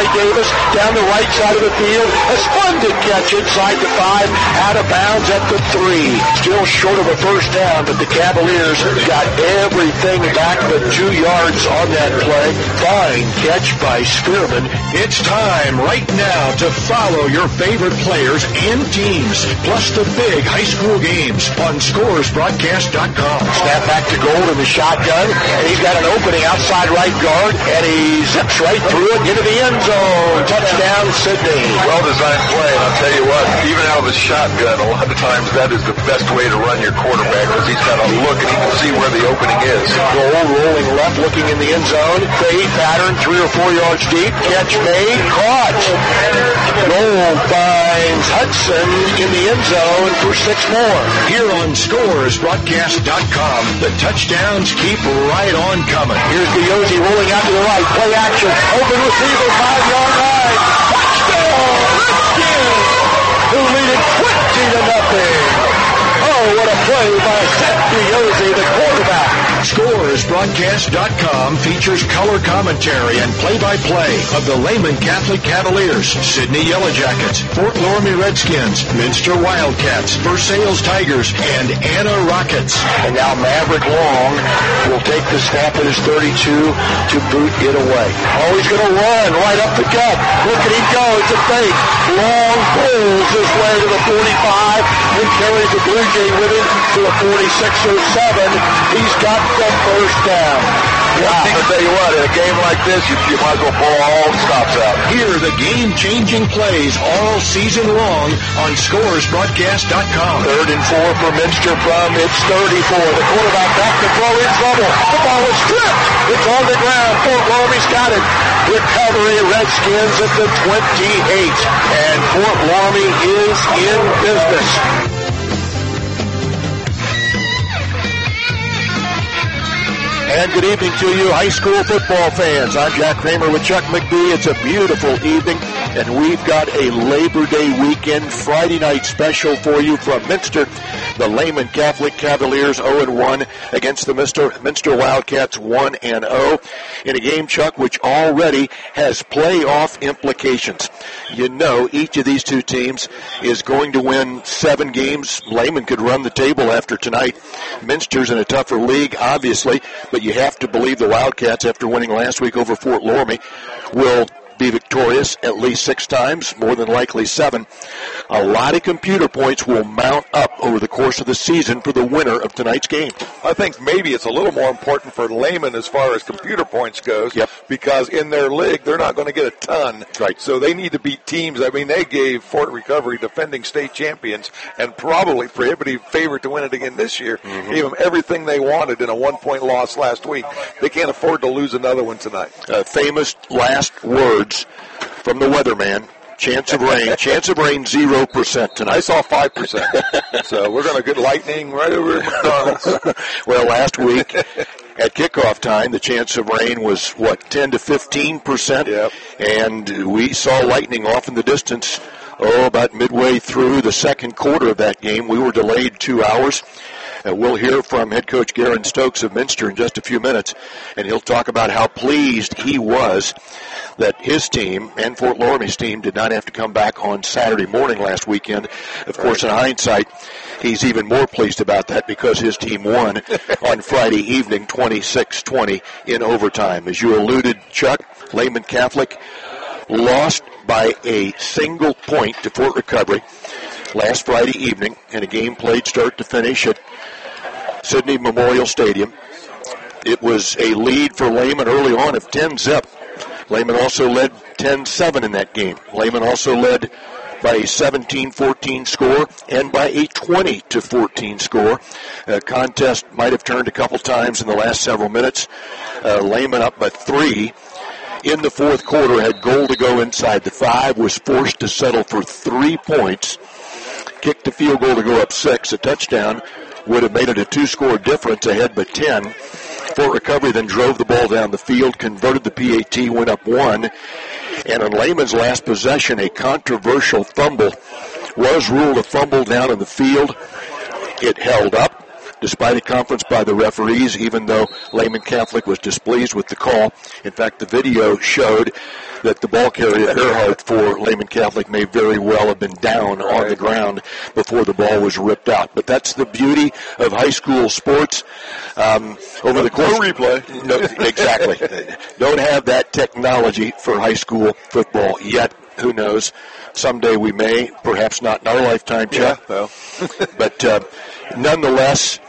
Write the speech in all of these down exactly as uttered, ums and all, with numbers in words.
Corey Davis down the right side of the field. A splendid catch inside the five, out of bounds at the three. Still short of a first down, but the Cavaliers got everything back but two yards on that play. Fine catch by Spearman. It's time right now to follow your favorite players and teams, plus the big high school games on scores broadcast dot com. Snap back to Gold in the shotgun, and he's got an opening outside right guard, and he zips right through it into the end zone. Touchdown, Sydney. Well-designed play, and I'll tell you what, even out of a shotgun, a lot of times that is the best way to run your quarterback because he's got a look and he can see where the opening is. Gold rolling left, looking in the end zone. Fade pattern, three or four yards deep. Catch made, caught. Gold finds Hudson in the end zone for six more. Here on scores broadcast dot com, the touchdowns keep right on coming. Here's Diozzi rolling out to the right. Play action. Open receiver, five-yard line. Touchdown! Redskins, who lead it twenty to nothing. Oh, what a play by Seth Diozzi, the quarterback. scores broadcast dot com features color commentary and play-by-play of the Lehman Catholic Cavaliers, Sydney Yellow Jackets, Fort Loramie Redskins, Minster Wildcats, Versailles Tigers, and Anna Rockets. And now Maverick Long will take the snap at his thirty-two to boot it away. Oh, he's going to run right up the gut. Look at him go. It's a fake. Long pulls his way to the forty-five and carries the Blue Jay with him to the forty-six or seven. He's got the first down. Yeah, I'll tell you what, in a game like this, you, you might as well pull all the stops out. Hear the game-changing plays all season long on scores broadcast dot com. Third and four for Minster from its thirty-four. The quarterback back to throw in trouble. The ball is stripped. It's on the ground. Fort Loramie's got it. Recovery, Redskins at the twenty-eight. And Fort Loramie is in business. And good evening to you, high school football fans. I'm Jack Kramer with Chuck McBee. It's a beautiful evening, and we've got a Labor Day weekend Friday night special for you from Minster. The Lehman Catholic Cavaliers oh and one against the Minster, Minster Wildcats one and oh in a game, Chuck, which already has playoff implications. You know each of these two teams is going to win seven games. Lehman could run the table after tonight. Minster's in a tougher league, obviously, but you have to believe the Wildcats, after winning last week over Fort Loramie, will be victorious at least six times, more than likely seven. A lot of computer points will mount up over the course of the season for the winner of tonight's game. I think maybe it's a little more important for Lehman as far as computer points goes, yep. because in their league, they're not going to get a ton. Right. So they need to beat teams. I mean, they gave Fort Recovery, defending state champions, and probably prohibitive favorite to win it again this year, mm-hmm. gave them everything they wanted in a one-point loss last week. They can't afford to lose another one tonight. Uh, famous last words from the weatherman. Chance of rain. Chance of rain, zero percent tonight. I saw five percent. So we're going to get lightning right over at McDonald's. Well, last week at kickoff time, the chance of rain was, what, ten to fifteen percent? Yep. And we saw lightning off in the distance, oh, about midway through the second quarter of that game. We were delayed two hours. Uh, we'll hear from head coach Garen Stokes of Minster in just a few minutes, and he'll talk about how pleased he was that his team and Fort Loramie's team did not have to come back on Saturday morning last weekend. Of course, in hindsight, he's even more pleased about that because his team won on Friday evening twenty-six twenty in overtime. As you alluded, Chuck, Lehman Catholic lost by a single point to Fort Recovery last Friday evening in a game played start to finish at Sydney Memorial Stadium. It was a lead for Lehman early on of ten zip. Lehman also led ten seven in that game. Lehman also led by a seventeen fourteen score and by a twenty to fourteen score. The contest might have turned a couple times in the last several minutes. Uh, Lehman up by three in the fourth quarter, had goal to go inside the five, was forced to settle for three points, kicked the field goal to go up six. A touchdown would have made it a two-score difference, ahead by ten. Fort Recovery then drove the ball down the field, converted the P A T, went up one. And on Lehman's last possession, a controversial fumble was ruled a fumble down in the field. It held up, despite a conference by the referees, even though Lehman Catholic was displeased with the call. In fact, the video showed that the ball carrier Earhart for Lehman Catholic may very well have been down right. on the ground before the ball was ripped out. But that's the beauty of high school sports. Um, over the course, no replay. No, exactly. Don't have that technology for high school football yet. Who knows? Someday we may, perhaps not in our lifetime, Chuck. Yeah, well. But uh, nonetheless,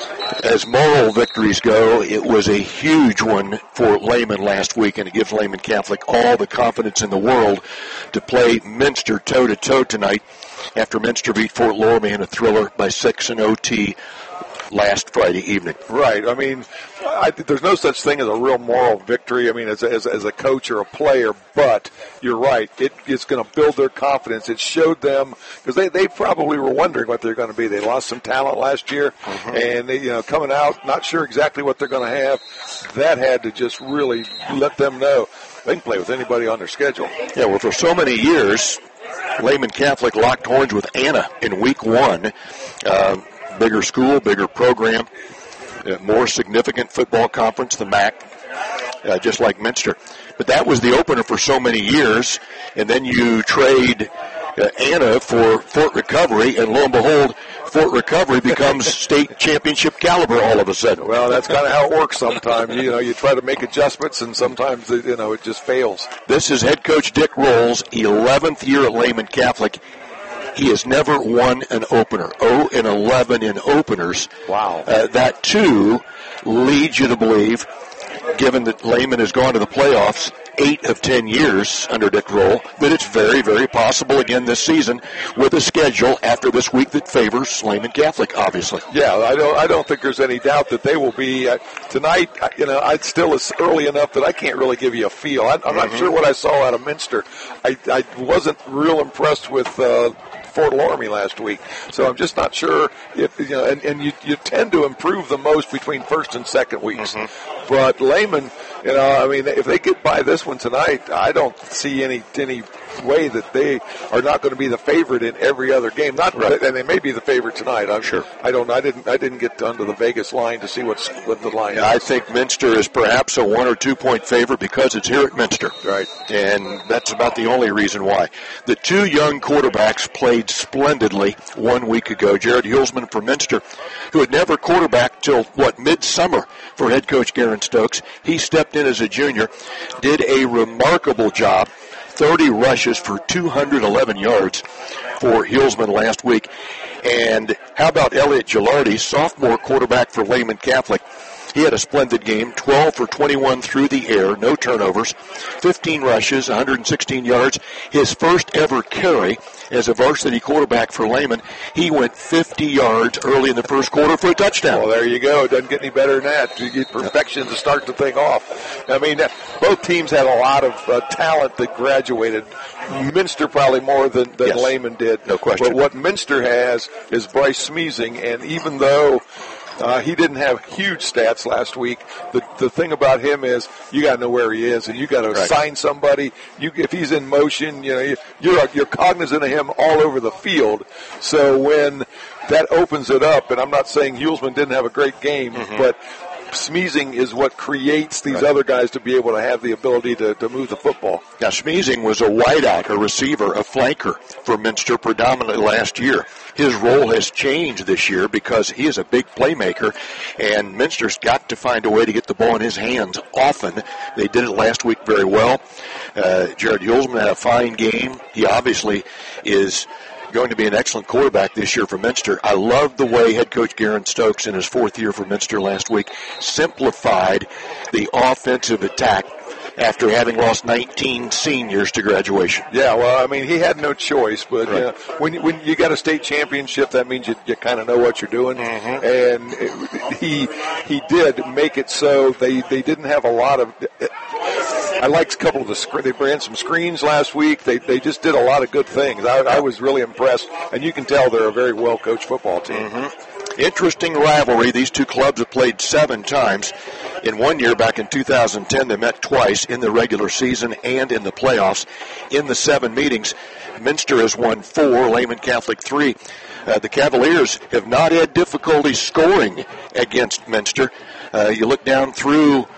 as moral victories go, it was a huge one for Lehman last week, and it gives Lehman Catholic all the confidence in the world to play Minster toe-to-toe tonight after Minster beat Fort Loramie in a thriller by six in O T last Friday evening. Right. I mean, I, there's no such thing as a real moral victory, I mean, as a, as, as a coach or a player, but you're right. It, it's going to build their confidence. It showed them, because they, they probably were wondering what they're going to be. They lost some talent last year, mm-hmm. and they, you know, coming out, not sure exactly what they're going to have. That had to just really let them know they can play with anybody on their schedule. Yeah, well, for so many years, Lehman Catholic locked horns with Anna in week one. Uh, bigger school, bigger program, uh, more significant football conference, the M A C, uh, just like Minster. But that was the opener for so many years, and then you trade uh, Anna for Fort Recovery, and lo and behold, Fort Recovery becomes state championship caliber all of a sudden. Well, that's kind of how it works sometimes. You know, you try to make adjustments, and sometimes, you know, it just fails. This is head coach Dick Roll's eleventh year at Lehman Catholic. He has never won an opener. oh and eleven in openers. Wow. Uh, that, too, leads you to believe, given that Lehman has gone to the playoffs eight of ten years under Dick Roll, that it's very, very possible again this season with a schedule after this week that favors Lehman Catholic, obviously. Yeah, I don't I don't think there's any doubt that they will be. Uh, tonight, you know, it's still it's early enough that I can't really give you a feel. I, I'm mm-hmm. not sure what I saw out of Minster. I, I wasn't real impressed with uh, Fort Loramie last week, so I'm just not sure if, you know, and, and you, you tend to improve the most between first and second weeks. Mm-hmm. But Lehman, you know, I mean, if they get by this one tonight, I don't see any any way that they are not going to be the favorite in every other game. Not right. And they may be the favorite tonight. I'm sure. I don't. I didn't. I didn't get under the Vegas line to see what's what the line. Yeah, is. I think Minster is perhaps a one or two point favorite because it's here at Minster. Right. And that's about the only reason why. The two young quarterbacks played splendidly one week ago. Jared Hulsman from Minster, who had never quarterbacked till what midsummer for head coach Garen Stokes. He stepped in as a junior, did a remarkable job. thirty rushes for two hundred eleven yards for Hulsman last week. And how about Elliot Gilardi, sophomore quarterback for Lehman Catholic? He had a splendid game, twelve for twenty-one through the air, no turnovers, fifteen rushes, one hundred sixteen yards. His first ever carry as a varsity quarterback for Lehman. He went fifty yards early in the first quarter for a touchdown. Well, there you go. It doesn't get any better than that. You get perfection to start the thing off. I mean, both teams had a lot of uh, talent that graduated. Minster probably more than, than yes. Lehman did. No question. But what Minster has is Bryce Smeezing, and even though Uh, he didn't have huge stats last week. The the thing about him is you got to know where he is, and you got to right. assign somebody. You if he's in motion, you know you, you're you're cognizant of him all over the field. So when that opens it up, and I'm not saying Hulsman didn't have a great game, mm-hmm. but Smeezing is what creates these right. other guys to be able to have the ability to, to move the football. Now, Smeezing was a wideout, a receiver, a flanker for Minster predominantly last year. His role has changed this year because he is a big playmaker, and Minster's got to find a way to get the ball in his hands often. They did it last week very well. Uh, Jared Hulsman had a fine game. He obviously is going to be an excellent quarterback this year for Minster. I love the way head coach Garen Stokes in his fourth year for Minster last week simplified the offensive attack after having lost nineteen seniors to graduation. Yeah, well, I mean, he had no choice, but right. you know, when, when you got a state championship, that means you, you kind of know what you're doing. Mm-hmm. And it, he he did make it so they, they didn't have a lot of it, I liked a couple of the screen. They ran some screens last week. They they just did a lot of good things. I, I was really impressed, and you can tell they're a very well-coached football team. Mm-hmm. Interesting rivalry. These two clubs have played seven times. In one year, back in two thousand ten, they met twice in the regular season and in the playoffs. In the seven meetings, Minster has won four, Lehman Catholic three. Uh, the Cavaliers have not had difficulty scoring against Minster. Uh, you look down through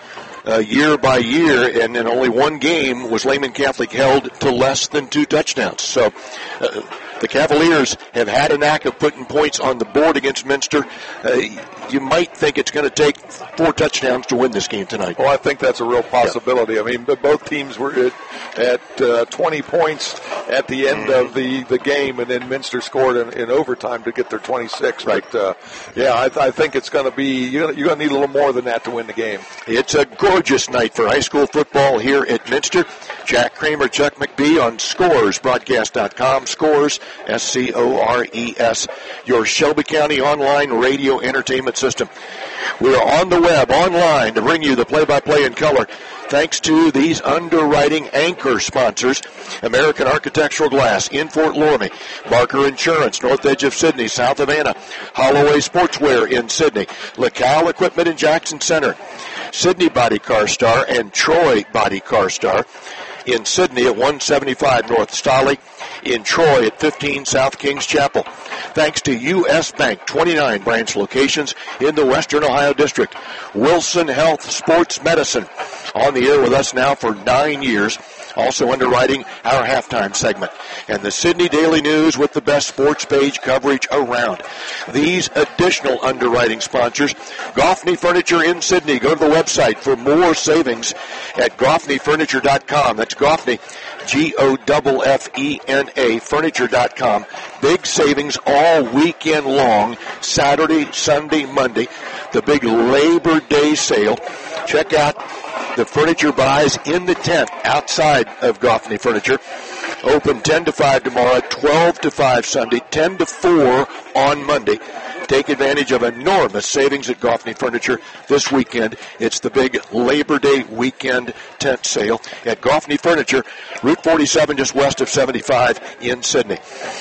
uh, year by year, and in only one game was Lehman Catholic held to less than two touchdowns. So uh, the Cavaliers have had a knack of putting points on the board against Minster. Uh, you might think it's going to take four touchdowns to win this game tonight. Well, I think that's a real possibility. Yeah. I mean, both teams were at, at uh, twenty points at the end mm. of the, the game, and then Minster scored in, in overtime to get their twenty-six. Right. But, uh, yeah, I, I think it's going to be, you're going to need a little more than that to win the game. It's a gorgeous night for high school football here at Minster. Jack Kramer, Chuck McBee on Scores, broadcast dot com. Scores, S C O R E S, your Shelby County online radio entertainment system. We're on the web, online, to bring you the play-by-play in color, thanks to these underwriting anchor sponsors: American Architectural Glass in Fort Loramie, Barker Insurance, north edge of Sydney, south of Anna, Holloway Sportswear in Sydney, LaCal Equipment in Jackson Center, Sydney Body Car Star, and Troy Body Car Star in Sydney at one seventy-five North Stolly, in Troy at fifteen South Kings Chapel. Thanks to U S Bank, twenty-nine branch locations in the Western Ohio District. Wilson Health Sports Medicine, on the air with us now for nine years, also underwriting our halftime segment. And the Sydney Daily News with the best sports page coverage around. These additional underwriting sponsors: Goffney Furniture in Sydney. Go to the website for more savings at goffney furniture dot com. That's Goffney, G O F F E N A, furniture dot com. Big savings all weekend long, Saturday, Sunday, Monday. The big Labor Day sale. Check out the furniture buys in the tent outside of Goffney Furniture. Open ten to five tomorrow, twelve to five Sunday, ten to four on Monday. Take advantage of enormous savings at Goffney Furniture this weekend. It's the big Labor Day weekend tent sale at Goffney Furniture, Route forty-seven, just west of seventy-five in Sydney.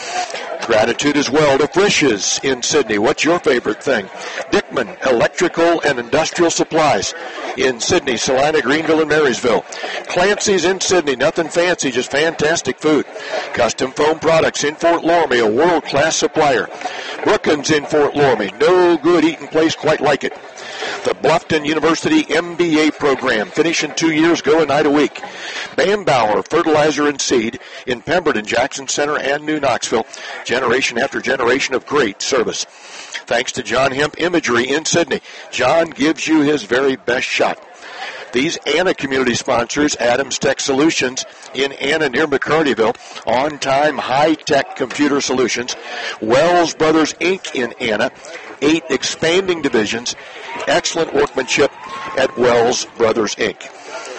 Gratitude as well to Frisch's in Sydney. What's your favorite thing? Dickman Electrical and Industrial Supplies in Sydney, Salina, Greenville, and Marysville. Clancy's in Sydney. Nothing fancy, just fantastic food. Custom Foam Products in Fort Loramie, a world-class supplier. Brookins in Fort Loramie. No good eating place quite like it. The Bluffton University M B A program, finishing two years, go a night a week. Bambauer Fertilizer and Seed in Pemberton, Jackson Center, and New Knoxville. Generation after generation of great service. Thanks to John Hemp Imagery in Sydney. John gives you his very best shot. These Anna community sponsors: Adams Tech Solutions in Anna near McCartyville, On Time High Tech Computer Solutions, Wells Brothers Incorporated in Anna, eight expanding divisions, excellent workmanship at Wells Brothers Incorporated.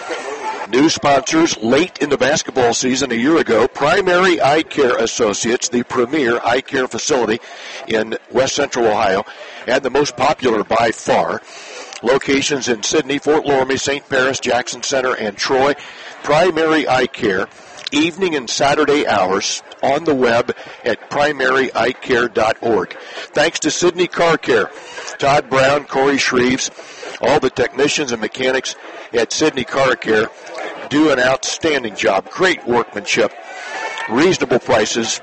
New sponsors late in the basketball season a year ago: Primary Eye Care Associates, the premier eye care facility in West Central Ohio, and the most popular by far. Locations in Sydney, Fort Loramie, Saint Paris, Jackson Center, and Troy. Primary Eye Care, evening and Saturday hours, on the web at primary eye care dot org. Thanks to Sydney Car Care, Todd Brown, Corey Shreves, all the technicians and mechanics at Sydney Car Care do an outstanding job. Great workmanship, reasonable prices,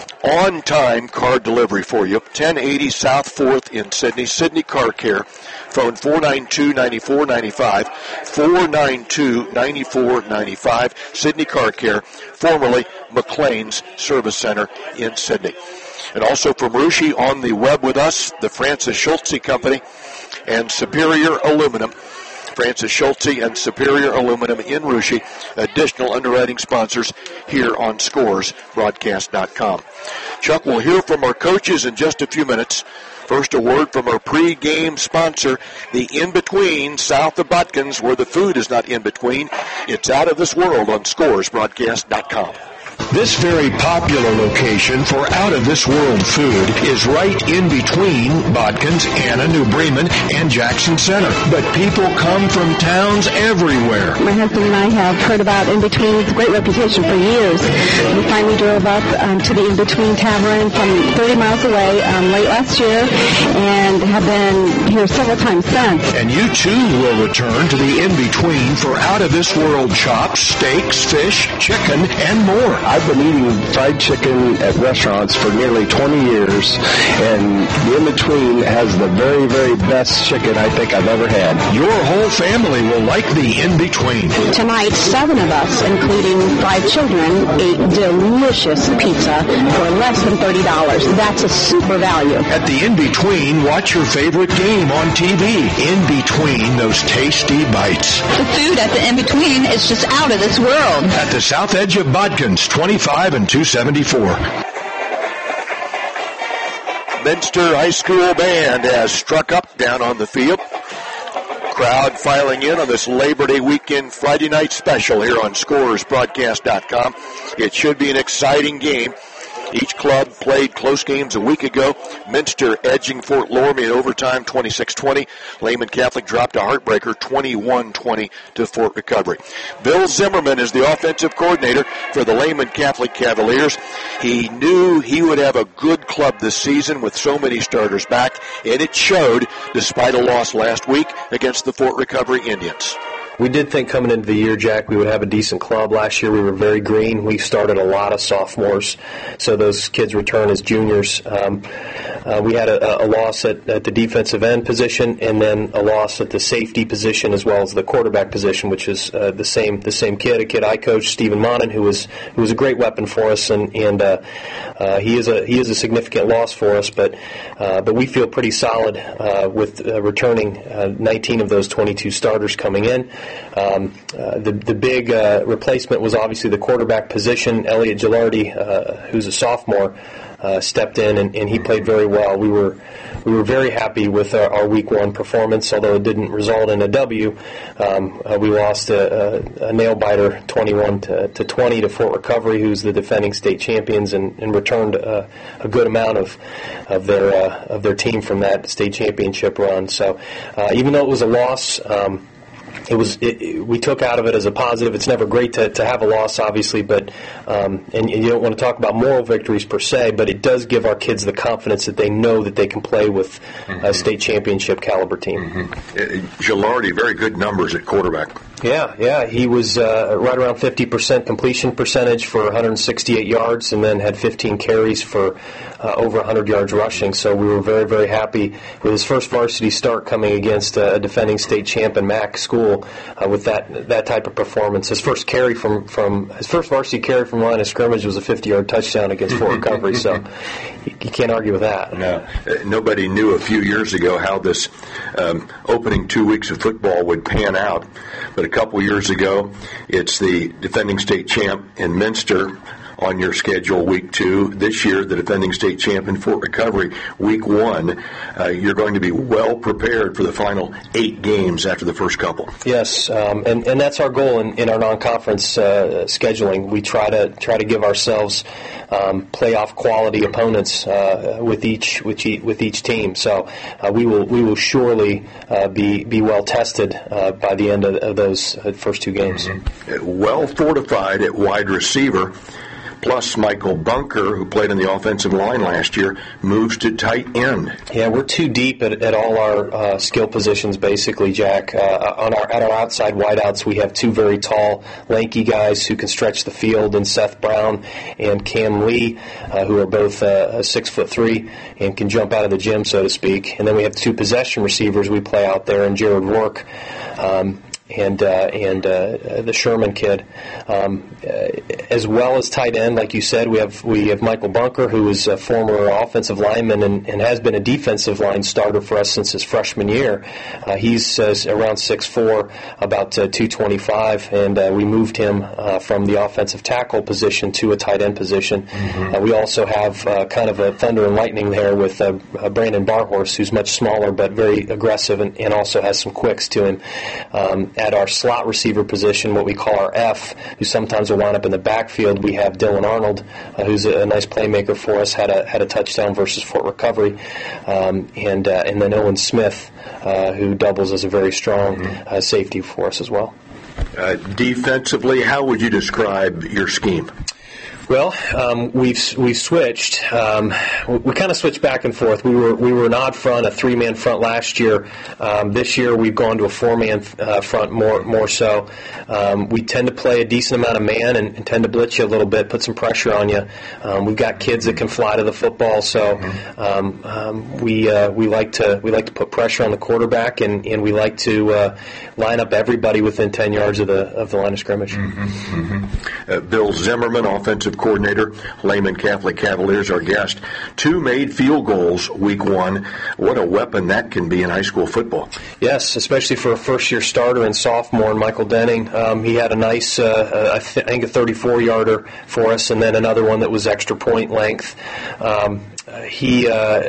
on-time car delivery for you. ten eighty South fourth in Sydney. Sydney Car Care. Phone four nine two, nine four nine five, four nine two, nine four nine five. Sydney Car Care, formerly McLean's Service Center in Sydney. And also from Russia on the web with us, the Francis Schultze Company and Superior Aluminum. Francis Schultze and Superior Aluminum in Russia, additional underwriting sponsors here on Scores, broadcast dot com. Chuck, we'll hear from our coaches in just a few minutes. First, a word from our pre-game sponsor, the In-Between, south of Botkins, where the food is not in between. It's out of this world on Scores, broadcast dot com. This very popular location for out-of-this-world food is right in between Botkins, Anna, New Bremen, and Jackson Center. But people come from towns everywhere. My husband and I have heard about In-Between. It's a great reputation for years. We finally drove up um, to the In-Between Tavern from thirty miles away um, late last year and have been here several times since. And you, too, will return to the In-Between for out-of-this-world chops, steaks, fish, chicken, and more. I've been eating fried chicken at restaurants for nearly twenty years, and the in-between has the very, very best chicken I think I've ever had. Your whole family will like the in-between. Tonight, seven of us, including five children, ate delicious pizza for less than thirty dollars. That's a super value. At the in-between, watch your favorite game on T V. In between those tasty bites. The food at the in-between is just out of this world. At the south edge of Bodkins, twenty-five and two seventy-four. Minster High School Band has struck up down on the field. Crowd filing in on this Labor Day weekend Friday night special here on Scorers Broadcast dot com. It should be an exciting game. Each club played close games a week ago. Minster edging Fort Loramie in overtime twenty-six twenty. Lehman Catholic dropped a heartbreaker twenty-one twenty to Fort Recovery. Bill Zimmerman is the offensive coordinator for the Lehman Catholic Cavaliers. He knew he would have a good club this season with so many starters back, and it showed despite a loss last week against the Fort Recovery Indians. We did think coming into the year, Jack, we would have a decent club. Last year we were very green. We started a lot of sophomores, so those kids return as juniors. Um, uh, we had a, a loss at, at the defensive end position, and then a loss at the safety position as well as the quarterback position, which is uh, the same the same kid, a kid I coached, Stephen Monin, who was who was a great weapon for us, and and uh, uh, he is a he is a significant loss for us. But uh, but we feel pretty solid uh, with uh, returning uh, nineteen of those twenty-two starters coming in. Um, uh, the the big uh, replacement was obviously the quarterback position. Elliot Gilardi, uh, who's a sophomore, uh, stepped in and, and he played very well. We were we were very happy with our, our week one performance, although it didn't result in a W. Um, uh, we lost a, a, a nail biter, twenty-one to twenty, to Fort Recovery, who's the defending state champions, and, and returned a, a good amount of of their uh, of their team from that state championship run. So uh, even though it was a loss. Um, It was. It, it, we took out of it as a positive. It's never great to, to have a loss, obviously, but um, and, and you don't want to talk about moral victories per se, but it does give our kids the confidence that they know that they can play with mm-hmm. a state championship caliber team. Mm-hmm. Gilardi, very good numbers at quarterback. Yeah, yeah, he was uh, right around fifty percent completion percentage for one hundred sixty-eight yards, and then had fifteen carries for uh, over one hundred yards rushing. So we were very, very happy with his first varsity start coming against a defending state champ in Mac school uh, with that that type of performance. His first carry from, from his first varsity carry from line of scrimmage was a fifty-yard touchdown against Fort Recovery. So you, you can't argue with that. No, uh, nobody knew a few years ago how this um, opening two weeks of football would pan out. But a couple years ago, it's the defending state champ in Minster on your schedule week two. This year, the defending state champ in Fort Recovery week one. Uh, you're going to be well prepared for the final eight games after the first couple. Yes, um, and and that's our goal in, in our non-conference uh, scheduling. We try to try to give ourselves um, playoff quality opponents uh, with each with each, with each team. So uh, we will we will surely uh, be be well tested uh, by the end of, of those first two games. Mm-hmm. Well fortified at wide receiver. Plus, Michael Bunker, who played in the offensive line last year, moves to tight end. Yeah, we're too deep at, at all our uh, skill positions, basically, Jack. Uh, on our at our outside wideouts, we have two very tall, lanky guys who can stretch the field, and Seth Brown and Cam Lee, uh, who are both uh, six foot three and can jump out of the gym, so to speak. And then we have two possession receivers we play out there, and Jared Rourke. Um, and uh, and uh, the Sherman kid, um, uh, as well as tight end, like you said, we have we have Michael Bunker, who is a former offensive lineman and, and has been a defensive line starter for us since his freshman year. Uh, he's uh, around six foot four, about uh, two twenty-five, and uh, we moved him uh, from the offensive tackle position to a tight end position. Mm-hmm. Uh, we also have uh, kind of a thunder and lightning there with uh, uh, Brandon Barhorse, who's much smaller but very aggressive and, and also has some quicks to him. Um, At our slot receiver position, what we call our F, who sometimes will wind up in the backfield, we have Dylan Arnold, uh, who's a, a nice playmaker for us, had a had a touchdown versus Fort Recovery, um, and uh, and then Owen Smith, uh, who doubles as a very strong mm-hmm. uh, safety for us as well. Uh, defensively, how would you describe your scheme? Well, um, we've we've switched. Um, we we kind of switched back and forth. We were we were an odd front, a three-man front last year. Um, this year we've gone to a four-man uh, front more more so. Um, we tend to play a decent amount of man and, and tend to blitz you a little bit, put some pressure on you. Um, we've got kids that can fly to the football, so um, um, we uh, we like to we like to put pressure on the quarterback, and, and we like to uh, line up everybody within ten yards of the of the line of scrimmage. Mm-hmm, mm-hmm. Uh, Bill Zimmerman, offensive coordinator, Lehman Catholic Cavaliers, our guest. Two made field goals week one. What a weapon that can be in high school football. Yes, especially for a first-year starter and sophomore, Michael Denning. Um, he had a nice, uh, I, th- I think, a thirty-four-yarder for us, and then another one that was extra point length. Um, Uh, he, uh,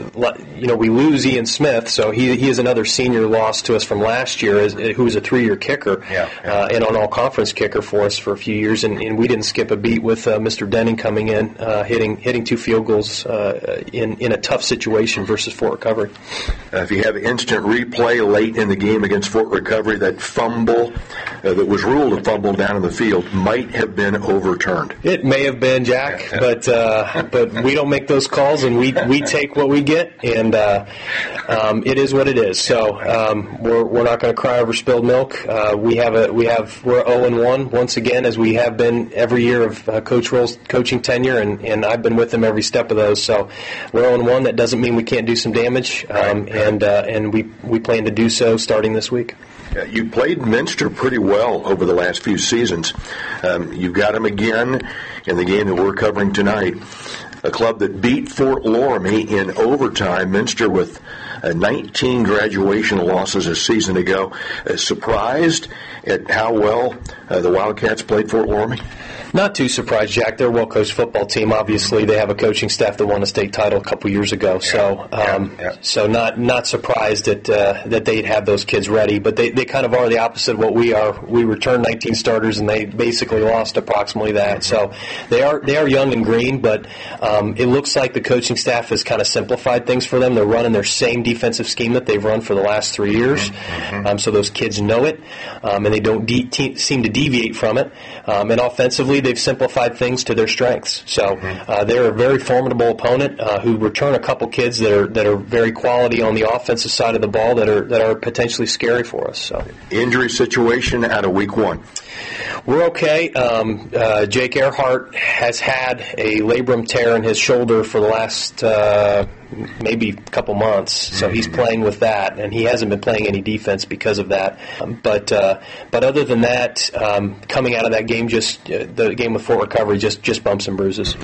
you know, we lose Ian Smith, so he he is another senior loss to us from last year, as, who was a three-year kicker, yeah, yeah. Uh, and an all-conference kicker for us for a few years, and, and we didn't skip a beat with uh, Mister Denning coming in, uh, hitting hitting two field goals uh, in in a tough situation versus Fort Recovery. Uh, if you have instant replay late in the game against Fort Recovery, that fumble uh, that was ruled a fumble down in the field might have been overturned. It may have been, Jack, yeah. but uh, but we don't make those calls. And we we take what we get, and uh, um, it is what it is. So um, we're we're not going to cry over spilled milk. Uh, we have a we have we're oh and one once again, as we have been every year of uh, Coach Roll's coaching tenure, and, and I've been with him every step of those. So we're oh and one. That doesn't mean we can't do some damage, um, and uh, and we we plan to do so starting this week. You played Minster pretty well over the last few seasons. Um, you've got them again in the game that we're covering tonight. A club that beat Fort Loramie in overtime. Minster with uh, nineteen graduation losses a season ago. Uh, surprised at how well uh, the Wildcats played Fort Loramie? Not too surprised, Jack. They're a well-coached football team. Obviously, they have a coaching staff that won a state title a couple years ago. So, um, yeah, yeah. so not not surprised that uh, that they'd have those kids ready. But they, they kind of are the opposite of what we are. We returned nineteen starters, and they basically lost approximately that. So they are they are young and green, but um, it looks like the coaching staff has kind of simplified things for them. They're running their same defensive scheme that they've run for the last three years. Mm-hmm. Um, so those kids know it, um, and they don't de- te- seem to deviate from it. Um, and offensively, they've simplified things to their strengths. So uh, they're a very formidable opponent uh, who return a couple kids that are that are very quality on the offensive side of the ball that are that are potentially scary for us. So injury situation out of week one. We're okay. Um, uh, Jake Earhart has had a labrum tear in his shoulder for the last uh, maybe a couple months, so he's playing with that, and he hasn't been playing any defense because of that. Um, but uh, but other than that, um, coming out of that game, just uh, the game with Fort Recovery, just just bumps and bruises.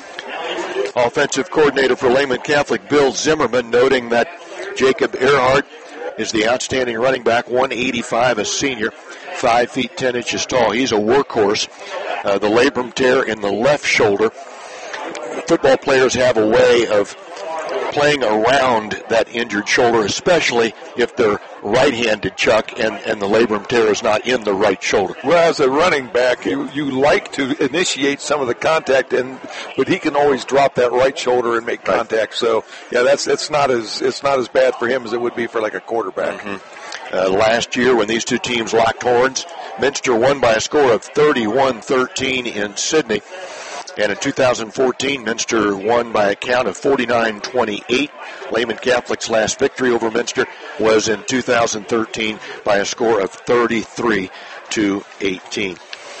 Offensive coordinator for Lehman Catholic, Bill Zimmerman, noting that Jacob Earhart is the outstanding running back, one eighty-five, a senior, five feet ten inches tall. He's a workhorse. Uh, the labrum tear in the left shoulder. Football players have a way of playing around that injured shoulder, especially if they're right-handed, Chuck, and, and the labrum tear is not in the right shoulder. Well, as a running back, you, you like to initiate some of the contact, and but he can always drop that right shoulder and make contact. So, yeah, that's it's not as it's not as bad for him as it would be for like a quarterback. Mm-hmm. Uh, last year, when these two teams locked horns, Minster won by a score of thirty-one thirteen in Sydney. And in two thousand fourteen, Minster won by a count of forty-nine twenty-eight. Lehman Catholic's last victory over Minster was in two thousand thirteen by a score of thirty-three to eighteen.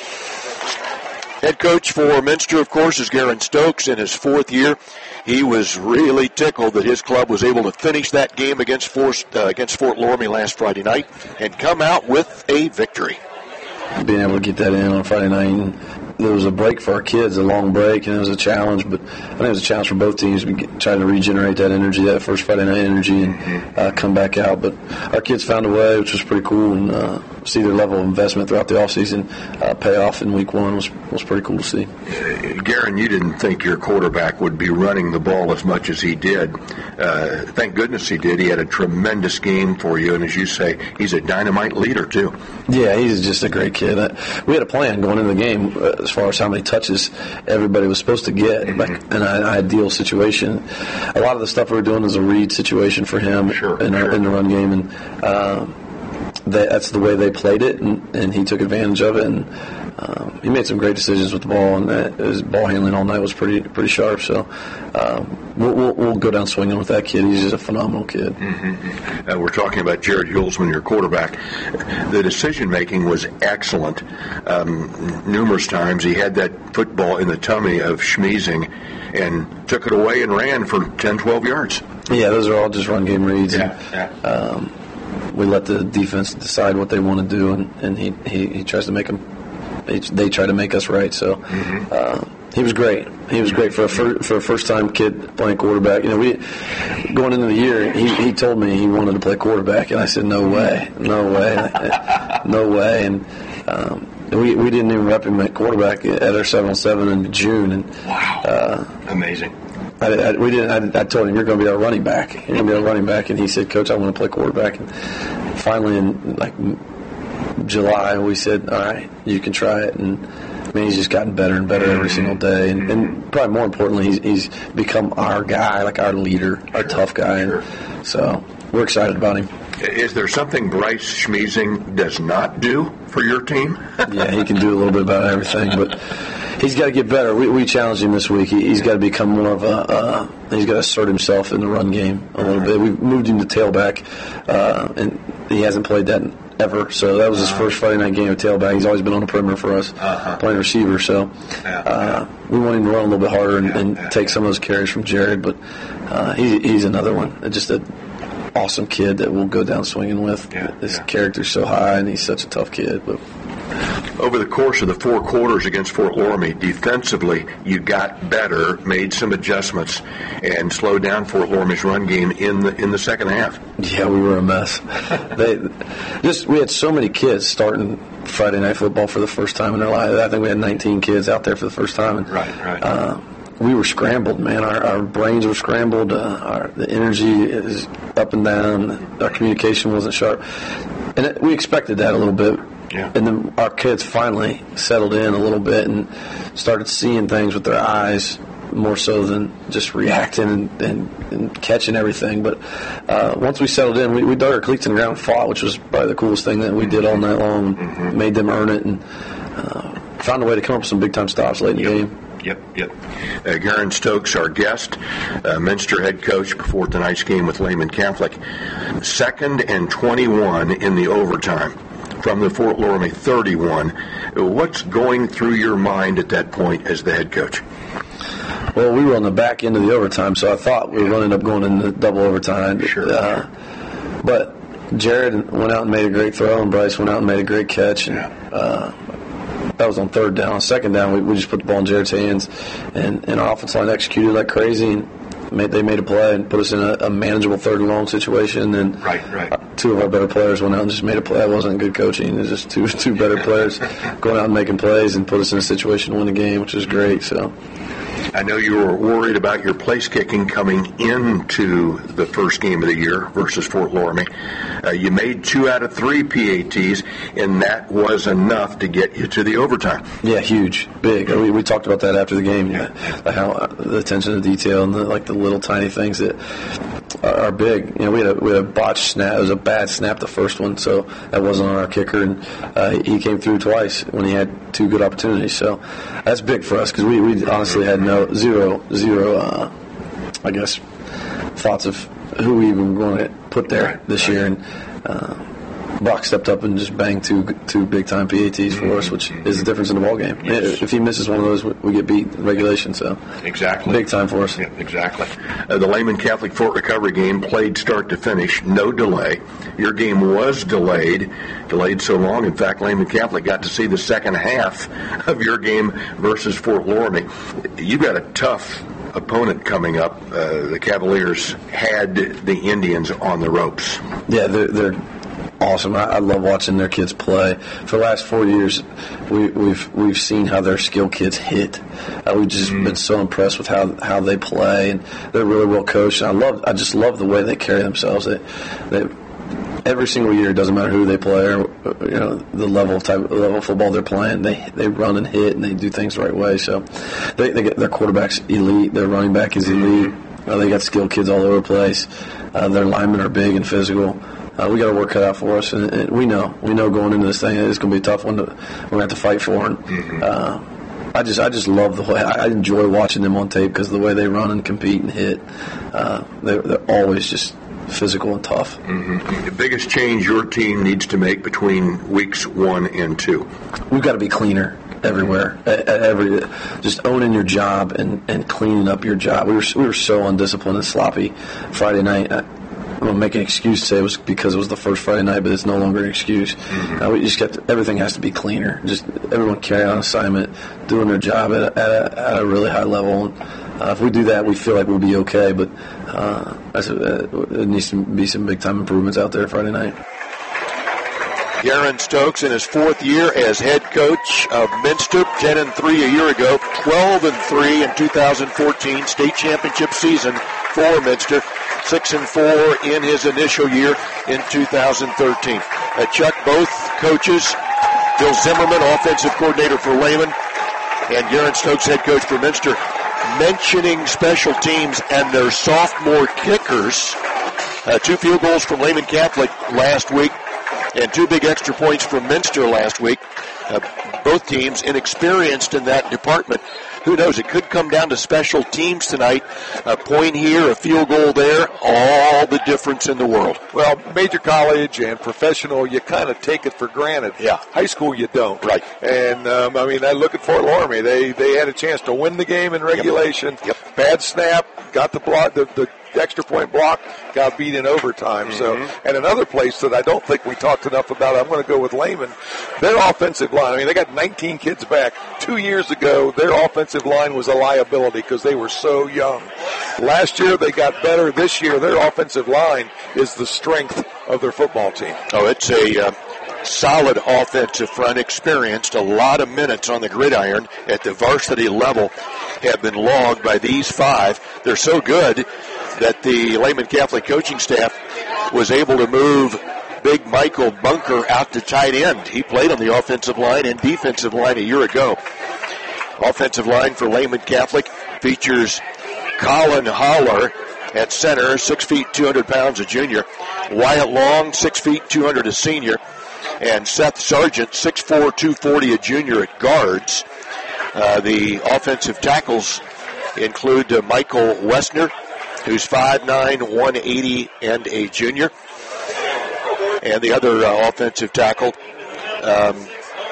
Head coach for Minster, of course, is Garen Stokes in his fourth year. He was really tickled that his club was able to finish that game against Fort, uh, against Fort Loramie last Friday night and come out with a victory. Being able to get that in on Friday night, there was a break for our kids, a long break, and it was a challenge. But I think it was a challenge for both teams. We tried to regenerate that energy, that first Friday night energy, and uh, come back out. But our kids found a way, which was pretty cool, and uh, see their level of investment throughout the offseason uh, pay off in week one was was pretty cool to see. Garen, you didn't think your quarterback would be running the ball as much as he did. Uh, thank goodness he did. He had a tremendous game for you, and as you say, he's a dynamite leader too. Yeah, he's just a great kid. We had a plan going into the game uh, as far as how many touches everybody was supposed to get mm-hmm. like in an ideal situation. A lot of the stuff we were doing is a read situation for him sure, in, sure. Our, in the run game, and um, they, that's the way they played it, and, and he took advantage of it. And um, he made some great decisions with the ball, and that, his ball handling all night was pretty pretty sharp. So um, we'll, we'll, we'll go down swinging with that kid. He's just a phenomenal kid. Mm-hmm. Uh, we're talking about Jared Hulsman, your quarterback. The decision making was excellent. Um, numerous times he had that football in the tummy of Schmeezing and took it away and ran for ten, twelve yards. Yeah, those are all just run game reads. Yeah, and, yeah. Um, we let the defense decide what they want to do, and, and he, he, he tries to make them. They, they try to make us right. So mm-hmm. uh, he was great. He was great for a fir- for a first time kid playing quarterback. You know, we going into the year, he, he told me he wanted to play quarterback, and I said, no way, no way, no way. And um, we we didn't even rep him at quarterback at our seven on seven in June. And wow, uh, amazing. I, I, we didn't. I, I told him, you're going to be our running back. You're going to be our running back, and he said, Coach, I want to play quarterback. And finally, in like July, we said, all right, you can try it. And I mean, he's just gotten better and better every single day. And, and probably more importantly, he's, he's become our guy, like our leader, our tough guy. And so we're excited about him. Is there something Bryce Schmeezing does not do for your team? Yeah, he can do a little bit about everything, but he's got to get better. We, we challenged him this week. He, he's got to become more of a uh, – he's got to assert himself in the run game a little bit. We've moved him to tailback, uh, and he hasn't played that ever. So that was his first Friday night game of tailback. He's always been on the perimeter for us, uh-huh. playing receiver. So uh, we want him to run a little bit harder and, and take some of those carries from Jared. But uh, he, he's another one, just a awesome kid that we'll go down swinging with. Yeah, his yeah. character's so high, and he's such a tough kid. But over the course of the four quarters against Fort Loramie, defensively, you got better, made some adjustments, and slowed down Fort Loramie's run game in the in the second half. Yeah, we were a mess. they just we had so many kids starting Friday night football for the first time in their life. I think we had nineteen kids out there for the first time. And, right, right. Uh, we were scrambled, man. Our, our brains were scrambled. Uh, our, the energy is up and down. Our communication wasn't sharp, and it, we expected that a little bit. Yeah. And then our kids finally settled in a little bit and started seeing things with their eyes more so than just reacting and, and, and catching everything. But uh, once we settled in, we, we dug our cleats in the ground and fought, which was probably the coolest thing that we did all night long. Mm-hmm. Made them earn it and uh, found a way to come up with some big-time stops late in yep. the game. Yep, yep. Uh, Garen Stokes, our guest, uh, Minster head coach before tonight's game with Lehman Catholic. Second and twenty-one in the overtime from the Fort Loramie thirty-one. What's going through your mind at that point as the head coach? Well, we were on the back end of the overtime, so I thought we were going to end up going into double overtime. Sure. Uh, but Jared went out and made a great throw, and Bryce went out and made a great catch. And, uh, that was on third down. Second down, we, we just put the ball in Jared's hands, and, and our offensive line executed like crazy, and made, they made a play and put us in a, a manageable third and long situation. And right, right. Uh, two of our better players went out and just made a play. That wasn't good coaching. It was just two two better players going out and making plays and put us in a situation to win the game, which was great. So. I know you were worried about your place kicking coming into the first game of the year versus Fort Loramie. Uh, you made two out of three P A Ts, and that was enough to get you to the overtime. Yeah, huge, big. We, we talked about that after the game. Yeah. Like how uh, the attention to detail and the, like the little tiny things that are, are big. You know, we had a we had a botched snap. It was a bad snap, the first one, so that wasn't on our kicker, and uh, he came through twice when he had two good opportunities. So that's big for us because we, we honestly had no zero zero. Uh, I guess thoughts of who we even going to put there this year, and uh, Brock stepped up and just banged two two big time P A Ts for us, which is the difference in the ball game. Yes. If he misses one of those, we get beat in regulation. So exactly, big time for us. Yeah, exactly. Uh, the Lehman Catholic Fort Recovery game played start to finish, no delay. Your game was delayed, delayed so long. In fact, Lehman Catholic got to see the second half of your game versus Fort Loramie. You got a tough opponent coming up. Uh, the Cavaliers had the Indians on the ropes. Yeah, they're, they're awesome. I, I love watching their kids play. For the last four years, we, we've we've seen how their skilled kids hit. Uh, we've just mm. been so impressed with how how they play, and they're really well coached. And I love, I just love the way they carry themselves. They, they every single year, it doesn't matter who they play or you know the level of type level of football they're playing. They they run and hit and they do things the right way. So they, they get their quarterback's elite. Their running back is elite. Uh, they got skilled kids all over the place. Uh, their linemen are big and physical. uh, we got our work cut out for us, and, and we know we know going into this thing it's going to be a tough one to we're going to have to fight for. And mm-hmm. uh, I just I just love the way I enjoy watching them on tape because of the way they run and compete and hit. Uh, they're, they're always just physical and tough. Mm-hmm. The biggest change your team needs to make between weeks one and two? We've got to be cleaner everywhere. At, at every, just owning your job and, and cleaning up your job. We were we were so undisciplined and sloppy Friday night. I, I'm gonna make an excuse to say it was because it was the first Friday night, but it's no longer an excuse. Mm-hmm. Uh, we just got to, everything has to be cleaner. Just everyone carry on assignment, doing their job at a, at a, at a really high level. And, uh, if we do that, we feel like we'll be okay. But uh, that's a, it needs to be some big time improvements out there Friday night. Garen Stokes in his fourth year as head coach of Minster, ten and three a year ago, twelve and three in two thousand fourteen state championship season for Minster, six and four in his initial year in two thousand thirteen. Uh, Chuck, both coaches, Bill Zimmerman, offensive coordinator for Lehman, and Garen Stokes, head coach for Minster, mentioning special teams and their sophomore kickers. Uh, two field goals from Lehman Catholic last week, and two big extra points from Minster last week. Uh, both teams inexperienced in that department. Who knows? It could come down to special teams tonight. A point here, a field goal there, all the difference in the world. Well, major college and professional, you kind of take it for granted. Yeah. High school, you don't. Right. And, um, I mean, I look at Fort Loramie. They they had a chance to win the game in regulation. Yep. Yep. Bad snap, got the block, the, the extra point block, got beat in overtime. Mm-hmm. So, and another place that I don't think we talked enough about, I'm going to go with Lehman, their offensive line. I mean, they got nineteen kids back. Two years ago, their offensive line was a liability because they were so young. Last year, they got better. This year, their offensive line is the strength of their football team. Oh, it's a uh, solid offensive front, experienced. A lot of minutes on the gridiron at the varsity level have been logged by these five. They're so good that the Lehman Catholic coaching staff was able to move big Michael Bunker out to tight end. He played on the offensive line and defensive line a year ago. Offensive line for Lehman Catholic features Colin Holler at center, six feet, two hundred pounds, a junior. Wyatt Long, six feet, two hundred, a senior. And Seth Sargent, six four, two forty, a junior at guards. Uh, the offensive tackles include uh, Michael Wessner, who's five nine, one eighty, and a junior. And the other uh, offensive tackle um,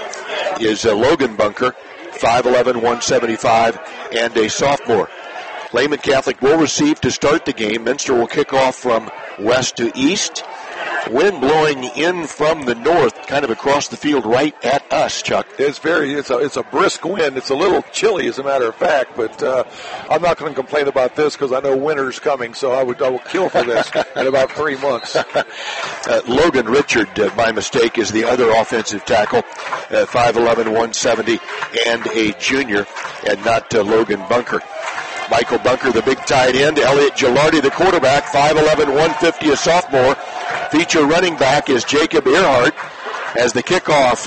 is uh, Logan Bunker, five eleven, one seventy-five, and a sophomore. Lehman Catholic will receive to start the game. Minster will kick off from west to east. Wind blowing in from the north, kind of across the field right at us, Chuck. It's very, it's a, it's a brisk wind. It's a little chilly, as a matter of fact, but uh, I'm not going to complain about this because I know winter's coming, so I would, I will kill for this in about three months. uh, Logan Richard, uh, by mistake, is the other offensive tackle, uh, five eleven, one seventy, and a junior, and not uh, Logan Bunker. Michael Bunker, the big tight end. Elliot Gilardi, the quarterback, five eleven, one fifty, a sophomore. Feature running back is Jacob Earhart as the kickoff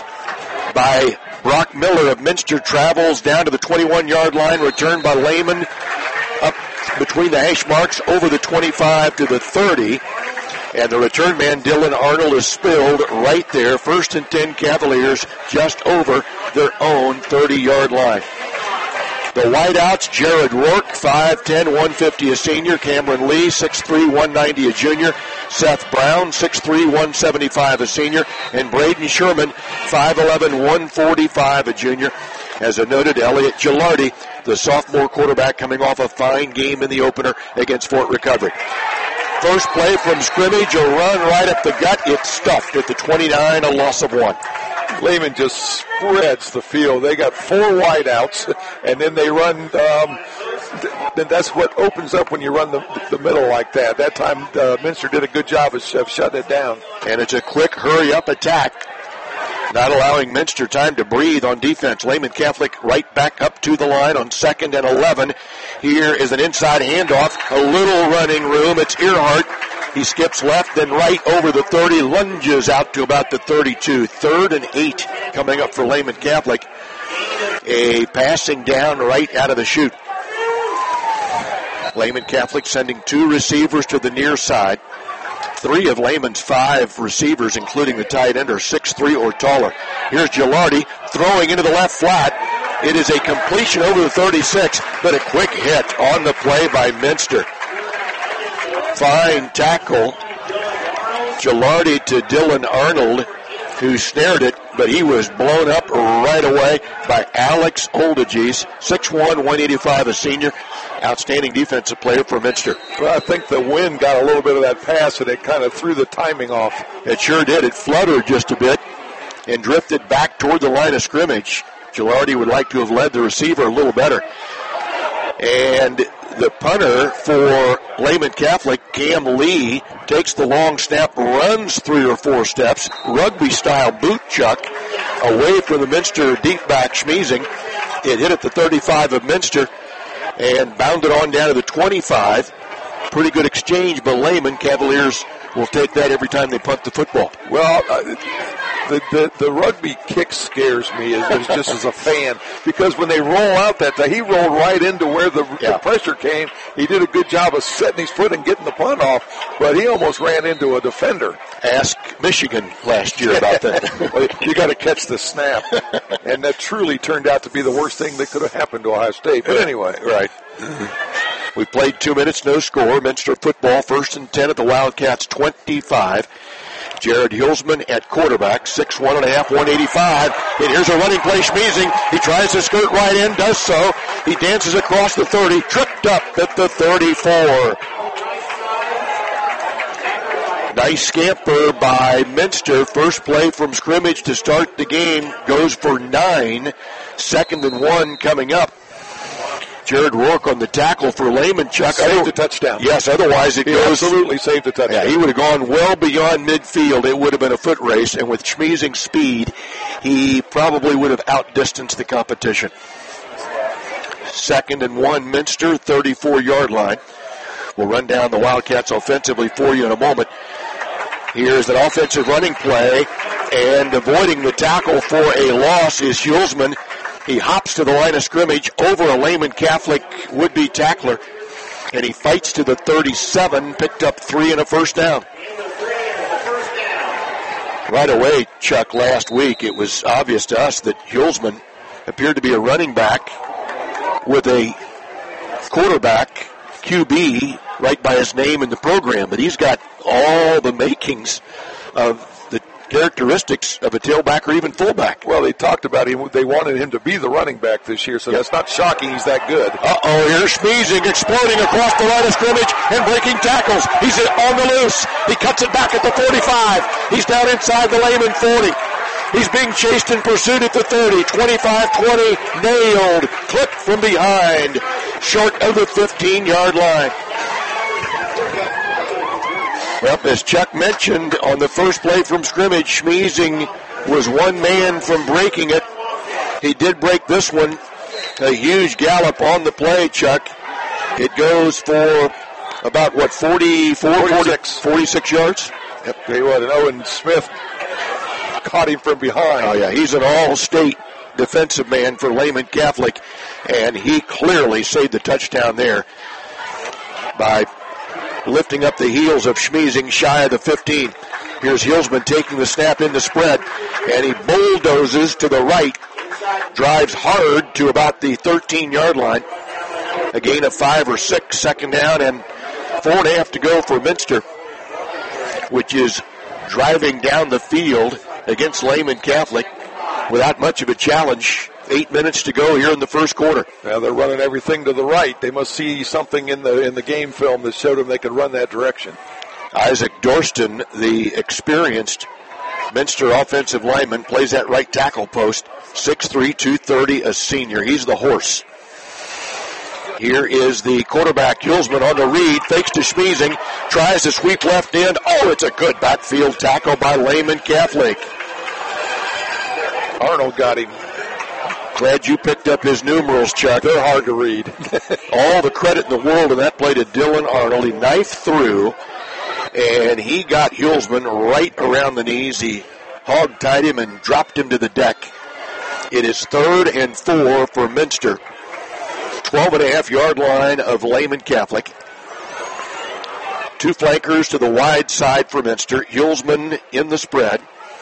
by Brock Miller of Minster travels down to the twenty-one-yard line, returned by Lehman up between the hash marks over the twenty-five to the thirty. And the return man, Dylan Arnold, is spilled right there. First and ten Cavaliers just over their own thirty-yard line. The wideouts, Jared Rourke, five ten, one fifty, a senior. Cameron Lee, six three, one ninety, a junior. Seth Brown, six three, one seventy-five, a senior. And Braden Sherman, five eleven, one forty-five, a junior. As I noted, Elliot Gilardi, the sophomore quarterback, coming off a fine game in the opener against Fort Recovery. First play from scrimmage, a run right up the gut. It's stuffed at the twenty-nine, a loss of one. Lehman just spreads the field. They got four wideouts, and then they run. Um, th- that's what opens up when you run the, the middle like that. That time, uh, Minster did a good job of, of shutting it down. And it's a quick, hurry-up attack, not allowing Minster time to breathe on defense. Lehman Catholic right back up to the line on second and eleven. Here is an inside handoff, a little running room. It's Earhart. He skips left, then right over the thirty, lunges out to about the thirty-two. Third and eight coming up for Lehman Catholic. A passing down right out of the chute. Lehman Catholic sending two receivers to the near side. Three of Lehman's five receivers, including the tight end, are six three or taller. Here's Gilardi throwing into the left flat. It is a completion over the thirty-six, but a quick hit on the play by Minster. Fine tackle. Gilardi to Dylan Arnold, who snared it, but he was blown up right away by Alex Oldiges, six one, one eighty-five, a senior. Outstanding defensive player for Minster. Well, I think the wind got a little bit of that pass, and it kind of threw the timing off. It sure did. It fluttered just a bit and drifted back toward the line of scrimmage. Gilardi would like to have led the receiver a little better. And the punter for Lehman Catholic, Cam Lee, takes the long snap, runs three or four steps, rugby-style boot chuck, away from the Minster deep back Schmiesing. It hit at the thirty-five of Minster and bounded on down to the twenty-five. Pretty good exchange, but Lehman Cavaliers will take that every time they punt the football. Well, uh, the, the the rugby kick scares me as, as just as a fan, because when they roll out that, he rolled right into where the, yeah. the pressure came. He did a good job of setting his foot and getting the punt off, but he almost ran into a defender. Ask Michigan last year about that. Well, you got to catch the snap, and that truly turned out to be the worst thing that could have happened to Ohio State. But anyway, right. We played two minutes, no score. Minster football, first and ten at the Wildcats twenty-five. Jared Hilsman at quarterback, six one and a half, one eighty-five. And here's a running play, Schmiesing. He tries to skirt right in, does so. He dances across the thirty, tripped up at the thirty-four. Nice scamper by Minster. First play from scrimmage to start the game goes for nine. Second and one coming up. Jared Rourke on the tackle for Lehman. Chuck saved the touchdown. Yes, otherwise it he goes. Absolutely saved the touchdown. Yeah, he would have gone well beyond midfield. It would have been a foot race, and with Schmiesing's speed, he probably would have outdistanced the competition. Second and one, Minster, thirty-four-yard line. We'll run down the Wildcats offensively for you in a moment. Here's an offensive running play, and avoiding the tackle for a loss is Hulsman. He hops to the line of scrimmage over a Lehman Catholic would-be tackler, and he fights to the thirty-seven, picked up three and a first down. Right away, Chuck, last week, it was obvious to us that Hulsman appeared to be a running back with a quarterback, Q B, right by his name in the program, but he's got all the makings of the characteristics of a tailback or even fullback. Well, they talked about him. They wanted him to be the running back this year, so yep. That's not shocking he's that good. Uh-oh, here's Schmiesing exploding across the line of scrimmage and breaking tackles. He's on the loose. He cuts it back at the forty-five. He's down inside the Lehman forty. He's being chased and pursued at the thirty. twenty-five twenty, nailed. Clipped from behind. Short of the fifteen-yard line. Well, as Chuck mentioned, on the first play from scrimmage, Schmiesing was one man from breaking it. He did break this one. A huge gallop on the play, Chuck. It goes for about, what, forty-four, forty-six, forty, forty-six yards? Yep, tell you what, and Owen Smith caught him from behind. Oh, yeah, he's an all-state defensive man for Lehman Catholic, and he clearly saved the touchdown there by lifting up the heels of Schmiesing shy of the fifteen. Here's Hilsman taking the snap in the spread, and he bulldozes to the right, drives hard to about the thirteen-yard line. A gain of five or six, second down, and four and a half to go for Minster, which is driving down the field against Lehman Catholic without much of a challenge. Eight minutes to go here in the first quarter. Now they're running everything to the right. They must see something in the in the game film that showed them they could run that direction. Isaac Dorston, the experienced Minster offensive lineman, plays that right tackle post. six three, two thirty, a senior. He's the horse. Here is the quarterback, Hulsman, on the read, fakes to Schmiesing, tries to sweep left end. Oh, it's a good backfield tackle by Lehman Catholic. Arnold got him. Glad you picked up his numerals, Chuck. They're hard to read. All the credit in the world in that play to Dylan Arnold. He knifed through, and he got Hulsman right around the knees. He hog-tied him and dropped him to the deck. It is third and four for Minster. twelve and a half yard line of Lehman Catholic. Two flankers to the wide side for Minster. Hulsman in the spread.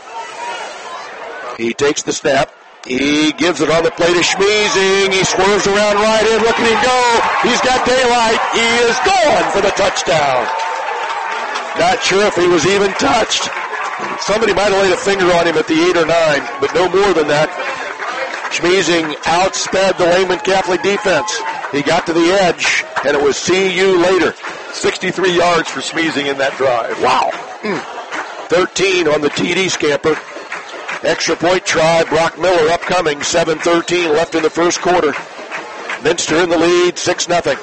He takes the snap. He gives it on the play to Schmeezing. He swerves around right in. Look at him go. He's got daylight. He is gone for the touchdown. Not sure if he was even touched. Somebody might have laid a finger on him at the eight or nine, but no more than that. Schmeezing outsped the Lehman Catholic defense. He got to the edge, and it was see you later. sixty-three yards for Schmeezing in that drive. Wow. Mm. thirteen on the T D scamper. Extra point try. Brock Miller upcoming. seven thirteen left in the first quarter. Minster in the lead, six nothing.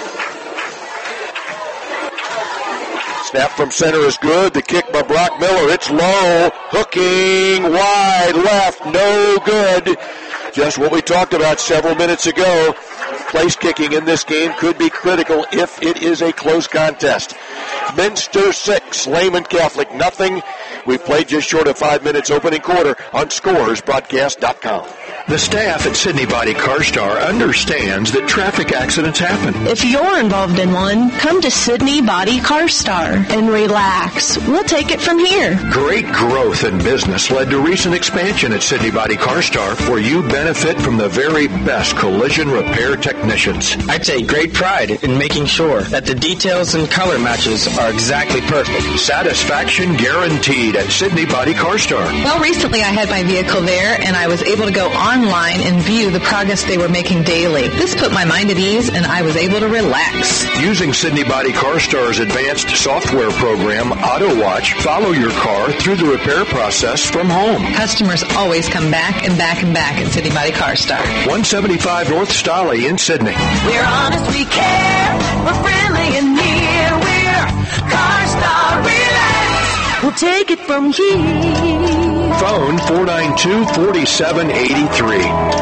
Snap from center is good. The kick by Brock Miller. It's low. Hooking wide left. No good. Just what we talked about several minutes ago. Place kicking in this game could be critical if it is a close contest. Minster six, Lehman Catholic nothing. We've played just short of five minutes opening quarter on scores broadcast dot com. The staff at Sydney Body Car Star understands that traffic accidents happen. If you're involved in one, come to Sydney Body Car Star and relax. We'll take it from here. Great growth in business led to recent expansion at Sydney Body Car Star, where you benefit from the very best collision repair technicians. I take great pride in making sure that the details and color matches are exactly perfect. Satisfaction guaranteed at Sydney Body Car Star. Well, recently I had my vehicle there, and I was able to go online and view the progress they were making daily. This put my mind at ease, and I was able to relax. Using Sydney Body Car Star's advanced software program, AutoWatch, follow your car through the repair process from home. Customers always come back and back and back at Sydney Body Car Star. one seventy-five North Stolly in Sydney. We're honest, we care. We're friendly and near. We're Car Star. Relax. We'll take it from here. Phone four nine two, four seven eight three.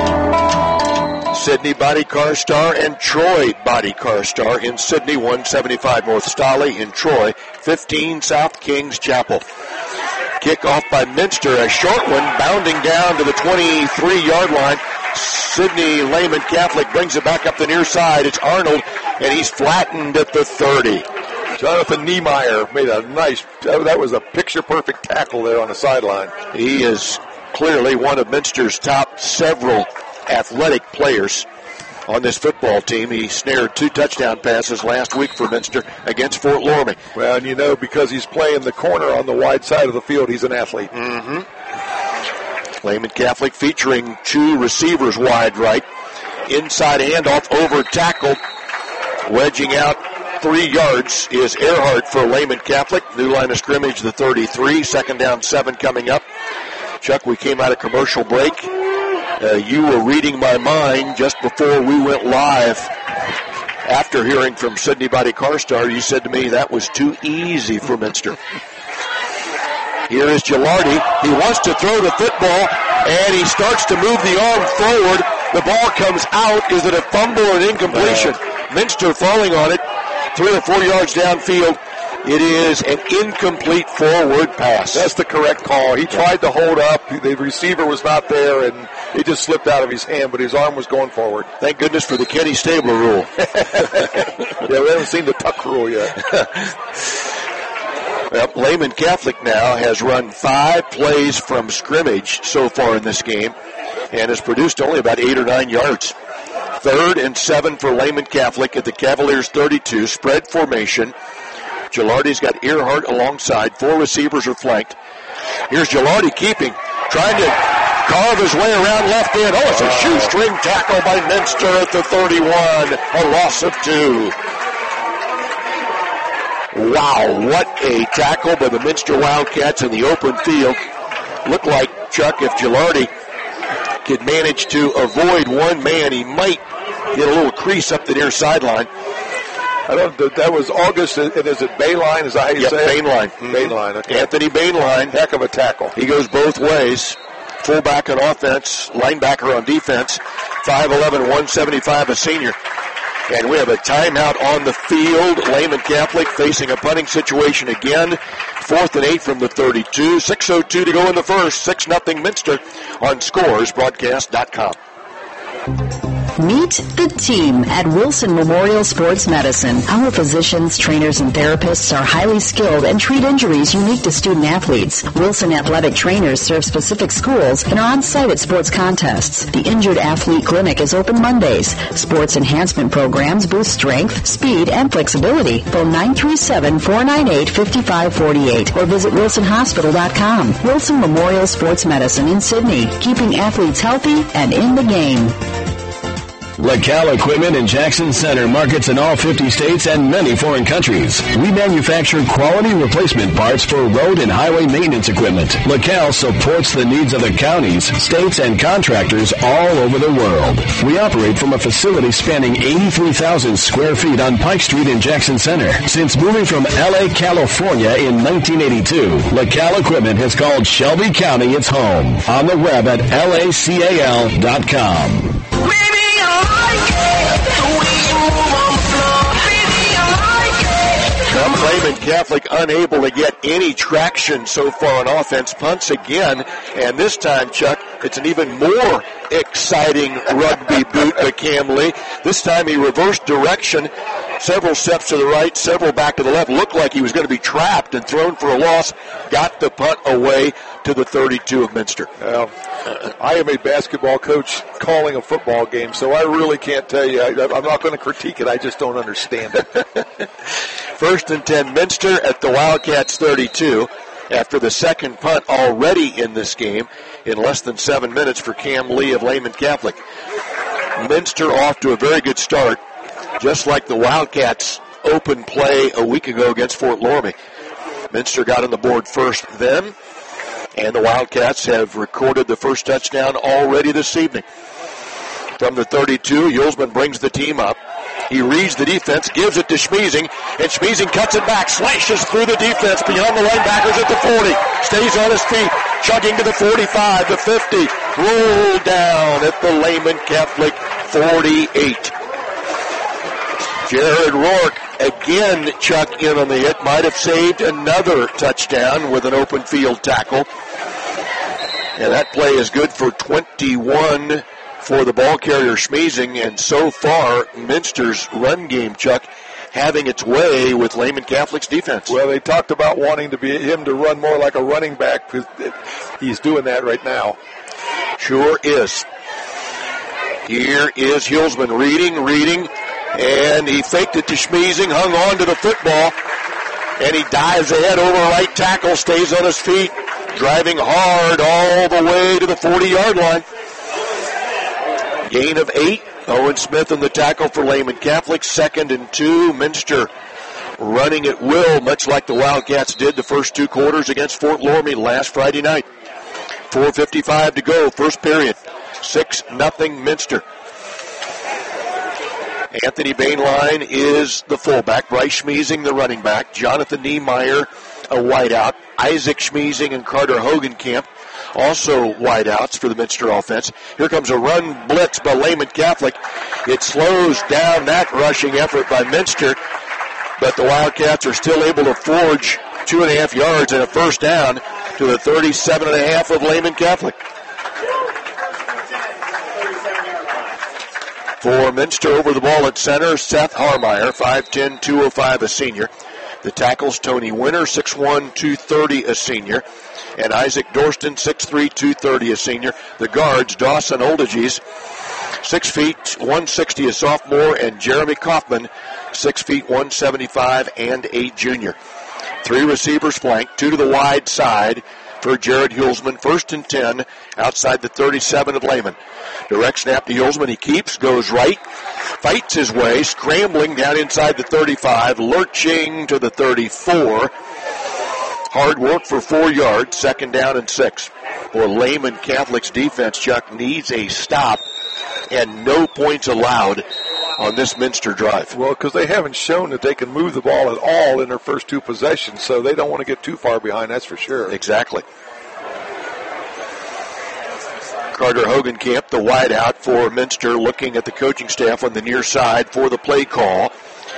Sydney Body Car Star and Troy Body Car Star in Sydney, one seventy-five North Stolly in Troy, fifteen South Kings Chapel. Kickoff by Minster, a short one, bounding down to the twenty-three-yard line. Sydney Lehman Catholic brings it back up the near side. It's Arnold, and he's flattened at the thirty. Jonathan Niemeyer made a nice, that was a picture-perfect tackle there on the sideline. He is clearly one of Minster's top several athletic players on this football team. He snared two touchdown passes last week for Minster against Fort Loramie. Well, and you know, because he's playing the corner on the wide side of the field, he's an athlete. Mm-hmm. Lehman Catholic featuring two receivers wide right. Inside handoff over tackle. Wedging out three yards is Earhart for Lehman Catholic. New line of scrimmage, the thirty-three. Second down, seven coming up. Chuck, we came out of commercial break. Uh, you were reading my mind just before we went live. After hearing from Sydney Body Car Star, you said to me that was too easy for Minster. Here is Gilardi. He wants to throw the football, and he starts to move the arm forward. The ball comes out. Is it a fumble or an incompletion? Minster falling on it. Three or four yards downfield. It is an incomplete forward pass. That's the correct call. He tried to hold up. The receiver was not there, and it just slipped out of his hand, but his arm was going forward. Thank goodness for the Kenny Stabler rule. Yeah, we haven't seen the tuck rule yet. Well, Lehman Catholic now has run five plays from scrimmage so far in this game and has produced only about eight or nine yards. Third and seven for Lehman Catholic at the Cavaliers thirty-two. Spread formation. Gilardi's got Earhart alongside. Four receivers are flanked. Here's Gilardi keeping, trying to carve his way around left end. Oh, it's a shoestring tackle by Minster at the thirty-one. A loss of two. Wow, what a tackle by the Minster Wildcats in the open field. Looked like, Chuck, if Gilardi could manage to avoid one man, he might get a little crease up the near sideline. I don't know, that was August, and is it Bayline? Is that how you yep, say it? Bayline. Mm-hmm. Bayline, okay. Anthony Bayline. Heck of a tackle. He goes both ways. Fullback on offense, linebacker on defense. five eleven, one seventy-five, a senior. And we have a timeout on the field. Lehman Catholic facing a punting situation again. Fourth and eight from the thirty-two. six oh two to go in the first. six nothing Minster on scores broadcast dot com. Meet the team at Wilson Memorial Sports Medicine. Our physicians, trainers, and therapists are highly skilled and treat injuries unique to student athletes. Wilson athletic trainers serve specific schools and are on site at sports contests. The Injured Athlete Clinic is open Mondays. Sports enhancement programs boost strength, speed, and flexibility. Phone nine three seven, four nine eight, five five four eight or visit wilson hospital dot com. Wilson Memorial Sports Medicine in Sydney, keeping athletes healthy and in the game. LaCal Equipment in Jackson Center markets in all fifty states and many foreign countries. We manufacture quality replacement parts for road and highway maintenance equipment. LaCal supports the needs of the counties, states, and contractors all over the world. We operate from a facility spanning eighty-three thousand square feet on Pike Street in Jackson Center. Since moving from L A, California in nineteen eighty-two, LaCal Equipment has called Shelby County its home. On the web at L A C A L dot com. Come Lehman Catholic unable to get any traction so far on offense. Punts again, and this time, Chuck, it's an even more exciting rugby boot to Cam Lee. This time he reversed direction, several steps to the right, several back to the left. Looked like he was going to be trapped and thrown for a loss. Got the punt away to the thirty-two of Minster. Well, I am a basketball coach calling a football game, so I really can't tell you. I, I'm not going to critique it. I just don't understand it. First and ten, Minster at the Wildcats thirty-two. After the second punt already in this game in less than seven minutes for Cam Lee of Lehman Catholic. Minster off to a very good start, just like the Wildcats open play a week ago against Fort Loramie. Minster got on the board first then, and the Wildcats have recorded the first touchdown already this evening. From the thirty-two, Yulesman brings the team up. He reads the defense, gives it to Schmiesing, and Schmiesing cuts it back, slashes through the defense beyond the linebackers at the forty, stays on his feet, chugging to the forty-five, the fifty, roll down at the Lehman Catholic forty-eight. Jared Rourke again, Chuck, in on the hit, might have saved another touchdown with an open field tackle. And that play is good for twenty-one for the ball carrier Schmiesing, and so far Minster's run game, Chuck, having its way with Lehman Catholic's defense. Well, they talked about wanting to be him to run more like a running back. He's doing that right now. Sure is. Here is Yulesman reading, reading, and he faked it to Schmiesing, hung on to the football, and he dives ahead over right tackle, stays on his feet, driving hard all the way to the forty-yard line. Gain of eight. Owen Smith in the tackle for Lehman Catholic. Second and two. Minster running at will, much like the Wildcats did the first two quarters against Fort Loramie last Friday night. four fifty-five to go, first period. six nothing Minster. Anthony Bainline is the fullback. Bryce Schmiesing the running back. Jonathan Niemeyer a wideout. Isaac Schmiesing and Carter Hogenkamp also wideouts for the Minster offense. Here comes a run blitz by Lehman Catholic. It slows down that rushing effort by Minster, but the Wildcats are still able to forge two and a half yards and a first down to the thirty-seven and a half of Lehman Catholic. For Minster, over the ball at center, Seth Harmeyer, five ten, two oh five, a senior. The tackles, Tony Winter, six one, two thirty, a senior. And Isaac Dorston, six three, two thirty, a senior. The guards, Dawson Oldages, six feet, one sixty, a sophomore. And Jeremy Kaufman, six feet, one seventy-five, and a junior. Three receivers flank, two to the wide side for Jared Yulesman. First and ten, outside the thirty-seven of Lehman. Direct snap to Yulesman. He keeps, goes right, fights his way, scrambling down inside the thirty-five, lurching to the thirty-four. Hard work for four yards, second down and six. For Lehman Catholic's defense, Chuck, needs a stop and no points allowed on this Minster drive. Well, because they haven't shown that they can move the ball at all in their first two possessions, so they don't want to get too far behind, that's for sure. Exactly. Carter Hogenkamp, the wideout for Minster, looking at the coaching staff on the near side for the play call.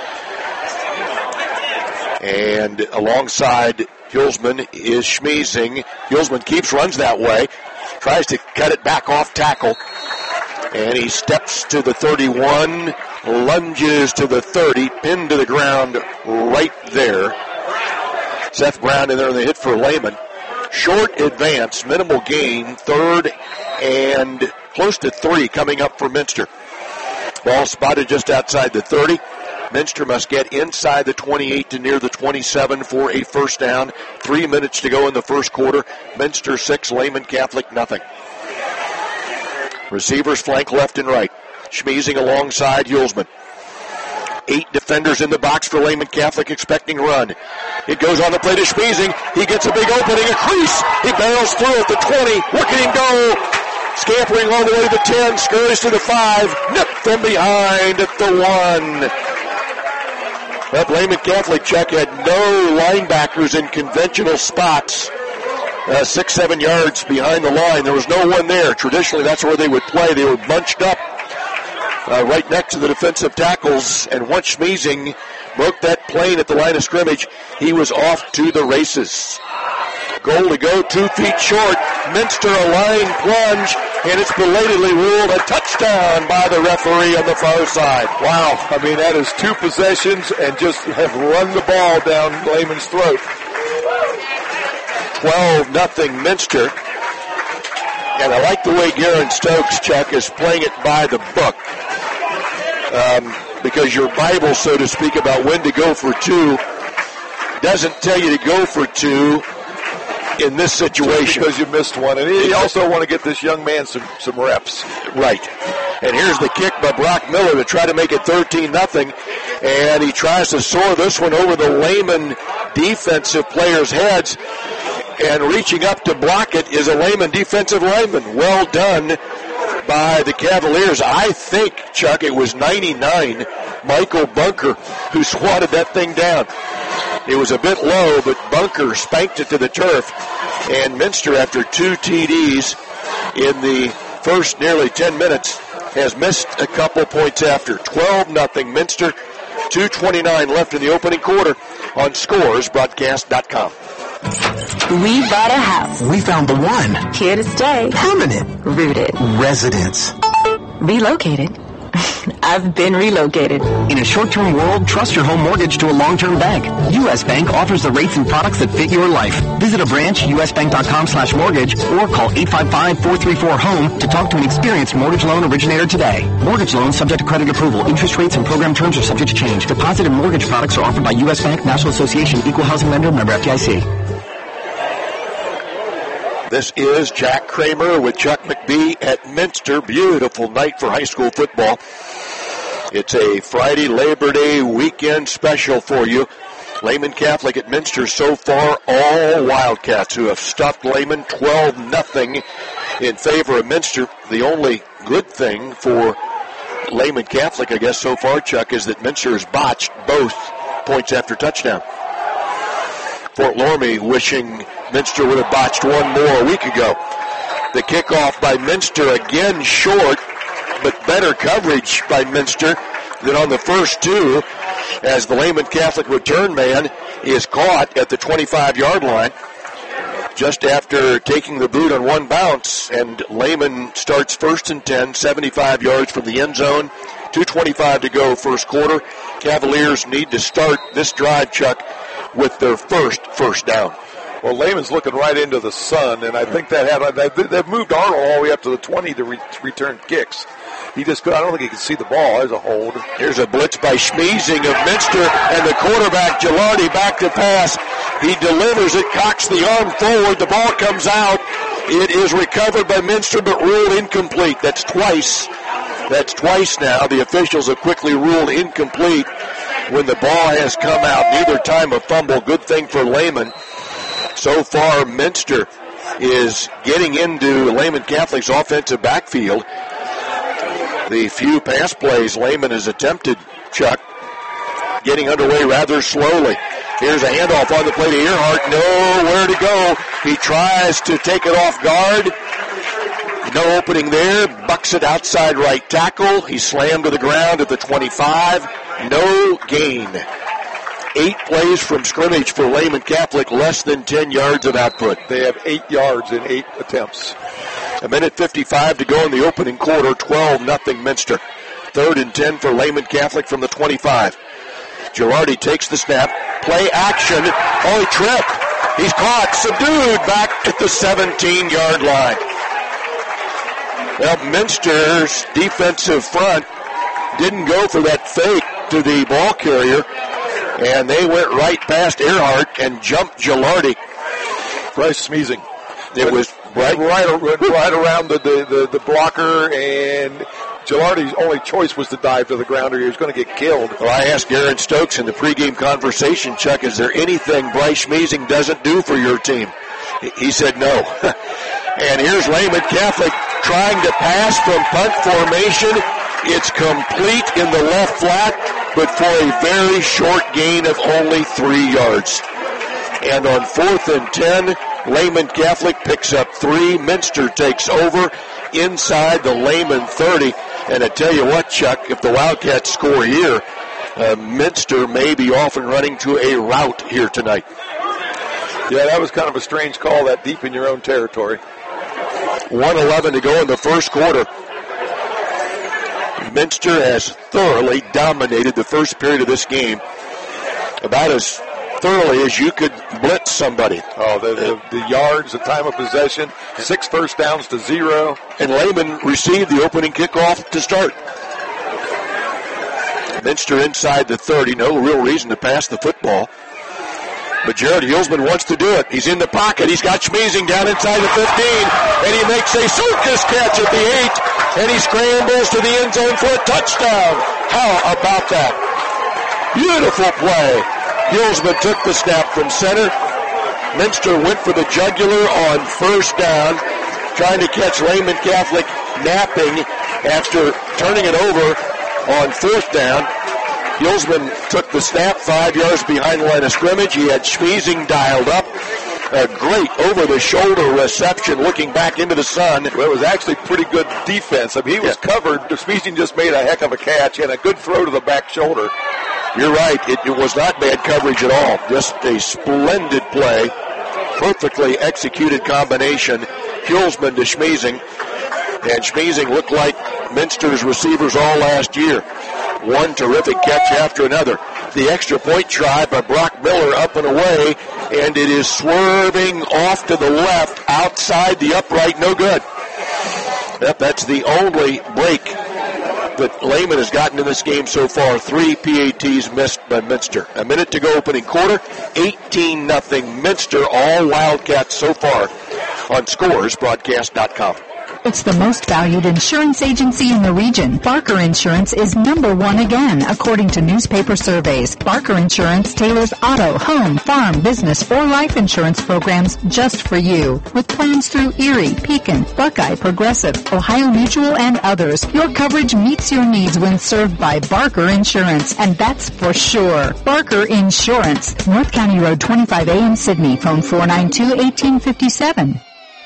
And alongside Yulesman is Schmiesing. Yulesman keeps, runs that way, tries to cut it back off tackle. And he steps to the thirty-one, lunges to the thirty, pinned to the ground right there. Seth Brown in there on the hit for Lehman. Short advance, minimal gain, third and close to three coming up for Minster. Ball spotted just outside the thirty. Minster must get inside the twenty-eight to near the twenty-seven for a first down. Three minutes to go in the first quarter. Minster six, Lehman Catholic nothing. Receivers flank left and right. Schmeezing alongside Hulsman. Eight defenders in the box for Lehman Catholic expecting run. It goes on the play to Schmeezing. He gets a big opening, a crease. He barrels through at the twenty. Look at him go. Scampering all the way to the ten. Scurries to the five. Nipped from behind at the one. But Lehman Catholic, Chuck, had no linebackers in conventional spots. Uh, six, seven yards behind the line. There was no one there. Traditionally, that's where they would play. They were bunched up uh, right next to the defensive tackles. And once Schmeezing broke that plane at the line of scrimmage, he was off to the races. Goal to go, two feet short. Minster a line plunge, and it's belatedly ruled a touchdown by the referee on the far side. Wow, I mean, that is two possessions and just have run the ball down Lehman's throat. twelve nothing Minster. And I like the way Garen Stokes, Chuck, is playing it by the book. Um, because your Bible, so to speak, about when to go for two doesn't tell you to go for two in this situation. Just because you missed one. And you also want to get this young man some, some reps. Right. And here's the kick by Brock Miller to try to make it thirteen nothing. And he tries to soar this one over the Lehman defensive players' heads. And reaching up to block it is a Lehman defensive lineman. Well done by the Cavaliers. I think, Chuck, it was ninety-nine, Michael Bunker, who swatted that thing down. It was a bit low, but Bunker spanked it to the turf. And Minster, after two T Ds in the first nearly ten minutes, has missed a couple points after. twelve nothing Minster, two twenty-nine left in the opening quarter on scores broadcast dot com. We bought a house. We found the one. Here to stay. Permanent. Rooted. Residence. Relocated. I've been relocated. In a short-term world, trust your home mortgage to a long-term bank. U S Bank offers the rates and products that fit your life. Visit a branch, usbank.com slash mortgage, or call eight five five, four three four, home to talk to an experienced mortgage loan originator today. Mortgage loans subject to credit approval. Interest rates and program terms are subject to change. Deposit and mortgage products are offered by U S Bank, National Association, Equal Housing Lender, member F D I C. This is Jack Kramer with Chuck McBee at Minster. Beautiful night for high school football. It's a Friday Labor Day weekend special for you. Lehman Catholic at Minster so far, all Wildcats who have stuffed Lehman twelve nothing in favor of Minster. The only good thing for Lehman Catholic, I guess, so far, Chuck, is that Minster has botched both points after touchdown. Fort Loramie wishing Minster would have botched one more a week ago. The kickoff by Minster again short, but better coverage by Minster than on the first two, as the Lehman Catholic return man is caught at the twenty-five-yard line just after taking the boot on one bounce, and Lehman starts first and ten, seventy-five yards from the end zone, two twenty-five to go first quarter. Cavaliers need to start this drive, Chuck, with their first first down. Well, Lehman's looking right into the sun, and I think that had they've moved Arnold all the way up to the twenty to re- return kicks. He just I don't think he can see the ball as a hold. Here's a blitz by Schmeezing of Minster, and the quarterback Gilardi back to pass. He delivers it, cocks the arm forward. The ball comes out. It is recovered by Minster, but ruled incomplete. That's twice. That's twice now. The officials have quickly ruled incomplete when the ball has come out. Neither time a fumble. Good thing for Lehman. So far, Minster is getting into Lehman Catholic's offensive backfield. The few pass plays Lehman has attempted, Chuck, getting underway rather slowly. Here's a handoff on the play to Earhart. Nowhere to go. He tries to take it off guard. No opening there. Bucks it outside right tackle. He slammed to the ground at the twenty-five. No gain. Eight plays from scrimmage for Lehman Catholic, less than ten yards of output. They have eight yards in eight attempts. A minute fifty-five to go in the opening quarter, twelve nothing Minster. Third and ten for Lehman Catholic from the twenty-five. Girardi takes the snap. Play action. Oh, he tripped. He's caught, subdued back at the seventeen-yard line. Well, Minster's defensive front didn't go for that fake to the ball carrier, and they went right past Earhart and jumped Gilardi. Bryce Schmiesing. It was right, right, right around the, the, the, the blocker, and Gilardi's only choice was to dive to the ground or he was going to get killed. Well, I asked Aaron Stokes in the pregame conversation, Chuck, is there anything Bryce Schmiesing doesn't do for your team? He said no. And here's Lehman Catholic trying to pass from punt formation. It's complete in the left flat, but for a very short gain of only three yards. And on fourth and ten, Lehman Catholic picks up three. Minster takes over inside the Lehman thirty. And I tell you what, Chuck, if the Wildcats score here, uh, Minster may be off and running to a rout here tonight. Yeah, that was kind of a strange call, that deep in your own territory. one eleven to go in the first quarter. Minster has thoroughly dominated the first period of this game, about as thoroughly as you could blitz somebody. Oh, the, the, the yards, the time of possession, six first downs to zero. And Lehman received the opening kickoff to start. Minster inside the thirty, no real reason to pass the football. But Jared Hulsman wants to do it. He's in the pocket. He's got Schmiesing down inside the fifteen, and he makes a circus catch at the eight, and he scrambles to the end zone for a touchdown. How about that? Beautiful play. Hulsman took the snap from center. Minster went for the jugular on first down, trying to catch Lehman Catholic napping after turning it over on fourth down. Hulsman took the snap five yards behind the line of scrimmage. He had Schmiesing dialed up. A great over-the-shoulder reception looking back into the sun. Well, it was actually pretty good defense. I mean, he was yeah. covered. Schmiesing just made a heck of a catch and a good throw to the back shoulder. You're right. It, it was not bad coverage at all. Just a splendid play. Perfectly executed combination. Hulsman to Schmiesing. And Schmiesing looked like Minster's receivers all last year. One terrific catch after another. The extra point try by Brock Miller up and away, and it is swerving off to the left outside the upright. No good. Yep, that's the only break that Lehman has gotten in this game so far. Three P A Ts missed by Minster. A minute to go opening quarter. eighteen nothing Minster. All Wildcats so far on scores broadcast dot com. It's the most valued insurance agency in the region. Barker Insurance is number one again, according to newspaper surveys. Barker Insurance tailors auto, home, farm, business, or life insurance programs just for you. With plans through Erie, Pekin, Buckeye, Progressive, Ohio Mutual, and others, your coverage meets your needs when served by Barker Insurance, and that's for sure. Barker Insurance, North County Road twenty-five A in Sydney. Phone four nine two, one eight five seven.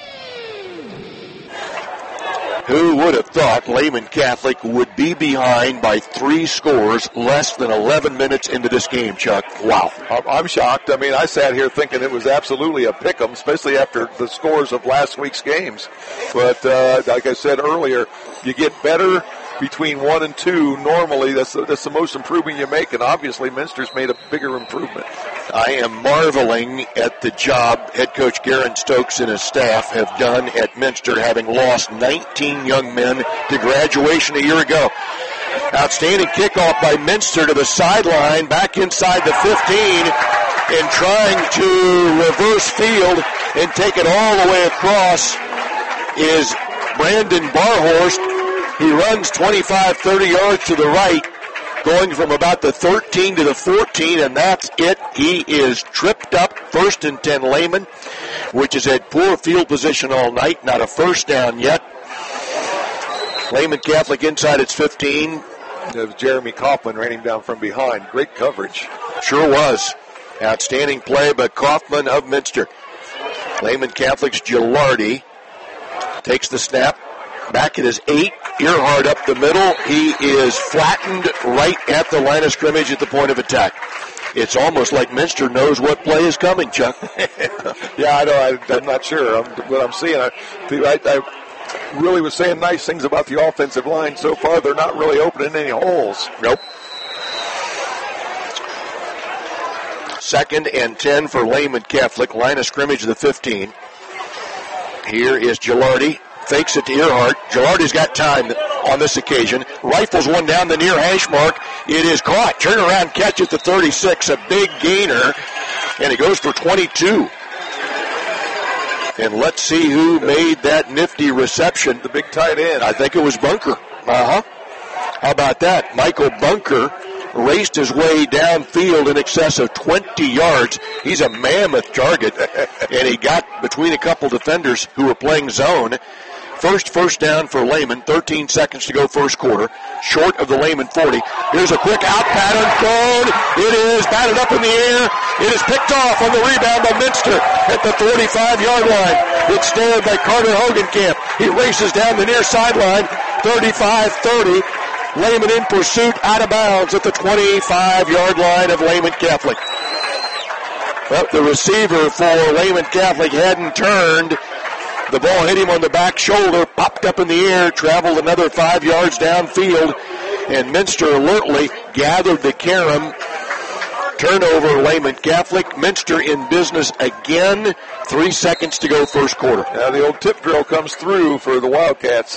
Who would have thought Lehman Catholic would be behind by three scores less than eleven minutes into this game, Chuck? Wow. I'm shocked. I mean, I sat here thinking it was absolutely a pick-em, especially after the scores of last week's games. But uh, like I said earlier, you get better between one and two. Normally, that's, that's the most improvement you make, and obviously Minster's made a bigger improvement. I am marveling at the job head coach Garen Stokes and his staff have done at Minster, having lost nineteen young men to graduation a year ago. Outstanding kickoff by Minster to the sideline, back inside the fifteen, and trying to reverse field and take it all the way across is Brandon Barhorst. He runs twenty-five, thirty yards to the right, going from about the thirteen to the fourteen, and that's it. He is tripped up. First and ten Lehman, which has had poor field position all night. Not a first down yet. Lehman Catholic inside its fifteen. Jeremy Kaufman ran him down from behind. Great coverage. Sure was. Outstanding play by Kaufman of Minster. Lehman Catholic's Gilardi takes the snap. Back at his eight. Earhart up the middle. He is flattened right at the line of scrimmage at the point of attack. It's almost like Minster knows what play is coming, Chuck. yeah, I know. I, I'm not sure. I'm, what I'm seeing, I, I, I really was saying nice things about the offensive line so far. They're not really opening any holes. Nope. Second and ten for Lehman Catholic. Line of scrimmage of the fifteen. Here is Gilardi. Fakes it to Earhart. Gilardi's got time on this occasion. Rifles one down the near hash mark. It is caught. Turnaround catch at the thirty-six. A big gainer. And it goes for twenty-two. And let's see who made that nifty reception. The big tight end. I think it was Bunker. Uh-huh. How about that? Michael Bunker raced his way downfield in excess of twenty yards. He's a mammoth target. And he got between a couple defenders who were playing zone. First first down for Lehman. thirteen seconds to go first quarter. Short of the Lehman forty. Here's a quick out pattern thrown. It is batted up in the air. It is picked off on the rebound by Minster at the forty-five-yard line. It's snared by Carter Hogenkamp. He races down the near sideline. thirty-five thirty. Lehman in pursuit, out of bounds at the twenty-five-yard line of Lehman Catholic. Well, the receiver for Lehman Catholic hadn't turned. The ball hit him on the back shoulder, popped up in the air, traveled another five yards downfield, and Minster alertly gathered the carom. Turnover, Lehman Catholic. Minster in business again. Three seconds to go first quarter. Now the old tip drill comes through for the Wildcats.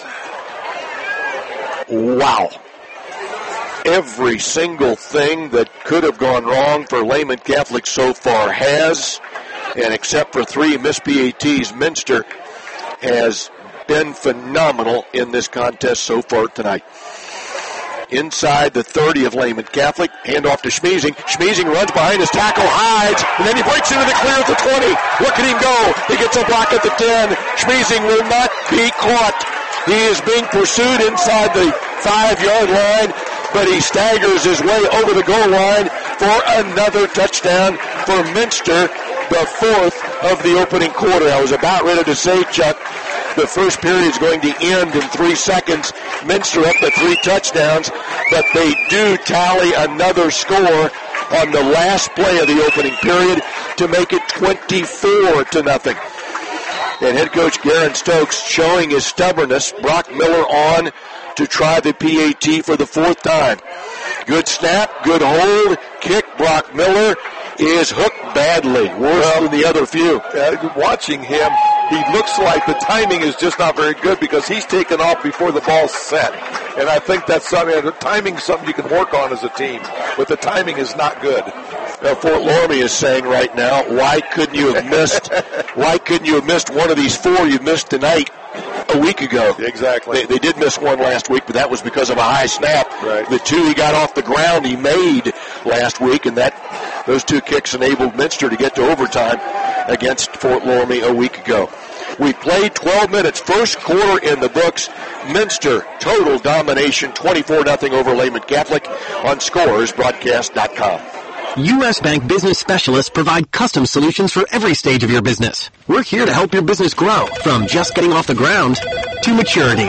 Wow. Every single thing that could have gone wrong for Lehman Catholic so far has, and except for three missed P A Ts, Minster has been phenomenal in this contest so far tonight. Inside the thirty of Lehman Catholic, handoff to Schmiesing. Schmiesing runs behind his tackle, hides, and then he breaks into the clear at the twenty. Look at him go. He gets a block at the ten. Schmiesing will not be caught. He is being pursued inside the five-yard line, but he staggers his way over the goal line for another touchdown for Minster, the fourth of the opening quarter. I was about ready to say, Chuck, the first period is going to end in three seconds. Minster up to three touchdowns, but they do tally another score on the last play of the opening period to make it twenty-four to nothing. And head coach Garen Stokes showing his stubbornness. Brock Miller on to try the P A T for the fourth time. Good snap, good hold, kick. Brock Miller is hooked badly, worse well, than the other few. Uh, watching him, he looks like the timing is just not very good because he's taken off before the ball's set. And I think that's something, the timing is something you can work on as a team, but the timing is not good. Now, Fort Loramie is saying right now, why couldn't you have missed, why couldn't you have missed one of these four you missed tonight a week ago? Exactly. They, they did miss one last week, but that was because of a high snap. Right. The two he got off the ground he made last week, and that those two kicks enabled Minster to get to overtime against Fort Loramie a week ago. We played twelve minutes, first quarter in the books. Minster, total domination, twenty-four nothing over Lehman Catholic on scores broadcast dot com. U S. Bank Business Specialists provide custom solutions for every stage of your business. We're here to help your business grow, from just getting off the ground to maturity.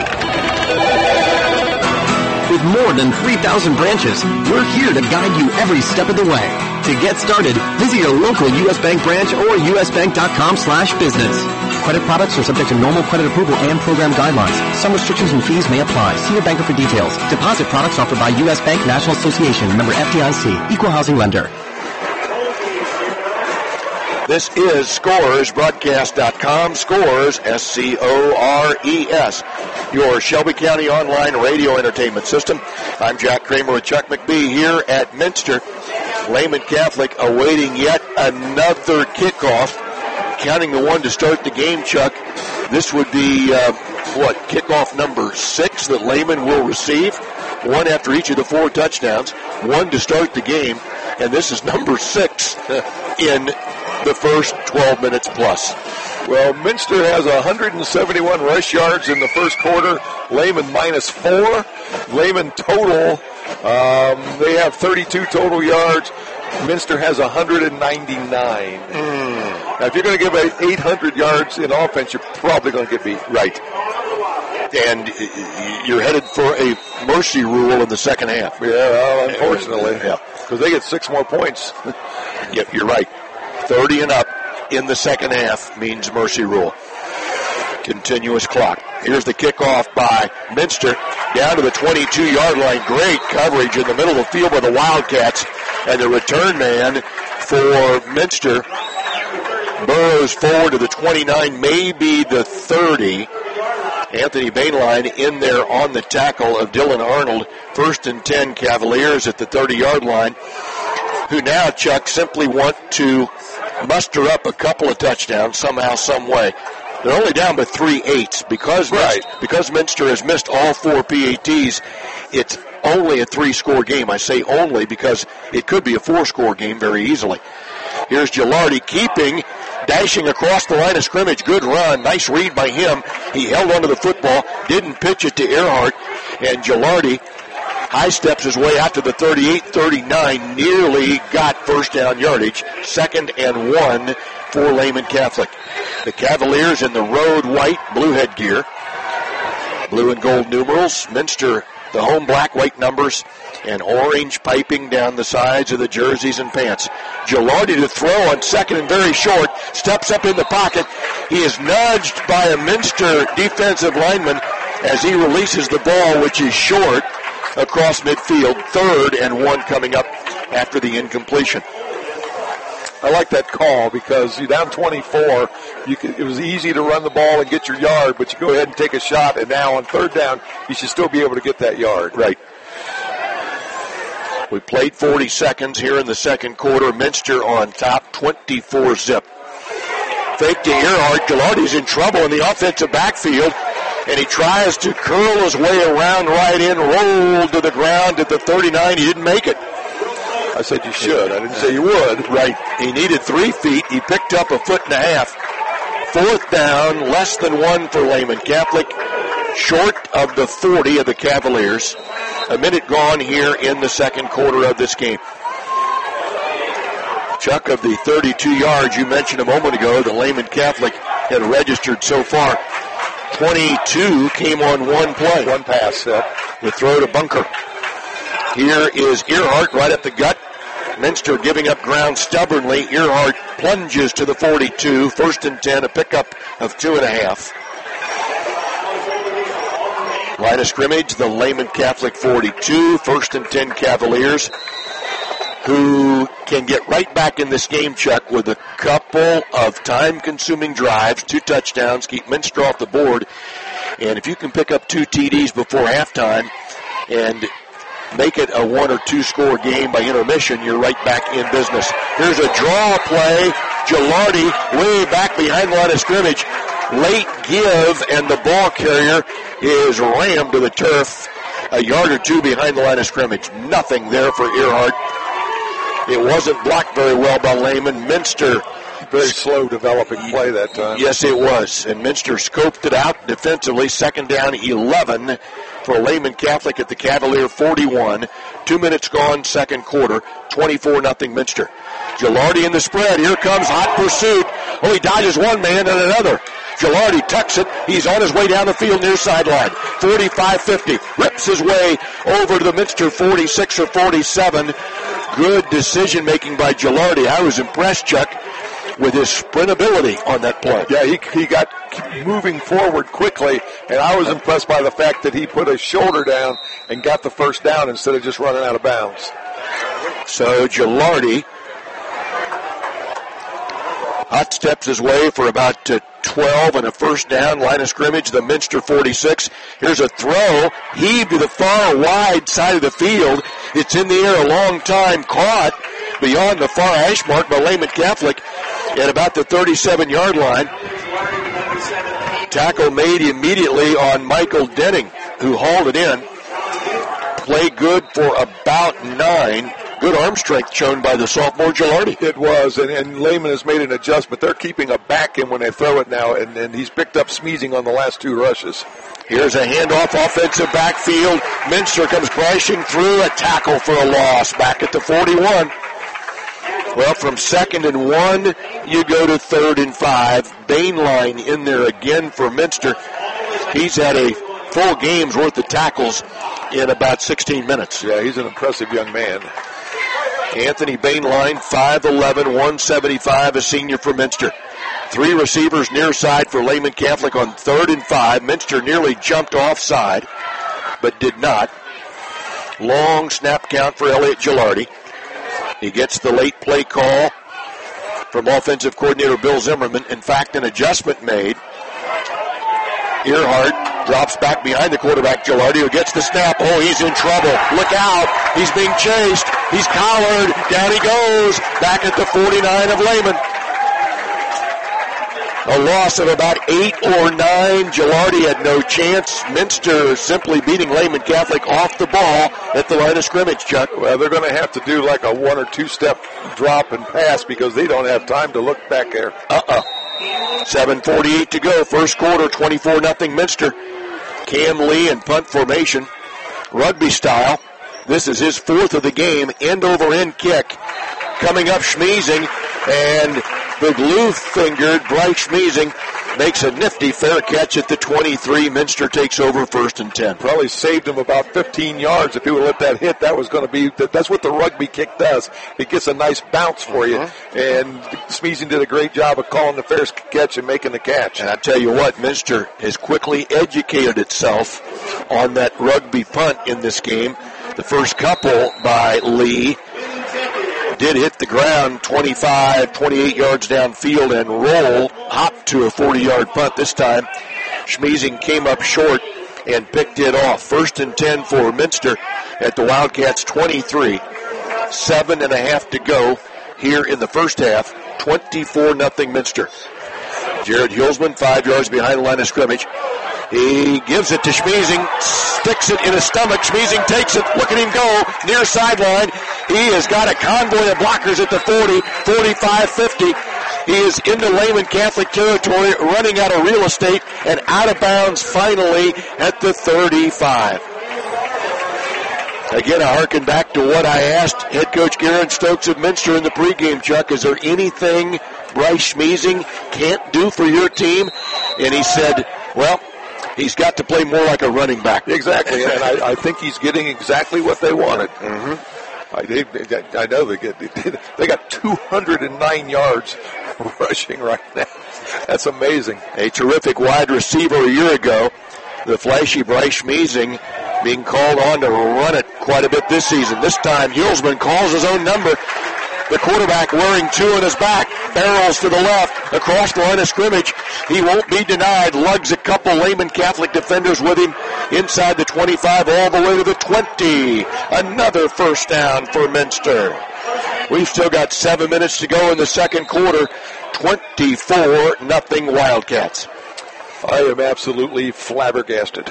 With more than three thousand branches, we're here to guide you every step of the way. To get started, visit your local U S. Bank branch or U S bank dot com slash business. Credit products are subject to normal credit approval and program guidelines. Some restrictions and fees may apply. See your banker for details. Deposit products offered by U S. Bank National Association, member F D I C, equal housing lender. This is Scores, broadcast dot com, Scores, S C O R E S, your Shelby County online radio entertainment system. I'm Jack Kramer with Chuck McBee here at Minster. Lehman Catholic awaiting yet another kickoff. Counting the one to start the game, Chuck, this would be, uh, what, kickoff number six that Lehman will receive. One after each of the four touchdowns, one to start the game, and this is number six in the first twelve minutes plus. Well, Minster has one hundred seventy-one rush yards in the first quarter. Lehman minus four. Lehman total, um, they have thirty-two total yards. Minster has one hundred ninety-nine. Mm. Now, if you're going to give eight hundred yards in offense, you're probably going to get beat. Right. And you're headed for a mercy rule in the second half. Yeah, well, unfortunately. Yeah. Because they get six more points. Yep, you're right. thirty and up in the second half means mercy rule. Continuous clock. Here's the kickoff by Minster down to the twenty-two-yard line. Great coverage in the middle of the field by the Wildcats. And the return man for Minster burrows forward to the twenty-nine, maybe the thirty. Anthony Bainline in there on the tackle of Dylan Arnold. First and ten Cavaliers at the thirty-yard line, who now, Chuck, simply want to muster up a couple of touchdowns somehow, some way. They're only down by three eighths. Because, right. Minster, because Minster has missed all four P A Ts, it's only a three-score game. I say only because it could be a four-score game very easily. Here's Gilardi keeping, dashing across the line of scrimmage. Good run. Nice read by him. He held onto the football, didn't pitch it to Earhart, and Gilardi high steps his way out to the thirty-eight thirty-nine, nearly got first down yardage. Second and one for Lehman Catholic. The Cavaliers in the road white, blue headgear, blue and gold numerals. Minster, the home black, white numbers, and orange piping down the sides of the jerseys and pants. Gilardi to throw on second and very short, steps up in the pocket. He is nudged by a Minster defensive lineman as he releases the ball, which is short, across midfield. Third and one coming up after the incompletion. I like that call because you're down twenty-four. You could, it was easy to run the ball and get your yard, but you go ahead and take a shot, and now on third down, you should still be able to get that yard. Right. We played forty seconds here in the second quarter. Minster on top, twenty-four zip. Fake to Earhart. Gilardi's in trouble in the offensive backfield, and he tries to curl his way around right in, rolled to the ground at the thirty-nine. He didn't make it. I said you should. I didn't say you would. Right. He needed three feet. He picked up a foot and a half. Fourth down, less than one for Lehman Catholic, short of the forty of the Cavaliers. A minute gone here in the second quarter of this game. Chuck, of the thirty-two yards you mentioned a moment ago that Lehman Catholic had registered so far, twenty-two came on one play. One pass set. The throw to Bunker. Here is Earhart right at the gut. Minster giving up ground stubbornly. Earhart plunges to the forty-two. First and ten, a pickup of two and a half. Line of scrimmage, the Lehman Catholic forty-two. First and ten Cavaliers, who can get right back in this game, Chuck, with a couple of time-consuming drives, two touchdowns, keep Minster off the board. And if you can pick up two T Ds before halftime and make it a one or two score game by intermission, you're right back in business. Here's a draw play. Gilardi way back behind the line of scrimmage. Late give, and the ball carrier is rammed to the turf a yard or two behind the line of scrimmage. Nothing there for Earhart. It wasn't blocked very well by Lehman. Minster, very slow developing play that time. Yes, it was. And Minster scoped it out defensively. Second down, eleven for Lehman Catholic at the Cavalier forty-one. Two minutes gone, second quarter. twenty-four nothing Minster. Gilardi in the spread. Here comes hot pursuit. Oh, he dodges one man and another. Gilardi tucks it. He's on his way down the field near sideline. forty-five fifty. Rips his way over to the Minster forty-six or forty-seven. Good decision-making by Gilardi. I was impressed, Chuck, with his sprintability on that play. Yeah, he he got moving forward quickly, and I was impressed by the fact that he put his shoulder down and got the first down instead of just running out of bounds. So Gilardi hot steps his way for about uh, twelve and a first down. Line of scrimmage, the Minster forty-six. Here's a throw, heaved to the far wide side of the field. It's in the air a long time, caught beyond the far hash mark by Lehman Catholic at about the thirty-seven-yard line. Tackle made immediately on Michael Denning, who hauled it in. Play good for about nine. Good arm strength shown by the sophomore Gilardi. It was, and, and Lehman has made an adjustment. They're keeping a back in when they throw it now, and, and he's picked up Smeezing on the last two rushes. Here's a handoff offensive backfield. Minster comes crashing through, a tackle for a loss back at the forty-one. Well, from second and one, you go to third and five. Bainline in there again for Minster. He's had a full game's worth of tackles in about sixteen minutes. Yeah, he's an impressive young man. Anthony Bainline, five eleven, one seventy-five, a senior for Minster. Three receivers near side for Lehman Catholic on third and five. Minster nearly jumped offside, but did not. Long snap count for Elliot Gilardi. He gets the late play call from offensive coordinator Bill Zimmerman. In fact, an adjustment made. Earhart drops back behind the quarterback, Gilardi, who gets the snap. Oh, he's in trouble. Look out. He's being chased. He's collared. Down he goes. Back at the forty-nine of Lehman. A loss of about eight or nine. Gilardi had no chance. Minster simply beating Lehman Catholic off the ball at the line of scrimmage, Chuck. Well, they're going to have to do like a one or two step drop and pass because they don't have time to look back there. Uh-uh. seven forty-eight to go. First quarter, twenty-four nothing Minster. Cam Lee in punt formation. Rugby style. This is his fourth of the game. End over end kick. Coming up, Schmeezing. And the glue-fingered Bryce Schmeezing makes a nifty fair catch at the twenty-three. Minster takes over first and ten. Probably saved him about fifteen yards if he would let that hit. That was going to be, that's what the rugby kick does. It gets a nice bounce for you. Uh-huh. And Schmeezing did a great job of calling the fair catch and making the catch. And I tell you what, Minster has quickly educated itself on that rugby punt in this game. The first couple by Lee did hit the ground twenty-five, twenty-eight yards downfield and roll, hop to a forty-yard punt. This time, Schmeezing came up short and picked it off. First and ten for Minster at the Wildcats twenty-three. Seven and a half to go here in the first half. twenty-four nothing Minster. Jared Hulsman, five yards behind the line of scrimmage. He gives it to Schmeezing, sticks it in his stomach. Schmeezing takes it. Look at him go near sideline. He has got a convoy of blockers at the forty, forty-five, fifty. He is into Lehman Catholic territory, running out of real estate, and out of bounds finally at the thirty-five. Again, I harken back to what I asked head coach Garen Stokes of Minster in the pregame, Chuck. Is there anything Bryce Schmeezing can't do for your team? And he said, well, he's got to play more like a running back. Exactly, and I, I think he's getting exactly what they wanted. Mm-hmm. I, they, I know they get they got two hundred nine yards rushing right now. That's amazing. A terrific wide receiver a year ago. The flashy Bryce Schmeezing being called on to run it quite a bit this season. This time, Hulsman calls his own number. The quarterback wearing two on his back, barrels to the left, across the line of scrimmage. He won't be denied. Lugs a couple Lehman Catholic defenders with him inside the twenty-five all the way to the twenty. Another first down for Minster. We've still got seven minutes to go in the second quarter. twenty-four nothing Wildcats. I am absolutely flabbergasted.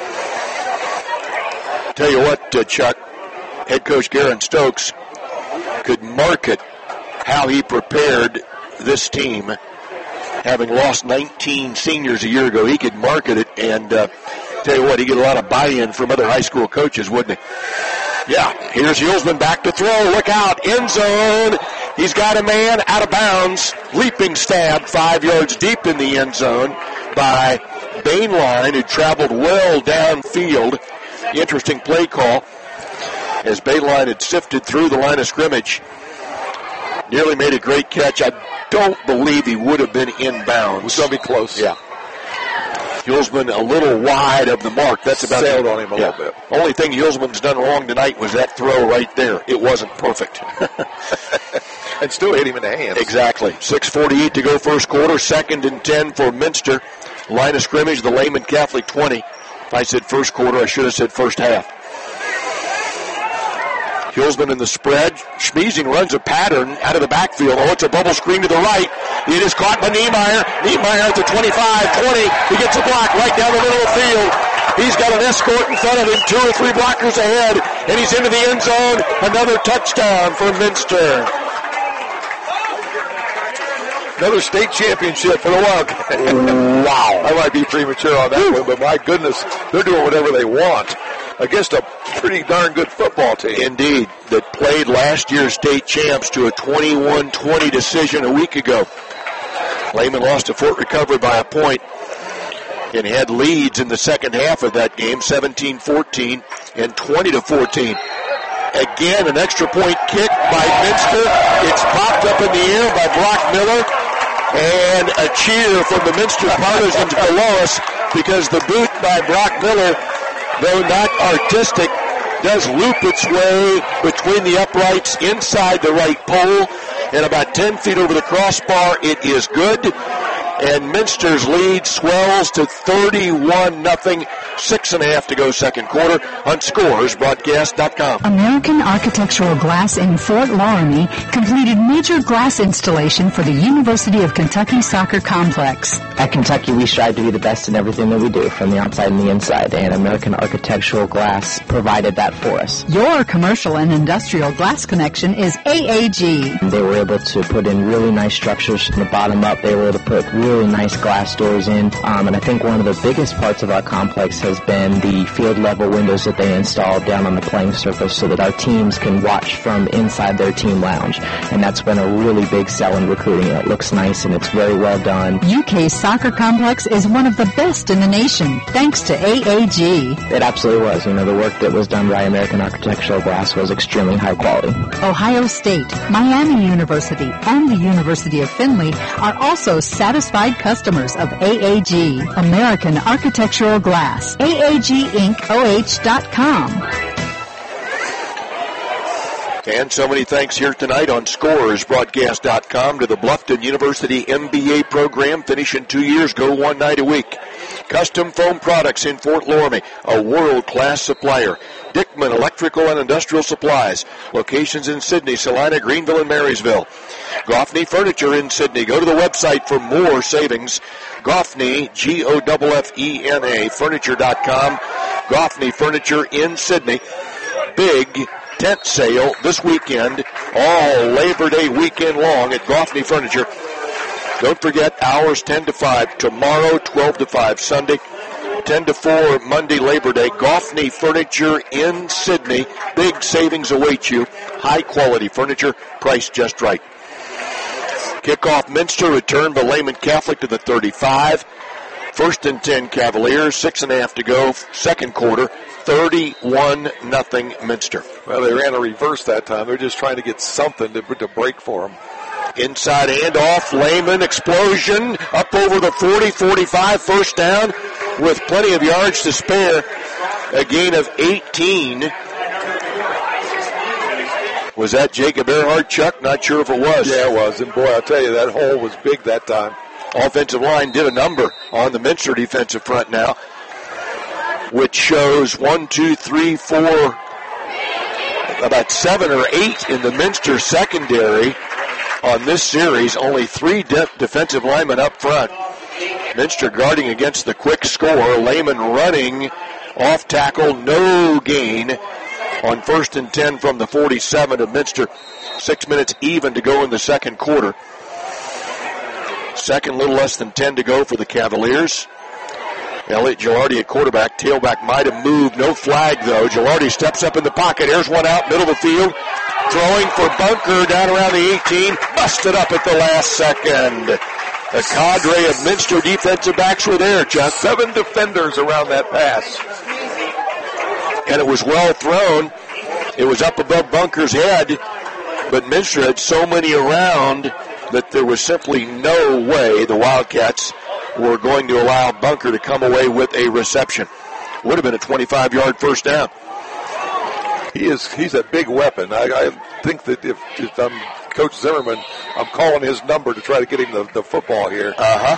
Tell you what, uh, Chuck, head coach Garen Stokes could market how he prepared this team. Having lost nineteen seniors a year ago, he could market it, and uh, tell you what, he'd get a lot of buy-in from other high school coaches, wouldn't he? Yeah, here's Hulsman back to throw. Look out, end zone. He's got a man out of bounds. Leaping stab five yards deep in the end zone by Bainline, who traveled well downfield. Interesting play call as Bainline had sifted through the line of scrimmage. Nearly made a great catch. I don't believe he would have been inbounds. It was going to be close. Yeah. Hulsman a little wide of the mark. That's about sailed on him a yeah. little bit. Only thing Hulsman's done wrong tonight was that throw right there. It wasn't perfect. And still hit him in the hands. Exactly. six forty-eight to go first quarter. Second and ten for Minster. Line of scrimmage, the Lehman Catholic twenty. If I said first quarter, I should have said first half. Hulsman in the spread. Schmeezing runs a pattern out of the backfield. Oh, it's a bubble screen to the right. It is caught by Niemeyer. Niemeyer at the twenty-five, twenty. He gets a block right down the middle of the field. He's got an escort in front of him, two or three blockers ahead, and he's into the end zone. Another touchdown for Minster. Another state championship for the Wildcats. Wow. I might be premature on that one, but my goodness, they're doing whatever they want against a pretty darn good football team. Indeed, that played last year's state champs to a twenty-one twenty decision a week ago. Lehman lost to Fort Recovery by a point and had leads in the second half of that game, seventeen fourteen and twenty to fourteen. Again, an extra point kick by Minster. It's popped up in the air by Brock Miller. And a cheer from the Minster partisans below us because the boot by Brock Miller, though not artistic, does loop its way between the uprights inside the right pole and about ten feet over the crossbar. It is good. And Minster's lead swells to thirty-one nothing. Six and a half to go second quarter on Scores Broadcast dot com. American Architectural Glass in Fort Laramie completed major glass installation for the University of Kentucky Soccer Complex. At Kentucky, we strive to be the best in everything that we do, from the outside and the inside, and American Architectural Glass provided that for us. Your commercial and industrial glass connection is A A G. They were able to put in really nice structures from the bottom up. They were able to put really nice glass doors in, um, and I think one of the biggest parts of our complex has been the field level windows that they installed down on the playing surface so that our teams can watch from inside their team lounge, and that's been a really big sell in recruiting. It looks nice and it's very well done. U K's soccer complex is one of the best in the nation, thanks to A A G. It absolutely was. You know, the work that was done by American Architectural Glass was extremely high quality. Ohio State, Miami University, and the University of Findlay are also satisfied customers of A A G, American Architectural Glass. A A G Inc O H dot com. And so many thanks here tonight on Scores Broadcast dot com to the Bluffton University M B A program. Finish in two years, go one night a week. Custom Foam Products in Fort Laramie, a world-class supplier. Dickman Electrical and Industrial Supplies. Locations in Sydney, Salina, Greenville, and Marysville. Goffney Furniture in Sydney. Go to the website for more savings. Goffney, G O F F E N A, furniture dot com. Goffney Furniture in Sydney. Big tent sale this weekend, all Labor Day weekend long at Goffney Furniture. Don't forget, hours ten to five, tomorrow twelve to five, Sunday ten to four, Monday Labor Day. Goffney Furniture in Sydney. Big savings await you. High quality furniture, priced just right. Kickoff Minster, return by Lehman Catholic to the thirty-five. First and ten Cavaliers, six and a half to go, second quarter, thirty-one nothing Minster. Well, they ran a reverse that time. They're just trying to get something to, to break for them. Inside handoff, Lehman, explosion, up over the forty, forty-five, first down with plenty of yards to spare. A gain of eighteen. Was that Jacob Earhart, Chuck? Not sure if it was. Yeah, it was. And boy, I'll tell you, that hole was big that time. Offensive line did a number on the Minster defensive front now, which shows one, two, three, four, about seven or eight in the Minster secondary on this series. Only three de- defensive linemen up front. Minster guarding against the quick score. Lehman running off tackle, no gain on first and ten from the forty-seven of Minster. Six minutes even to go in the second quarter. Second, little less than ten to go for the Cavaliers. Elliot Gilardi at quarterback. Tailback might have moved. No flag, though. Gilardi steps up in the pocket. Here's one out, middle of the field. Throwing for Bunker down around the eighteen. Busted up at the last second. The cadre of Minster defensive backs were there, Chuck. Seven defenders around that pass. And it was well thrown. It was up above Bunker's head. But Minster had so many around that there was simply no way the Wildcats were going to allow Bunker to come away with a reception. Would have been a twenty-five-yard first down. He is, he's a big weapon. I, I think that if, if I'm Coach Zimmerman, I'm calling his number to try to get him the, the football here.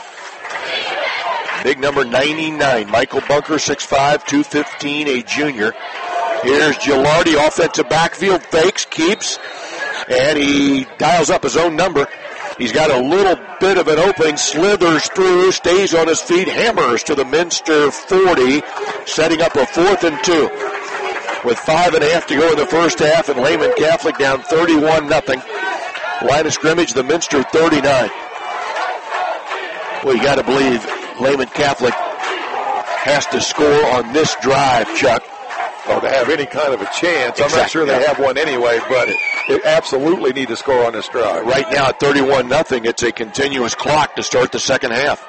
Uh-huh. Big number ninety-nine. Michael Bunker, six five, two fifteen, a junior. Here's Gilardi, offensive backfield, fakes, keeps, and he dials up his own number. He's got a little bit of an opening, slithers through, stays on his feet, hammers to the Minster forty, setting up a fourth and two. With five and a half to go in the first half, and Lehman Catholic down thirty-one nothing. Line of scrimmage, the Minster thirty-nine. Well, you got to believe Lehman Catholic has to score on this drive, Chuck. Oh, to have any kind of a chance. Exactly. I'm not sure they have one anyway, but they absolutely need to score on this drive. Right now at thirty-one nothing, it's a continuous clock to start the second half.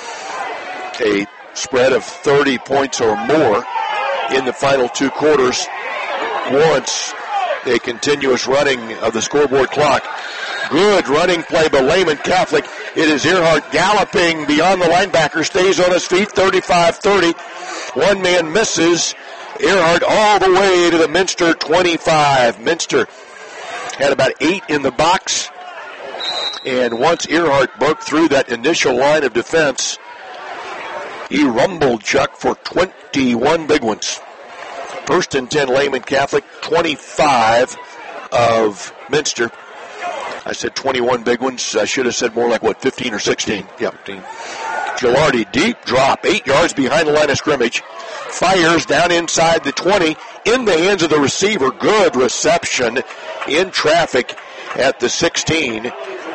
A spread of thirty points or more in the final two quarters warrants a continuous running of the scoreboard clock. Good running play by Lehman Catholic. It is Earhart galloping beyond the linebacker, stays on his feet, thirty-five thirty. One man misses. Earhart all the way to the Minster twenty-five. Minster had about eight in the box. And once Earhart broke through that initial line of defense, he rumbled, Chuck, for twenty-one big ones. First and ten, Lehman Catholic, twenty-five of Minster. I said twenty-one big ones. I should have said more like, what, fifteen or sixteen? Yeah, fifteen. Gilardi, deep drop, eight yards behind the line of scrimmage. Fires down inside the twenty, in the hands of the receiver. Good reception in traffic at the sixteen.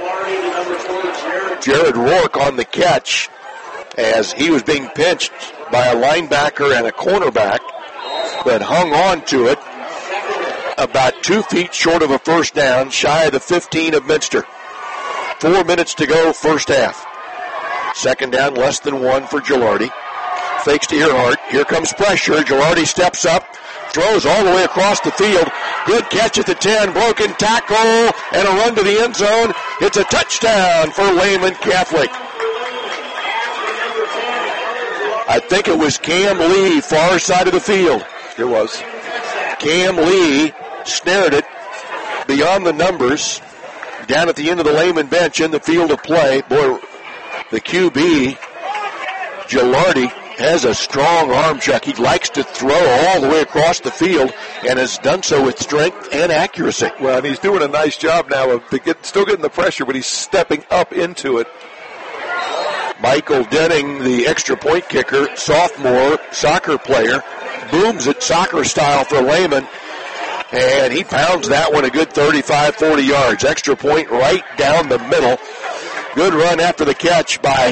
Jared Rourke on the catch as he was being pinched by a linebacker and a cornerback, but hung on to it about two feet short of a first down, shy of the fifteen of Minster. Four minutes to go, first half. Second down, less than one for Gilardi. Fakes to Earhart. Here comes pressure. Gilardi steps up, throws all the way across the field. Good catch at the ten. Broken tackle and a run to the end zone. It's a touchdown for Lehman Catholic. I think it was Cam Lee, far side of the field. It was. Cam Lee snared it beyond the numbers, down at the end of the Lehman bench in the field of play. Boy, the Q B, Gilardi, has a strong arm, Chuck. He likes to throw all the way across the field and has done so with strength and accuracy. Well, and he's doing a nice job now of get, still getting the pressure, but he's stepping up into it. Michael Denning, the extra point kicker, sophomore soccer player, booms it soccer style for Lehman, and he pounds that one a good thirty-five, forty yards. Extra point right down the middle. Good run after the catch by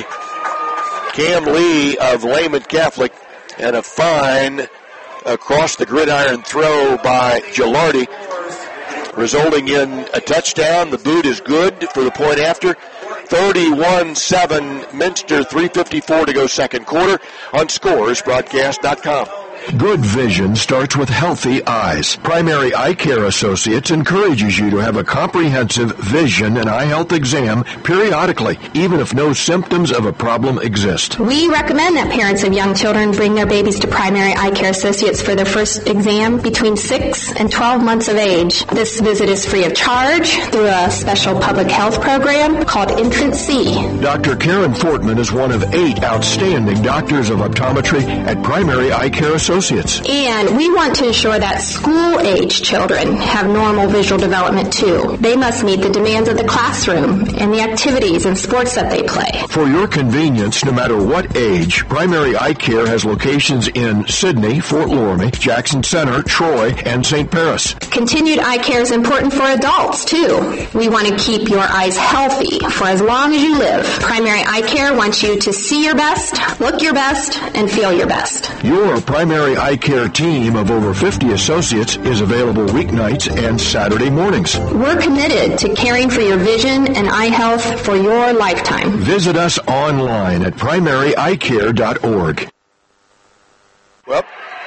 Cam Lee of Lehman Catholic, and a fine across the gridiron throw by Gilardi, resulting in a touchdown. The boot is good for the point after. thirty-one seven Minster, three fifty-four to go second quarter on scores broadcast dot com. Good vision starts with healthy eyes. Primary Eye Care Associates encourages you to have a comprehensive vision and eye health exam periodically, even if no symptoms of a problem exist. We recommend that parents of young children bring their babies to Primary Eye Care Associates for their first exam between six and twelve months of age. This visit is free of charge through a special public health program called Infant C. Doctor Karen Fortman is one of eight outstanding doctors of optometry at Primary Eye Care Associates. And we want to ensure that school-age children have normal visual development too. They must meet the demands of the classroom and the activities and sports that they play. For your convenience, no matter what age, Primary Eye Care has locations in Sydney, Fort Loramie, Jackson Center, Troy, and Saint Paris. Continued eye care is important for adults too. We want to keep your eyes healthy for as long as you live. Primary Eye Care wants you to see your best, look your best, and feel your best. Your Primary Eye Care team of over fifty associates is available weeknights and Saturday mornings. We're committed to caring for your vision and eye health for your lifetime. Visit us online at primary eye care dot org. Well,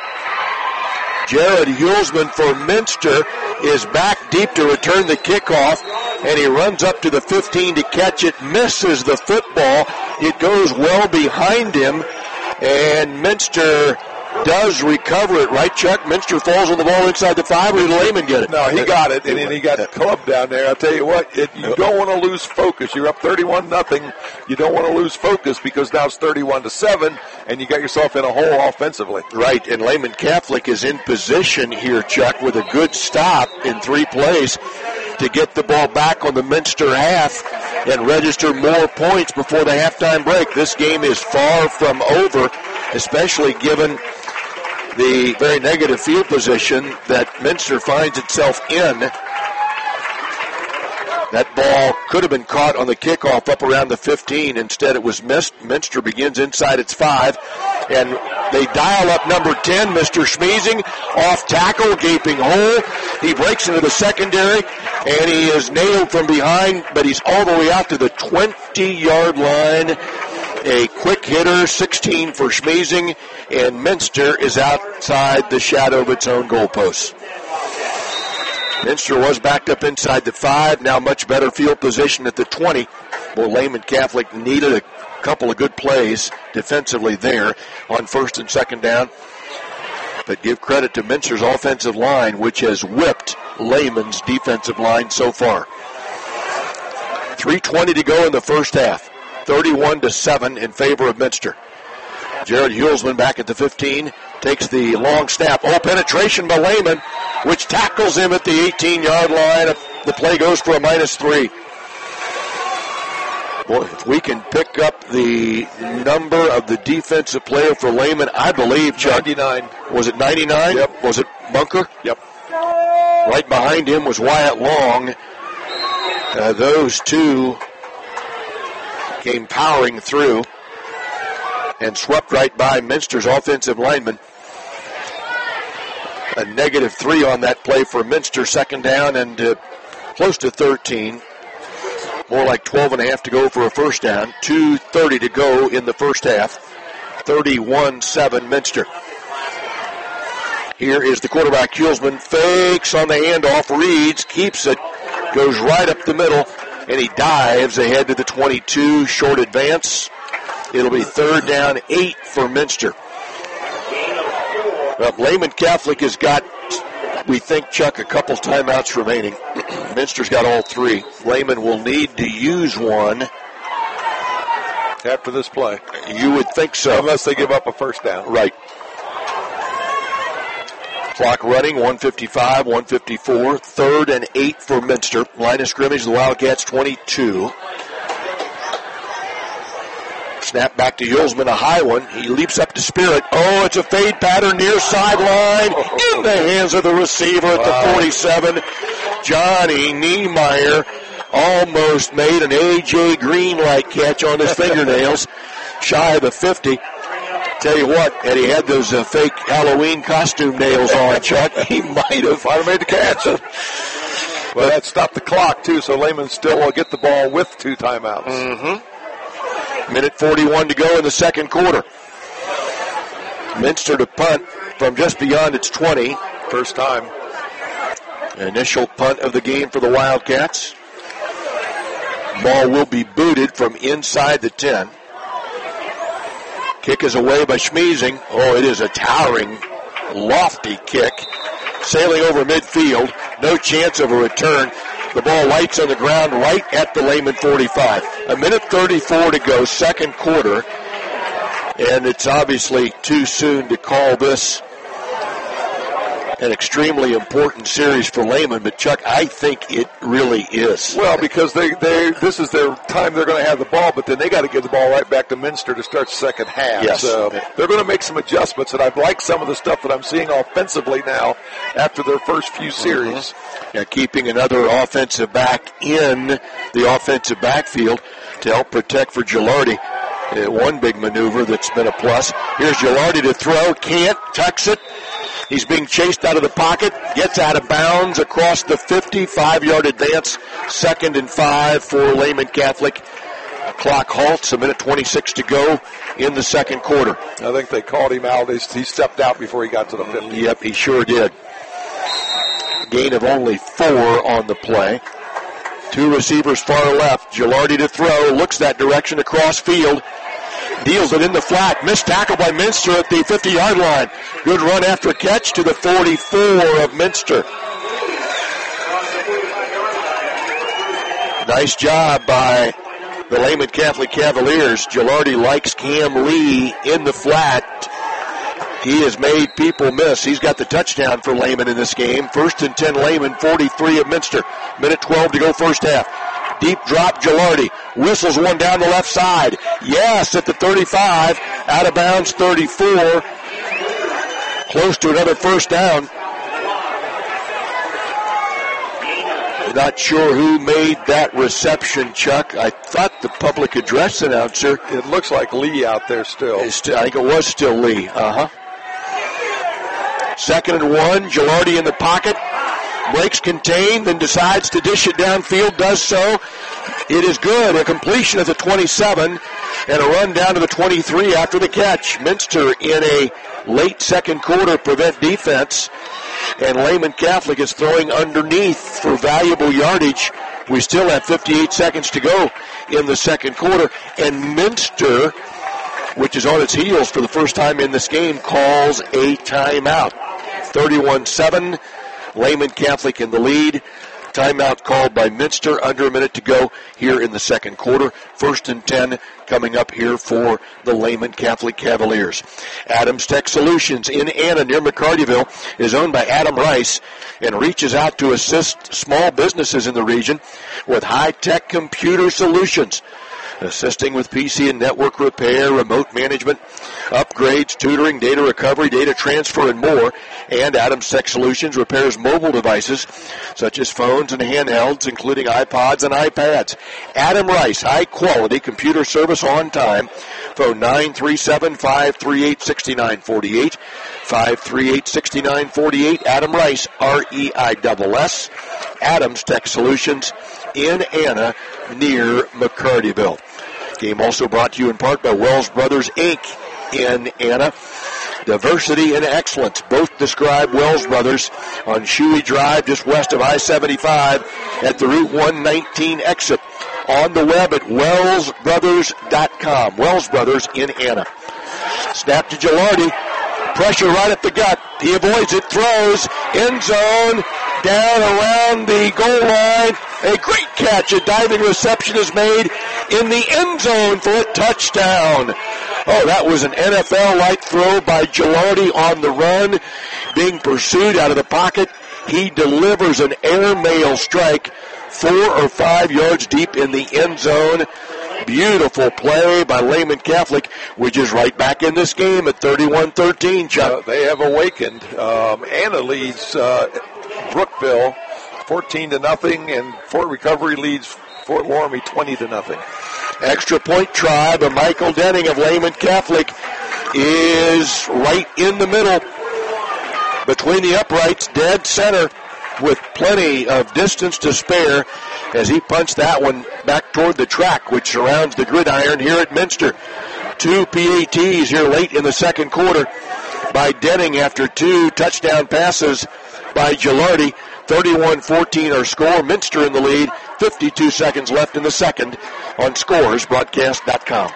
Jared Hulsman for Minster is back deep to return the kickoff, and he runs up to the fifteen to catch it, misses the football. It goes well behind him, and Minster does recover it, right, Chuck? Minster falls on the ball inside the five, or did Lehman get it? No, he got it, and then he got clubbed down there. I'll tell you what, it, you don't want to lose focus. You're up thirty-one nothing. You don't want to lose focus because now it's thirty-one to seven, and you got yourself in a hole offensively. Right, and Lehman Catholic is in position here, Chuck, with a good stop in three plays to get the ball back on the Minster half and register more points before the halftime break. This game is far from over, especially given the very negative field position that Minster finds itself in. That ball could have been caught on the kickoff up around the fifteen. Instead, it was missed. Minster begins inside its five, and they dial up number ten, Mister Schmeezing, off tackle, gaping hole. He breaks into the secondary, and he is nailed from behind, but he's all the way out to the twenty-yard line. A quick hitter, sixteen for Schmeezing, and Minster is outside the shadow of its own goalposts. Minster was backed up inside the five, now much better field position at the twenty. Well, Lehman Catholic needed a couple of good plays defensively there on first and second down. But give credit to Minster's offensive line, which has whipped Lehman's defensive line so far. three twenty to go in the first half. thirty-one to seven in favor of Minster. Jared Hulsman back at the fifteen. Takes the long snap. Oh, penetration by Lehman, which tackles him at the eighteen-yard line. The play goes for a minus three. Boy, if we can pick up the number of the defensive player for Lehman, I believe, Chuck. ninety-nine. Was it ninety-nine? Yep. Was it Bunker? Yep. Right behind him was Wyatt Long. Uh, those two came powering through and swept right by Minster's offensive lineman. A negative three on that play for Minster, second down and uh, close to thirteen. More like twelve and a half to go for a first down. two thirty to go in the first half. thirty-one seven Minster. Here is the quarterback, Hulsman, fakes on the handoff, reads, keeps it, goes right up the middle, and he dives ahead to the twenty-two, short advance. It'll be third down, eight for Minster. Well, Lehman Catholic has got, we think, Chuck, a couple timeouts remaining. Minster's got all three. Lehman will need to use one. After this play. You would think so. Unless they give up a first down. Right. Clock running, one fifty-five, one fifty-four. Third and eight for Minster. Line of scrimmage, the Wildcats twenty-two. Snap back to Hulsman, a high one. He leaps up to Spirit. Oh, it's a fade pattern near sideline. In the hands of the receiver at the forty-seven. Johnny Niemeyer almost made an A J Green-like catch on his fingernails. Shy of the fifty. Tell you what, had he had those uh, fake Halloween costume nails on, Chuck, he might have, might have made the catch. Well, that stopped the clock, too, so Lehman still will get the ball with two timeouts. Mm-hmm. Minute forty-one to go in the second quarter. Minster to punt from just beyond its twenty. First time. Initial punt of the game for the Wildcats. Ball will be booted from inside the ten. Kick is away by Schmeezing. Oh, it is a towering, lofty kick. Sailing over midfield. No chance of a return. The ball lights on the ground right at the Lehman forty-five. A minute thirty-four to go, second quarter. And it's obviously too soon to call this an extremely important series for Lehman, but Chuck, I think it really is. Well, because they, they this is their time they're going to have the ball, but then they got to give the ball right back to Minster to start the second half. Yes. So they're going to make some adjustments, and I've liked some of the stuff that I'm seeing offensively now after their first few series. Mm-hmm. Yeah, keeping another offensive back in the offensive backfield to help protect for Gilardi. Uh, one big maneuver that's been a plus. Here's Gilardi to throw, can't, tucks it. He's being chased out of the pocket, gets out of bounds across the fifty-five-yard advance, second and five for Lehman Catholic. Clock halts, a minute twenty-six to go in the second quarter. I think they called him out. He stepped out before he got to the fifty. Yep, he sure did. Gain of only four on the play. Two receivers far left. Gilardi to throw, looks that direction across field. Deals it in the flat. Missed tackle by Minster at the fifty-yard line. Good run after catch to the forty-four of Minster. Nice job by the Lehman Catholic Cavaliers. Gilardi likes Cam Lee in the flat. He has made people miss. He's got the touchdown for Lehman in this game. First and ten Lehman, forty-three of Minster. Minute twelve to go first half. Deep drop, Gilardi. Whistles one down the left side. Yes, at the thirty-five. Out of bounds, thirty-four. Close to another first down. Not sure who made that reception, Chuck. I thought the public address announcer. It looks like Lee out there still. I think it was still Lee. Uh-huh. Second and one. Gilardi in the pocket. Breaks contained, then decides to dish it downfield, does so. It is good. A completion at the twenty-seven and a run down to the twenty-three after the catch. Minster in a late second quarter prevent defense and Lehman Catholic is throwing underneath for valuable yardage. We still have fifty-eight seconds to go in the second quarter, and Minster, which is on its heels for the first time in this game, calls a timeout. thirty-one seven, Lehman Catholic in the lead. Timeout called by Minster, under a minute to go here in the second quarter. First and ten coming up here for the Lehman Catholic Cavaliers. Adams Tech Solutions in Anna near McCartyville is owned by Adam Rice and reaches out to assist small businesses in the region with high-tech computer solutions, assisting with P C and network repair, remote management, upgrades, tutoring, data recovery, data transfer, and more. And Adams Tech Solutions repairs mobile devices such as phones and handhelds, including iPods and iPads. Adam Rice, high-quality computer service on time. Phone nine three seven, five three eight, six nine four eight, five three eight, six nine four eight. Adam Rice, R E I S S. Adams Tech Solutions in Anna near McCartyville. Game also brought to you in part by Wells Brothers, Incorporated in Anna. Diversity and excellence both describe Wells Brothers on Shuey Drive just west of I seventy-five at the Route one nineteen exit. On the web at wells brothers dot com. Wells Brothers in Anna. Snap to Gilardi. Pressure right at the gut. He avoids it, throws, end zone, down around the goal line. A great catch. A diving reception is made in the end zone for a touchdown. Oh, that was an N F L-like throw by Gilardi on the run. Being pursued out of the pocket, he delivers an airmail strike four or five yards deep in the end zone. Beautiful play by Lehman Catholic, which is right back in this game at thirty-one thirteen, Chuck. Uh, they have awakened. Um, Anna leads uh, Brookville fourteen to nothing, and Fort Recovery leads Fort Loramie twenty to nothing. Extra point try by Michael Denning of Lehman Catholic is right in the middle between the uprights, dead center, with plenty of distance to spare as he punched that one back toward the track, which surrounds the gridiron here at Minster. Two P A Ts here late in the second quarter by Denning after two touchdown passes by Gilardi. thirty-one fourteen our score. Minster in the lead. fifty-two seconds left in the second on scores broadcast dot com.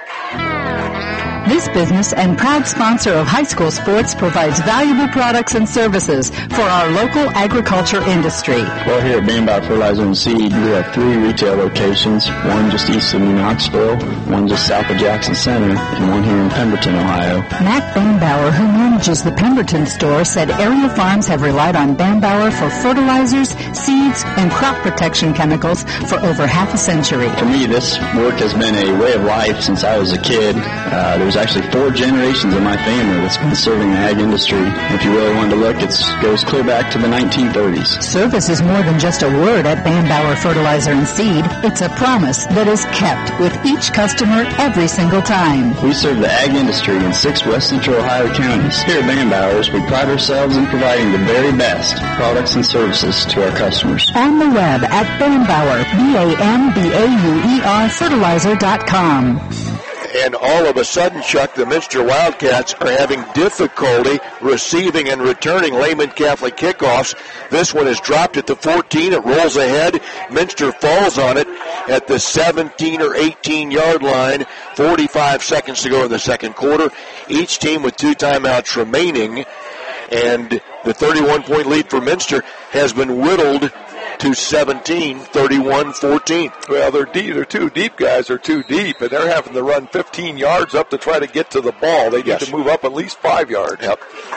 This business and proud sponsor of high school sports provides valuable products and services for our local agriculture industry. Well, here at Bambauer Fertilizer and Seed, we have three retail locations, one just east of New Knoxville, one just south of Jackson Center, and one here in Pemberton, Ohio. Matt Bambauer, who manages the Pemberton store, said area farms have relied on Bambauer for fertilizers, seeds, and crop protection chemicals for over half a century. For me, this work has been a way of life since I was a kid. Uh, there's actually four generations of my family that's been serving the ag industry. If you really wanted to look, it goes clear back to the nineteen thirties. Service is more than just a word at Bambauer Fertilizer and Seed. It's a promise that is kept with each customer every single time. We serve the ag industry in six West Central Ohio counties. Here at Bambauer's, we pride ourselves in providing the very best products and services to our customers. On the web at Bambauer, B A M B A U E R fertilizer dot com. And all of a sudden, Chuck, the Minster Wildcats are having difficulty receiving and returning Lehman Catholic kickoffs. This one is dropped at the fourteen. It rolls ahead. Minster falls on it at the seventeen or eighteen-yard line. forty-five seconds to go in the second quarter. Each team with two timeouts remaining. And the thirty-one point lead for Minster has been whittled to seventeen, thirty-one fourteen. Well, they're deep, they're two deep guys are too deep, and they're having to run fifteen yards up to try to get to the ball. They get yes. to move up at least five yards. Yep.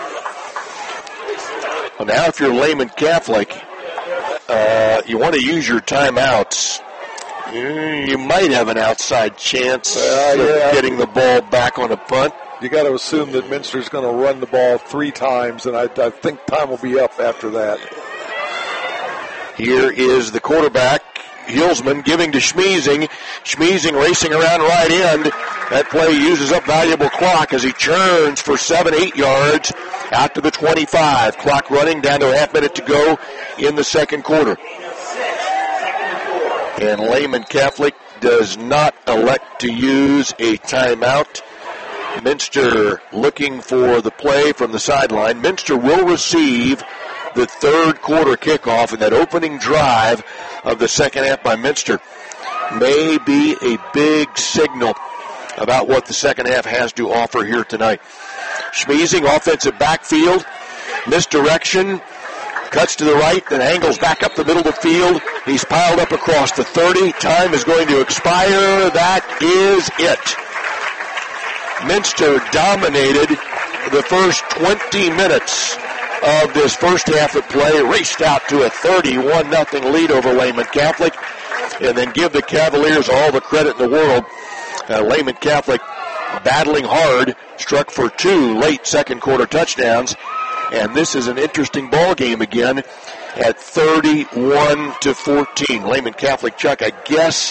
Well, now if you're Lehman Catholic, uh, you want to use your timeouts. You might have an outside chance uh, of yeah. getting the ball back on a punt. You got to assume that Minster's going to run the ball three times, and I, I think time will be up after that. Here is the quarterback, Hilsman, giving to Schmeezing. Schmeezing racing around right end. That play uses up valuable clock as he churns for seven, eight yards out to the twenty-five. Clock running down to a half minute to go in the second quarter. And Lehman Catholic does not elect to use a timeout. Minster looking for the play from the sideline. Minster will receive the third quarter kickoff, and that opening drive of the second half by Minster may be a big signal about what the second half has to offer here tonight. Schmeezing, offensive backfield, misdirection, cuts to the right, then angles back up the middle of the field. He's piled up across the thirty. Time is going to expire. That is it. Minster dominated the first twenty minutes of this first half of play, raced out to a thirty-one nothing lead over Lehman Catholic, and then give the Cavaliers all the credit in the world. Uh, Lehman Catholic battling hard, struck for two late second quarter touchdowns, and this is an interesting ball game again at thirty-one to fourteen. Lehman Catholic, Chuck, I guess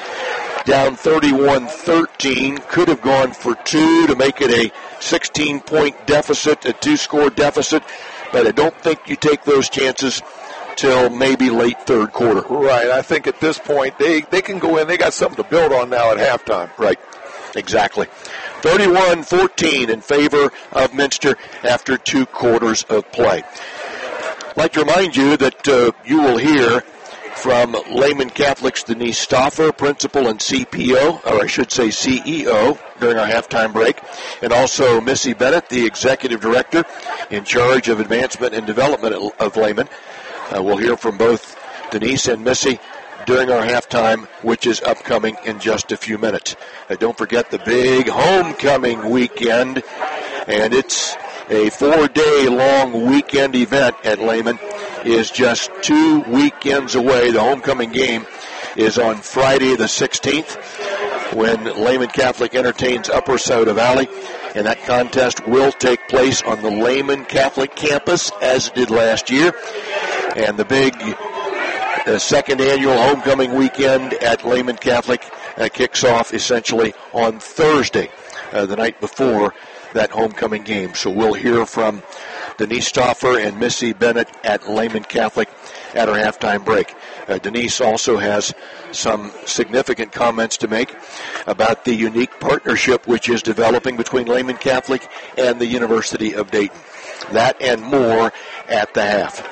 down thirty-one thirteen, could have gone for two to make it a sixteen-point deficit, a two-score deficit, but I don't think you take those chances till maybe late third quarter. Right. I think at this point they, they can go in. They got something to build on now at halftime. Right. Exactly. thirty-one fourteen in favor of Minster after two quarters of play. I'd like to remind you that uh, you will hear from Lehman Catholic's Denise Stauffer, principal and C P O, or I should say C E O, during our halftime break, and also Missy Bennett, the executive director in charge of advancement and development of Lehman. Uh, we'll hear from both Denise and Missy during our halftime, which is upcoming in just a few minutes. Uh, don't forget the big homecoming weekend, and it's a four-day long weekend event at Lehman. Is just two weekends away. The homecoming game is on Friday the sixteenth when Lehman Catholic entertains Upper Sauda Valley, and that contest will take place on the Lehman Catholic campus as it did last year. And the big uh, second annual homecoming weekend at Lehman Catholic uh, kicks off essentially on Thursday, uh, the night before that homecoming game. So we'll hear from Denise Stauffer and Missy Bennett at Lehman Catholic at our halftime break. Uh, Denise also has some significant comments to make about the unique partnership which is developing between Lehman Catholic and the University of Dayton. That and more at the half.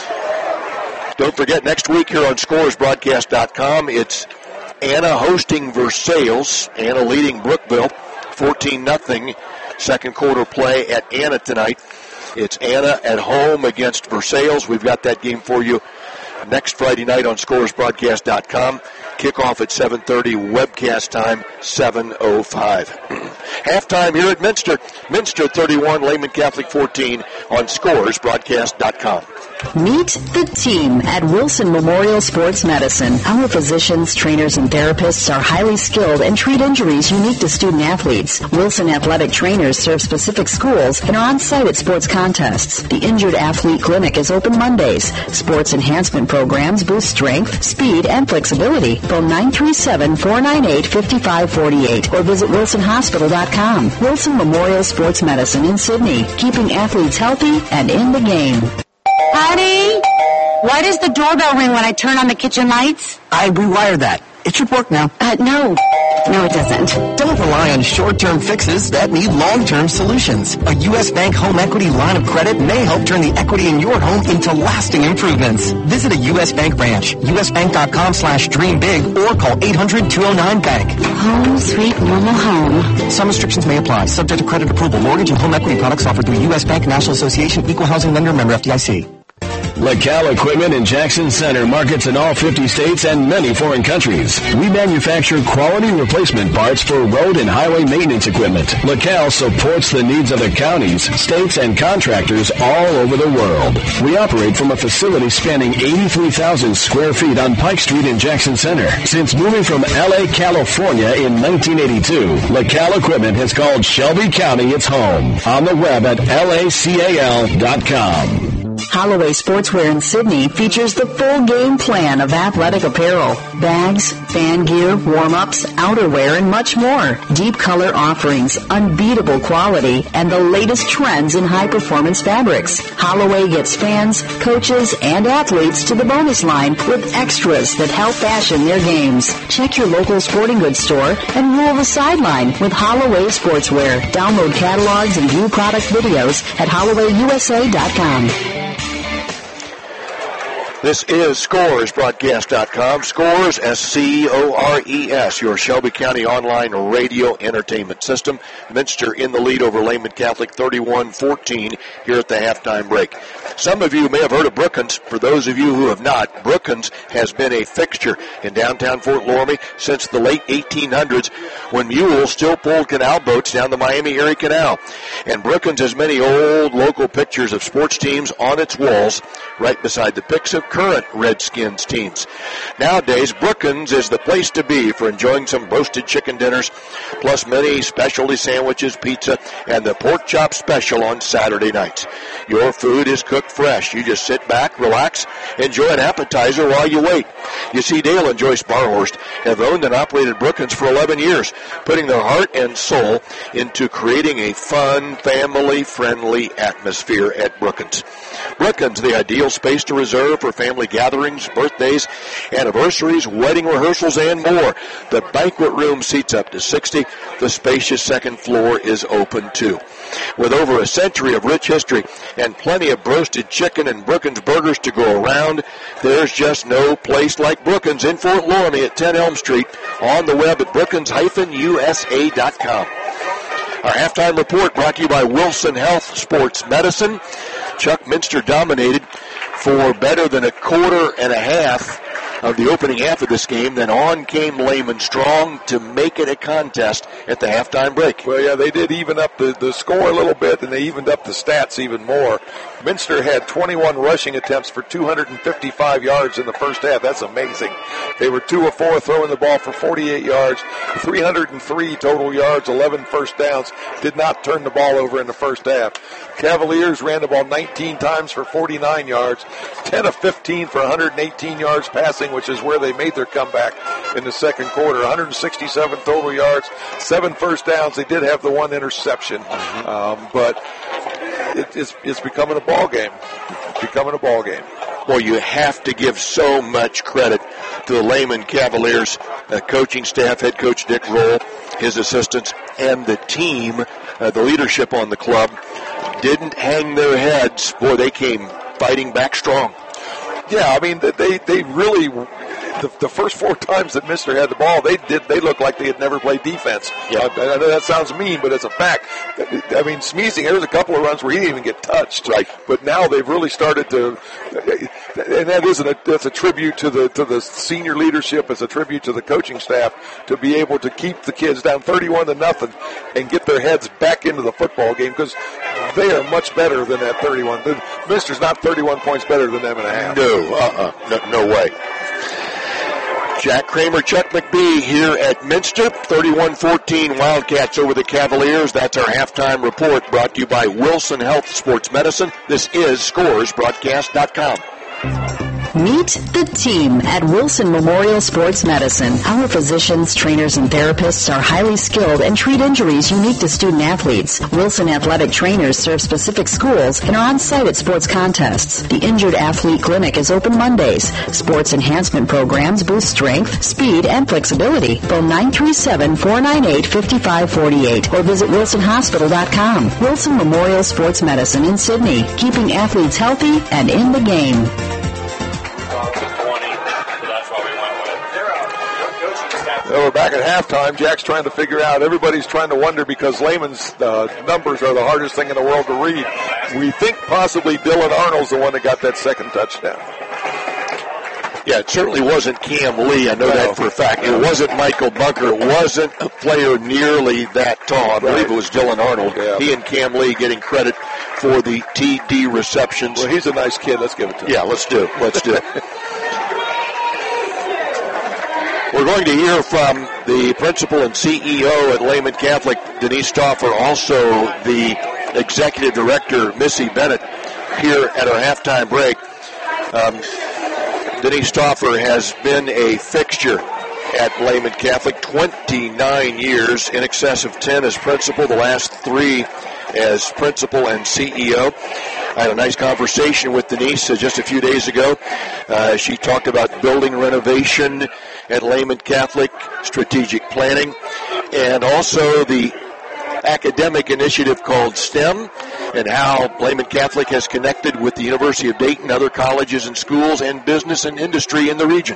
Don't forget, next week here on Scores Broadcast dot com, it's Anna hosting Versailles. Anna leading Brookville fourteen nothing. Second quarter play at Anna tonight. It's Anna at home against Versailles. We've got that game for you next Friday night on Scores Broadcast dot com. Kickoff at seven thirty, webcast time seven oh five. Halftime here at Minster. Minster thirty-one, Lehman Catholic fourteen on Scores Broadcast dot com. Meet the team at Wilson Memorial Sports Medicine. Our physicians, trainers, and therapists are highly skilled and treat injuries unique to student athletes. Wilson athletic trainers serve specific schools and are on site at sports contests. The Injured Athlete Clinic is open Mondays. Sports enhancement programs boost strength, speed, and flexibility. Phone nine three seven, four nine eight, five five four eight or visit wilson hospital dot com. Wilson Memorial Sports Medicine in Sydney, keeping athletes healthy and in the game. Honey, why does the doorbell ring when I turn on the kitchen lights? I rewired that. It should work now. Uh, no. No, it doesn't. Don't rely on short-term fixes that need long-term solutions. A U S Bank home equity line of credit may help turn the equity in your home into lasting improvements. Visit a U S Bank branch, U S bank dot com slash dream big, or call eight hundred, two oh nine, bank. Home sweet mama home. Some restrictions may apply, subject to credit approval. Mortgage and home equity products offered through U S Bank, National Association, Equal Housing Lender, member F D I C. LaCal Equipment in Jackson Center markets in all fifty states and many foreign countries. We manufacture quality replacement parts for road and highway maintenance equipment. LaCal supports the needs of the counties, states, and contractors all over the world. We operate from a facility spanning eighty-three thousand square feet on Pike Street in Jackson Center. Since moving from L A, California in nineteen eighty-two, LaCal Equipment has called Shelby County its home. On the web at L A C A L dot com. Holloway Sportswear in Sydney features the full game plan of athletic apparel, bags, fan gear, warm-ups, outerwear, and much more. Deep color offerings, unbeatable quality, and the latest trends in high-performance fabrics. Holloway gets fans, coaches, and athletes to the bonus line with extras that help fashion their games. Check your local sporting goods store and rule the sideline with Holloway Sportswear. Download catalogs and view product videos at Holloway U S A dot com. This is Scores Broadcast dot com. Scores, S C O R E S, your Shelby County online radio entertainment system. Minster in the lead over Lehman Catholic, thirty-one fourteen here at the halftime break. Some of you may have heard of Brookins. For those of you who have not, Brookins has been a fixture in downtown Fort Loramie since the late eighteen hundreds when mules still pulled canal boats down the Miami Erie Canal. And Brookins has many old local pictures of sports teams on its walls right beside the pics of current Redskins teams. Nowadays, Brookins is the place to be for enjoying some roasted chicken dinners, plus many specialty sandwiches, pizza, and the pork chop special on Saturday nights. Your food is cooked fresh. You just sit back, relax, enjoy an appetizer while you wait. You see, Dale and Joyce Barhorst have owned and operated Brookins for eleven years, putting their heart and soul into creating a fun, family-friendly atmosphere at Brookins. Brookins, the ideal space to reserve for family gatherings, birthdays, anniversaries, wedding rehearsals, and more. The banquet room seats up to sixty. The spacious second floor is open, too. With over a century of rich history and plenty of roasted chicken and Brookins burgers to go around, there's just no place like Brookins in Fort Loramie at ten Elm Street, on the web at brookins dash u s a dot com. Our halftime report brought to you by Wilson Health Sports Medicine. Chuck Minster dominated for better than a quarter and a half of the opening half of this game. Then on came Lehman Strong to make it a contest at the halftime break. Well, yeah, they did even up the, the score a little bit, and they evened up the stats even more. Minster had twenty-one rushing attempts for two hundred fifty-five yards in the first half. That's amazing. They were two of four throwing the ball for forty-eight yards, three hundred three total yards, eleven first downs. Did not turn the ball over in the first half. Cavaliers ran the ball nineteen times for forty-nine yards, ten of fifteen for one hundred eighteen yards passing, which is where they made their comeback in the second quarter. one hundred sixty-seven total yards, seven first downs. They did have the one interception, mm-hmm. um, but it, it's, it's becoming a ball game. It's becoming a ball game. Well, you have to give so much credit to the Lehman Cavaliers uh, coaching staff, head coach Dick Roll, his assistants, and the team, uh, the leadership on the club, didn't hang their heads. Boy, they came fighting back strong. Yeah, I mean, they they really, the, the first four times that Minster had the ball, they did they looked like they had never played defense. Yeah. Uh, I know that sounds mean, but it's a fact. I mean, Smeezing, there was a couple of runs where he didn't even get touched. Right. But now they've really started to, and that isn't a, that's a tribute to the to the senior leadership. It's a tribute to the coaching staff to be able to keep the kids down thirty-one to nothing and get their heads back into the football game, because they are much better than that thirty-one. Minster's not thirty-one points better than them and a half. No, uh-uh, no, no way. Jack Kramer, Chuck McBee here at Minster. thirty-one fourteen Wildcats over the Cavaliers. That's our halftime report brought to you by Wilson Health Sports Medicine. This is Scores Broadcast dot com. Meet the team at Wilson Memorial Sports Medicine. Our physicians, trainers, and therapists are highly skilled and treat injuries unique to student athletes. Wilson athletic trainers serve specific schools and are on site at sports contests. The Injured Athlete Clinic is open Mondays. Sports enhancement programs boost strength, speed, and flexibility. Phone nine three seven, four nine eight, five five four eight or visit wilson hospital dot com. Wilson Memorial Sports Medicine in Sydney, keeping athletes healthy and in the game. Well, we're back at halftime. Jack's trying to figure out. Everybody's trying to wonder, because Lehman's uh, numbers are the hardest thing in the world to read. We think possibly Dylan Arnold's the one that got that second touchdown. Yeah, it certainly wasn't Cam Lee. I know no. that for a fact. It wasn't Michael Bunker. It wasn't a player nearly that tall. I believe right. it was Dylan Arnold. Yeah. He and Cam Lee getting credit for the T D receptions. Well, he's a nice kid. Let's give it to him. Yeah, let's do it. Let's do it. We're going to hear from the principal and C E O at Lehman Catholic, Denise Stauffer, also the executive director, Missy Bennett, here at our halftime break. Um, Denise Stauffer has been a fixture at Lehman Catholic, twenty-nine years, in excess of ten as principal, the last three as principal and C E O. I had a nice conversation with Denise uh, just a few days ago. Uh, she talked about building renovation at Lehman Catholic, strategic planning, and also the academic initiative called STEM, and how Lehman Catholic has connected with the University of Dayton, other colleges and schools, and business and industry in the region.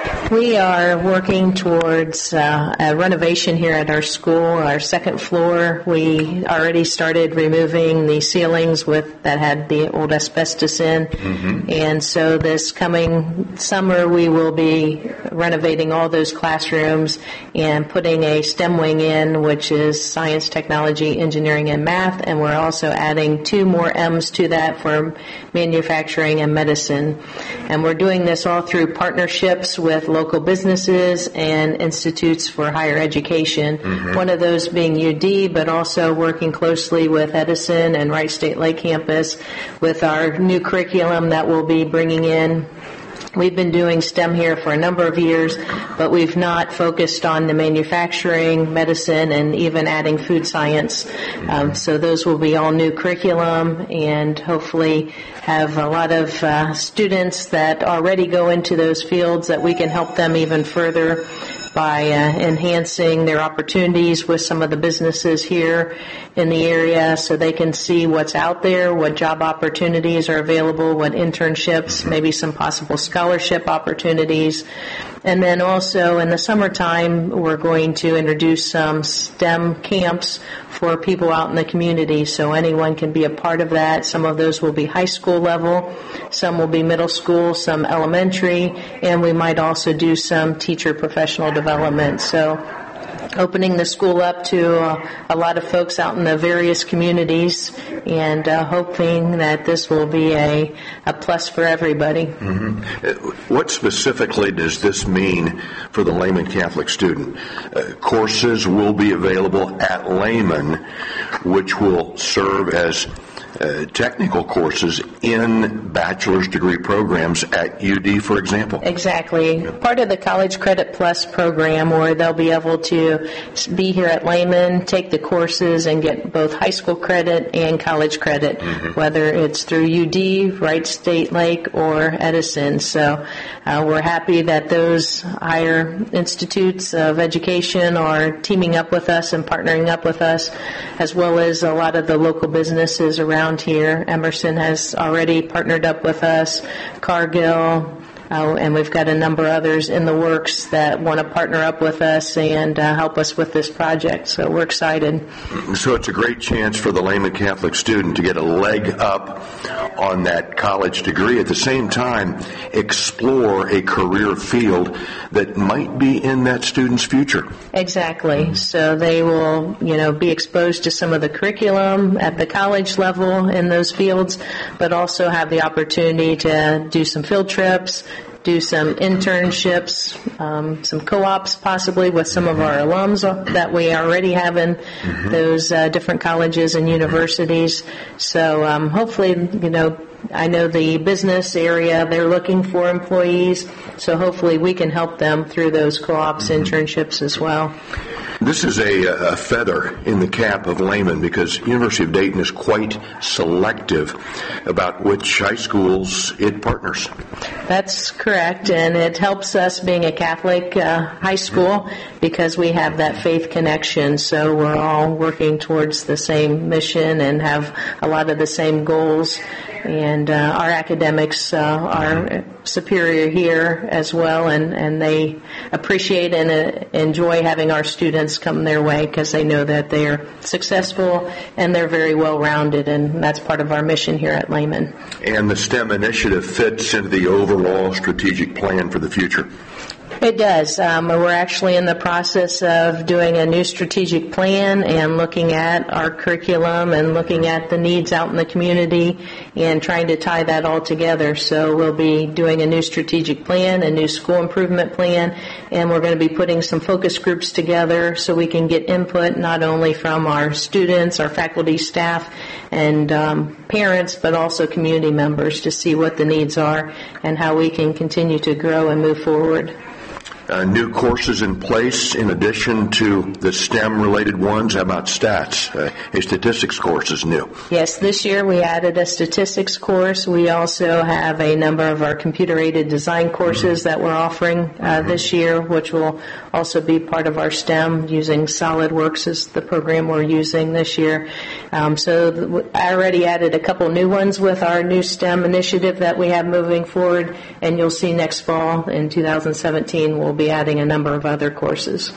We are working towards uh, a renovation here at our school, our second floor. We already started removing the ceilings with that had the old asbestos in, mm-hmm. and so this coming summer we will be renovating all those classrooms and putting a STEM wing in, which is science, technology, engineering, and math, and we're also adding two more M's to that for manufacturing and medicine. And we're doing this all through partnerships with local businesses and institutes for higher education, mm-hmm. one of those being U D, but also working closely with Edison and Wright State Lake campus with our new curriculum that we'll be bringing in. We've been doing STEM here for a number of years, but we've not focused on the manufacturing, medicine, and even adding food science. Um, so those will be all new curriculum, and hopefully have a lot of uh, students that already go into those fields that we can help them even further by uh, enhancing their opportunities with some of the businesses here in the area so they can see what's out there, what job opportunities are available, what internships, maybe some possible scholarship opportunities. And then also in the summertime, we're going to introduce some STEM camps for people out in the community, so anyone can be a part of that. Some of those will be high school level, some will be middle school, some elementary, and we might also do some teacher professional development. So opening the school up to uh, a lot of folks out in the various communities, and uh, hoping that this will be a, a plus for everybody. Mm-hmm. What specifically does this mean for the Lehman Catholic student? Uh, courses will be available at Lehman, which will serve as Uh, technical courses in bachelor's degree programs at U D, for example. Exactly. Part of the College Credit Plus program, where they'll be able to be here at Lehman, take the courses, and get both high school credit and college credit, mm-hmm. whether it's through U D, Wright State Lake, or Edison. So uh, we're happy that those higher institutes of education are teaming up with us and partnering up with us, as well as a lot of the local businesses around here. Emerson has already partnered up with us, Cargill, uh, and we've got a number of others in the works that want to partner up with us and uh, help us with this project. So we're excited. So it's a great chance for the Lehman Catholic student to get a leg up on that college degree. At the same time, explore a career field that might be in that student's future. Exactly. So they will, you know, be exposed to some of the curriculum at the college level in those fields, but also have the opportunity to do some field trips, do some internships, um, some co-ops possibly with some of our alums that we already have in mm-hmm. those uh, different colleges and universities. So um, hopefully, you know, I know the business area, they're looking for employees, so hopefully we can help them through those co-ops, mm-hmm. internships as well. This is a, a feather in the cap of Lehman, because University of Dayton is quite selective about which high schools it partners. That's correct, and it helps us being a Catholic uh, high school because we have that faith connection, so we're all working towards the same mission and have a lot of the same goals. And uh, our academics uh, are superior here as well, and, and they appreciate and uh, enjoy having our students come their way because they know that they're successful and they're very well-rounded, and that's part of our mission here at Lehman. And the STEM initiative fits into the overall strategic plan for the future. It does. Um, we're actually in the process of doing a new strategic plan and looking at our curriculum and looking at the needs out in the community and trying to tie that all together. So we'll be doing a new strategic plan, a new school improvement plan, and we're going to be putting some focus groups together so we can get input not only from our students, our faculty, staff, and um, parents, but also community members to see what the needs are and how we can continue to grow and move forward. uh, new courses in place in addition to the STEM-related ones. How about stats? Uh, a statistics course is new. Yes, this year we added a statistics course. We also have a number of our computer-aided design courses mm-hmm. that we're offering uh, mm-hmm. this year, which will also be part of our STEM, using SolidWorks is the program we're using this year. Um, so th- I already added a couple new ones with our new STEM initiative that we have moving forward, and you'll see next fall in two thousand seventeen we'll be adding a number of other courses.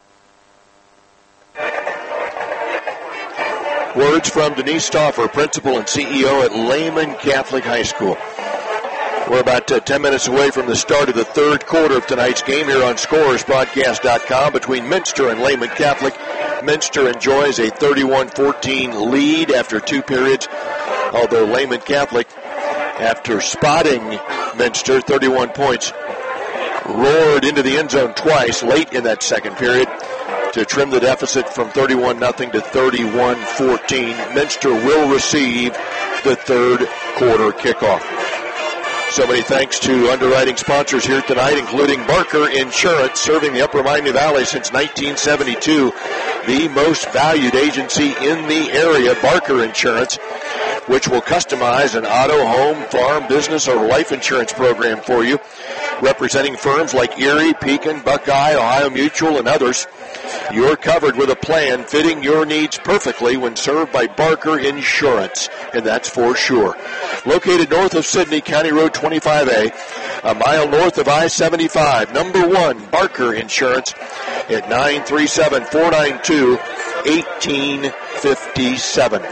Words from Denise Stauffer, principal and C E O at Lehman Catholic High School. We're about uh, ten minutes away from the start of the third quarter of tonight's game here on Scorers Broadcast dot com between Minster and Lehman Catholic. Minster enjoys a thirty-one fourteen lead after two periods, although Lehman Catholic, after spotting Minster, thirty-one points, roared into the end zone twice late in that second period to trim the deficit from thirty-one nothing to thirty-one fourteen. Minster will receive the third quarter kickoff. So many thanks to underwriting sponsors here tonight, including Barker Insurance, serving the Upper Miami Valley since nineteen seventy-two. The most valued agency in the area, Barker Insurance, which will customize an auto, home, farm, business, or life insurance program for you, representing firms like Erie, Pekin, Buckeye, Ohio Mutual, and others. You're covered with a plan fitting your needs perfectly when served by Barker Insurance, and that's for sure. Located north of Sidney, County Road twenty-five A, a mile north of I seventy-five. Number one, Barker Insurance at nine three seven, four nine two, one eight five seven.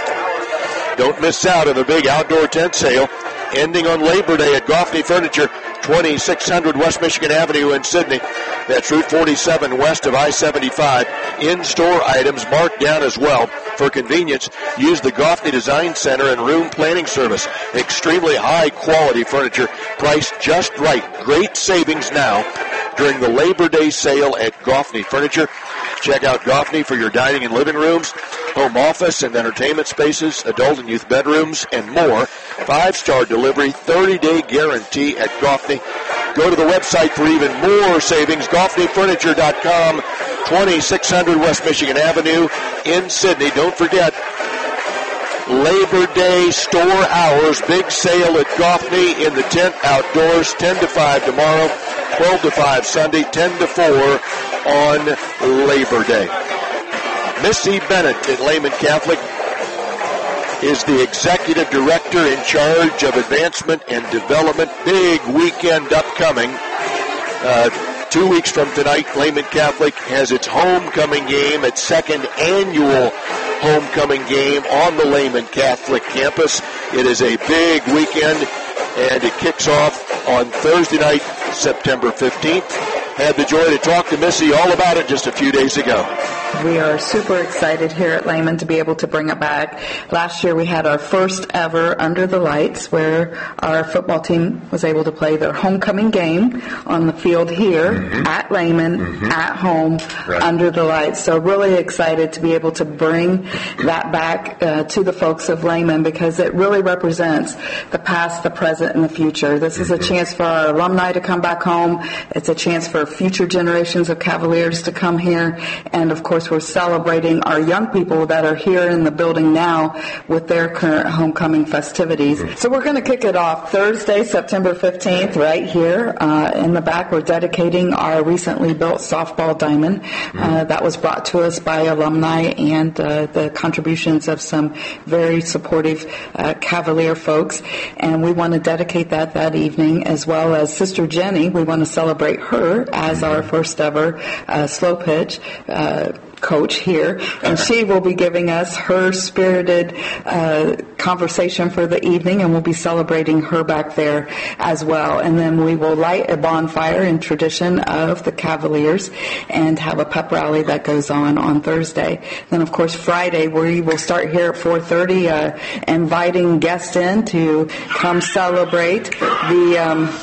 Don't miss out on the big outdoor tent sale ending on Labor Day at Goffney Furniture, twenty-six hundred West Michigan Avenue in Sidney. That's Route forty-seven west of I seventy-five. In-store items marked down as well. For convenience, use the Goffney Design Center and Room Planning Service. Extremely high-quality furniture, priced just right. Great savings now during the Labor Day sale at Goffney Furniture. Check out Goffney for your dining and living rooms, home office and entertainment spaces, adult and youth bedrooms, and more. Five-star delivery, thirty-day guarantee at Goffney. Go to the website for even more savings, Goffney Furniture dot com, twenty-six hundred West Michigan Avenue in Sidney. Don't forget, Labor Day store hours, big sale at Goffney in the tent outdoors, ten to five tomorrow, twelve to five Sunday, ten to four on Labor Day. Missy Bennett at Lehman Catholic is the executive director in charge of advancement and development. Big weekend upcoming. Uh, two weeks from tonight, Lehman Catholic has its homecoming game, its second annual homecoming game on the Lehman Catholic campus. It is a big weekend, and it kicks off on Thursday night, September fifteenth. Had the joy to talk to Missy all about it just a few days ago. We are super excited here at Lehman to be able to bring it back. Last year we had our first ever Under the Lights, where our football team was able to play their homecoming game on the field here mm-hmm. at Lehman, mm-hmm. at home, right. Under the Lights. So really excited to be able to bring that back uh, to the folks of Lehman, because it really represents the past, the present, and the future. This mm-hmm. is a chance for our alumni to come back home. It's a chance for future generations of Cavaliers to come here, and of course we're celebrating our young people that are here in the building now with their current homecoming festivities. Mm-hmm. So we're going to kick it off Thursday, September fifteenth, right here uh, in the back. We're dedicating our recently built softball diamond mm-hmm. uh, that was brought to us by alumni and uh, the contributions of some very supportive uh, Cavalier folks. And we want to dedicate that that evening, as well as Sister Jenny. We want to celebrate her as mm-hmm. our first ever uh, slow pitch uh, coach here, and she will be giving us her spirited uh, conversation for the evening, and we'll be celebrating her back there as well. And then we will light a bonfire in tradition of the Cavaliers and have a pep rally that goes on on Thursday. Then, of course, Friday we will start here at four thirty, uh, inviting guests in to come celebrate the um,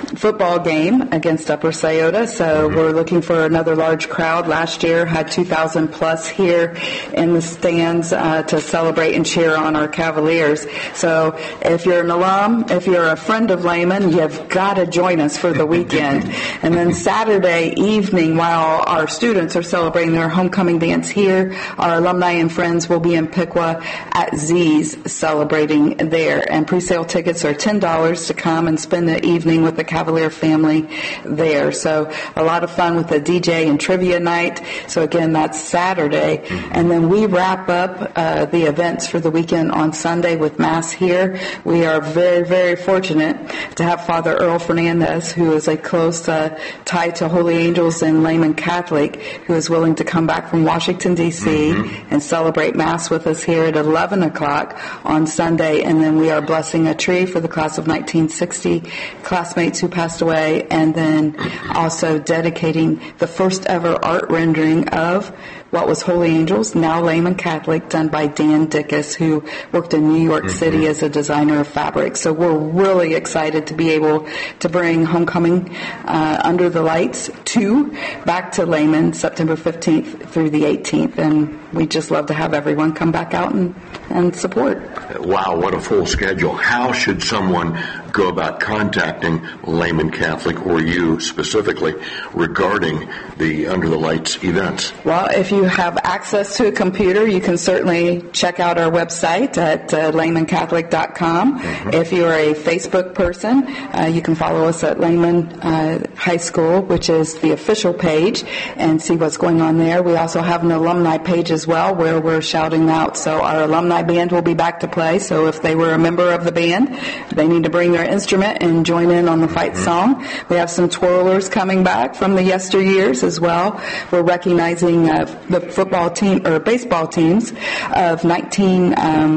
football game against Upper Scioto, so we're looking for another large crowd. Last year had two thousand plus here in the stands uh, to celebrate and cheer on our Cavaliers. So if you're an alum, if you're a friend of Lehman, you've got to join us for the weekend. And then Saturday evening, while our students are celebrating their homecoming dance here, our alumni and friends will be in Piqua at Z's celebrating there. And pre-sale tickets are ten dollars to come and spend the evening with the Cavalier family there. So a lot of fun with the D J and trivia night. So again, that's Saturday. And then we wrap up uh, the events for the weekend on Sunday with Mass here. We are very, very fortunate to have Father Earl Fernandez, who is a close uh, tie to Holy Angels and Lehman Catholic, who is willing to come back from Washington, D C Mm-hmm. and celebrate Mass with us here at eleven o'clock on Sunday. And then we are blessing a tree for the class of nineteen sixty classmates who passed away, and then also dedicating the first ever art rendering of what was Holy Angels, now Lehman Catholic, done by Dan Dickus, who worked in New York mm-hmm. City as a designer of fabric. So we're really excited to be able to bring Homecoming uh, Under the Lights two back to Lehman September fifteenth through the eighteenth. And we just love to have everyone come back out and, and support. Wow, what a full schedule. How should someone go about contacting Lehman Catholic or you specifically regarding the Under the Lights events? Well, if you have access to a computer, you can certainly check out our website at uh, lehman catholic dot com. Mm-hmm. If you are a Facebook person, uh, you can follow us at Lehman uh, High School, which is the official page, and see what's going on there. We also have an alumni page as well where we're shouting out. So our alumni band will be back to play. So if they were a member of the band, they need to bring their instrument and join in on the fight mm-hmm. song. We have some twirlers coming back from the yesteryears as well. We're recognizing uh, the football team or baseball teams of nineteen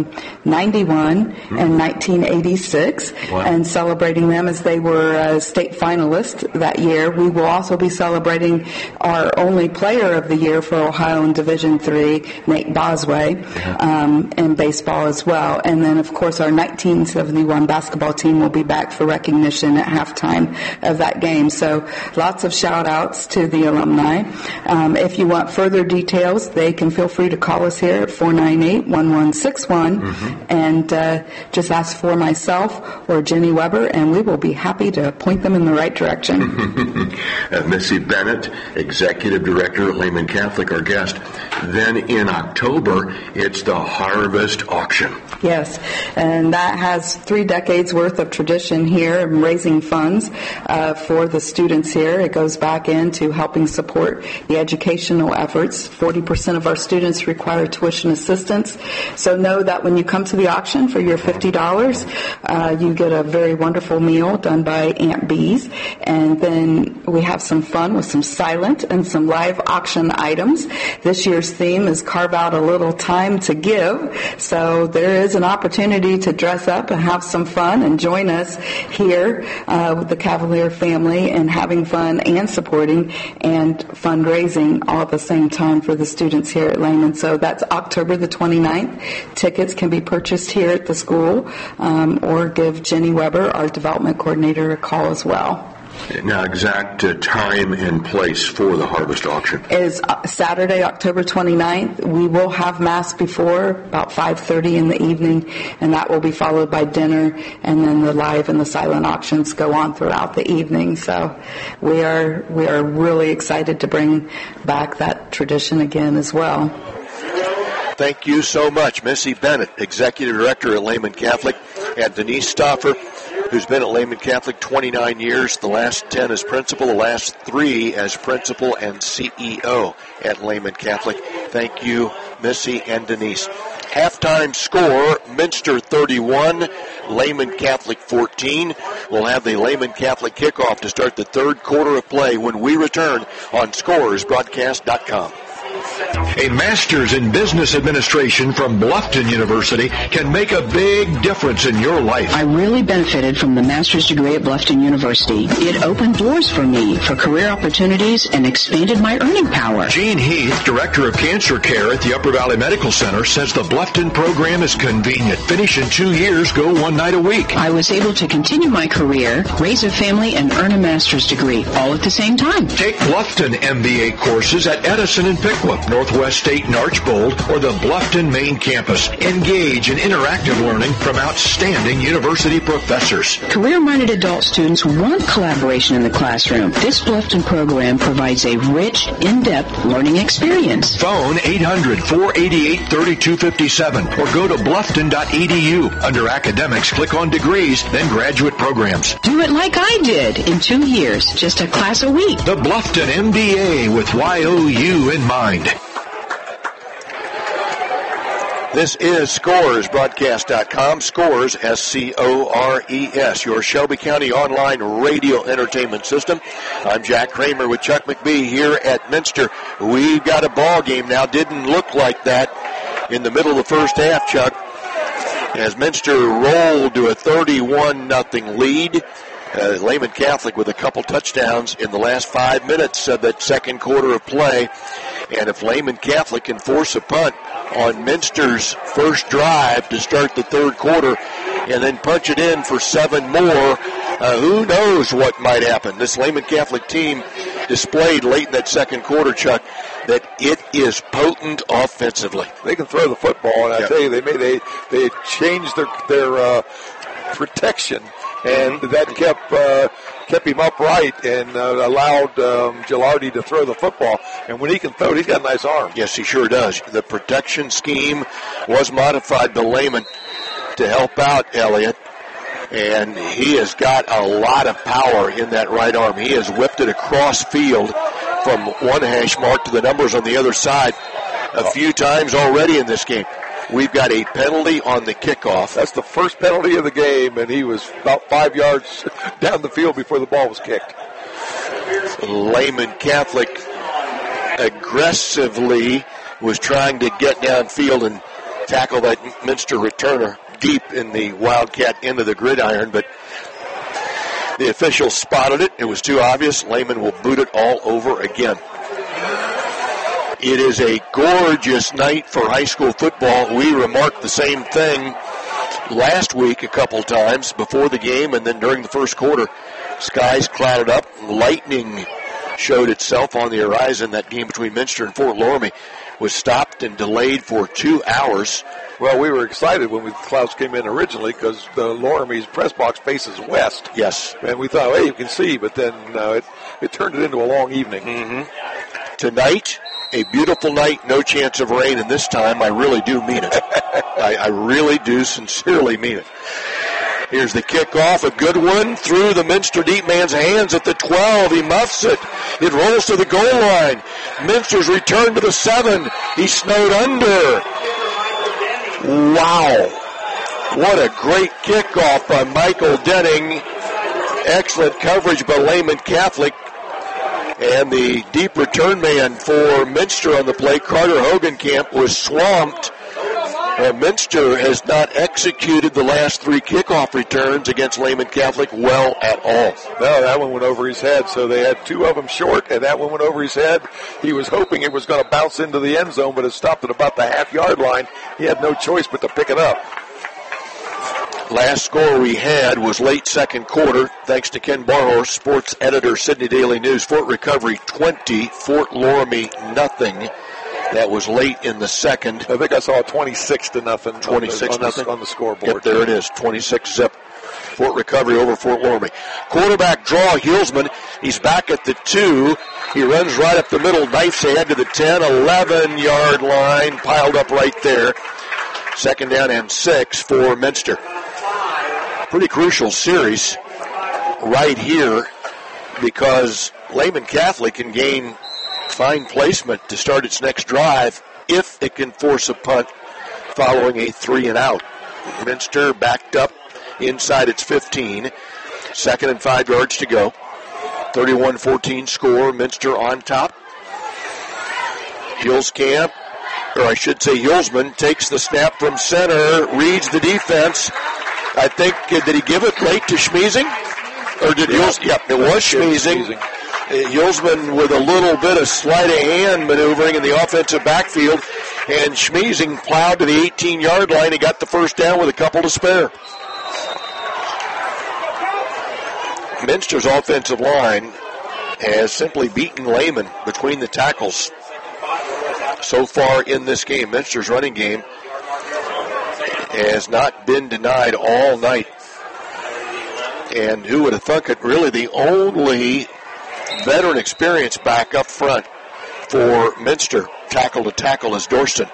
ninety-one mm-hmm. and nineteen eighty-six wow. and celebrating them as they were uh, state finalists that year. We will also be celebrating our only player of the year for Ohio in Division three, Nate Bosway, yeah. um, in baseball as well. And then, of course, our nineteen seventy-one basketball team will be back for recognition at halftime of that game. So lots of shout-outs to the alumni. Um, if you want further details, they can feel free to call us here at four nine eight, one one six one mm-hmm. and uh, just ask for myself or Jenny Weber, and we will be happy to point them in the right direction. uh, Missy Bennett, Executive Director at Lehman Catholic, our guest. Then in October, it's the Harvest Auction. Yes, and that has three decades worth of tradition here, raising funds uh, for the students here. It goes back into helping support the educational efforts. forty percent of our students require tuition assistance. So know that when you come to the auction for your fifty dollars, uh, you get a very wonderful meal done by Aunt Bees. And then we have some fun with some silent and some live auction items. This year's theme is Carve Out a Little Time to Give. So there is an opportunity to dress up and have some fun and join us here uh, with the Cavalier family and having fun and supporting and fundraising all at the same time for the students here at Lehman. So that's October the twenty-ninth. Tickets can be purchased here at the school um, or give Jenny Weber, our development coordinator, a call as well. Now, exact uh, time and place for the Harvest Auction is uh, Saturday, October twenty-ninth. We will have Mass before, about five thirty in the evening, and that will be followed by dinner, and then the live and the silent auctions go on throughout the evening. So we are we are really excited to bring back that tradition again as well. Thank you so much, Missy Bennett, Executive Director at Lehman Catholic, and Denise Stauffer, who's been at Lehman Catholic twenty-nine years, the last ten as principal, the last three as principal and C E O at Lehman Catholic. Thank you, Missy and Denise. Halftime score, Minster thirty-one, Lehman Catholic fourteen. We'll have the Lehman Catholic kickoff to start the third quarter of play when we return on Scores Broadcast dot com. A master's in business administration from Bluffton University can make a big difference in your life. I really benefited from the master's degree at Bluffton University. It opened doors for me for career opportunities and expanded my earning power. Gene Heath, Director of Cancer Care at the Upper Valley Medical Center, says the Bluffton program is convenient. Finish in two years, go one night a week. I was able to continue my career, raise a family, and earn a master's degree, all at the same time. Take Bluffton M B A courses at Edison and Pickwick, Northwest State and Archbold, or the Bluffton main campus. Engage in interactive learning from outstanding university professors. Career-minded adult students want collaboration in the classroom. This Bluffton program provides a rich, in-depth learning experience. Phone eight hundred, four eight eight, three two five seven or go to bluffton dot e d u. Under academics, click on degrees, then graduate programs. Do it like I did in two years, just a class a week. The Bluffton M B A with Y O U in mind. This is Scores, broadcast dot com. Scores, S C O R E S, your Shelby County online radio entertainment system. I'm Jack Kramer with Chuck McBee here at Minster. We've got a ball game now. Didn't look like that in the middle of the first half, Chuck, as Minster rolled to a thirty-one nothing lead. Uh, Lehman Catholic with a couple touchdowns in the last five minutes of that second quarter of play. And if Lehman Catholic can force a punt on Minster's first drive to start the third quarter and then punch it in for seven more, uh, who knows what might happen. This Lehman Catholic team displayed late in that second quarter, Chuck, that it is potent offensively. They can throw the football, and I yep. tell you, they made they they changed their their uh, protection, and that kept uh, kept him upright and uh, allowed um, Gilardi to throw the football. And when he can throw it, he's got a nice arm. Yes, he sure does. The protection scheme was modified by Lehman to help out Elliott, and he has got a lot of power in that right arm. He has whipped it across field from one hash mark to the numbers on the other side a few times already in this game. We've got a penalty on the kickoff. That's the first penalty of the game, and he was about five yards down the field before the ball was kicked. Lehman Catholic aggressively was trying to get downfield and tackle that Minster returner deep in the Wildcat end of the gridiron, but the officials spotted it. It was too obvious. Lehman will boot it all over again. It is a gorgeous night for high school football. We remarked the same thing last week a couple times before the game and then during the first quarter. Skies clouded up. Lightning showed itself on the horizon. That game between Minster and Fort Loramie was stopped and delayed for two hours. Well, we were excited when we, the clouds came in originally because the Loramie's press box faces west. Yes. And we thought, hey, you can see, but then uh, it, it turned it into a long evening. Mm-hmm. Tonight, a beautiful night, no chance of rain, and this time I really do mean it. I, I really do sincerely mean it. Here's the kickoff, a good one through the Minster deep man's hands at the twelve. He muffs it. It rolls to the goal line. Minster's return to the seven. He snowed under. Wow. What a great kickoff by Michael Denning. Excellent coverage by Lehman Catholic. And the deep return man for Minster on the play, Carter Hogenkamp, was swamped. Uh, Minster has not executed the last three kickoff returns against Lehman Catholic well at all. No, that one went over his head, so they had two of them short, and that one went over his head. He was hoping it was going to bounce into the end zone, but it stopped at about the half-yard line. He had no choice but to pick it up. Last score we had was late second quarter, thanks to Ken Barhorse, sports editor, Sydney Daily News. Fort Recovery twenty, Fort Loramie nothing. That was late in the second. I think I saw a twenty-six to nothing. twenty-six on the, nothing on the scoreboard. Yep, there it is, twenty-six zip. Fort Recovery over Fort Loramie. Quarterback draw, Heelsman. He's back at the two. He runs right up the middle, knifes ahead to the ten, eleven-yard line, piled up right there. Second down and six for Minster. Pretty crucial series right here because Lehman Catholic can gain fine placement to start its next drive if it can force a punt following a three and out. Minster backed up inside its fifteen. Second and five yards to go. thirty-one fourteen score. Minster on top. Hillscamp, or I should say Hulsman, takes the snap from center, reads the defense. I think, uh, did he give it late to Schmeezing? Or did yeah. Huls? Yep, it was Schmeezing. Uh, Hulsman with a little bit of sleight of hand maneuvering in the offensive backfield, and Schmeezing plowed to the eighteen-yard line and got the first down with a couple to spare. Minster's offensive line has simply beaten Lehman between the tackles so far in this game. Minster's running game has not been denied all night. And who would have thunk it, really the only veteran experience back up front for Minster, tackle to tackle, is Dorston.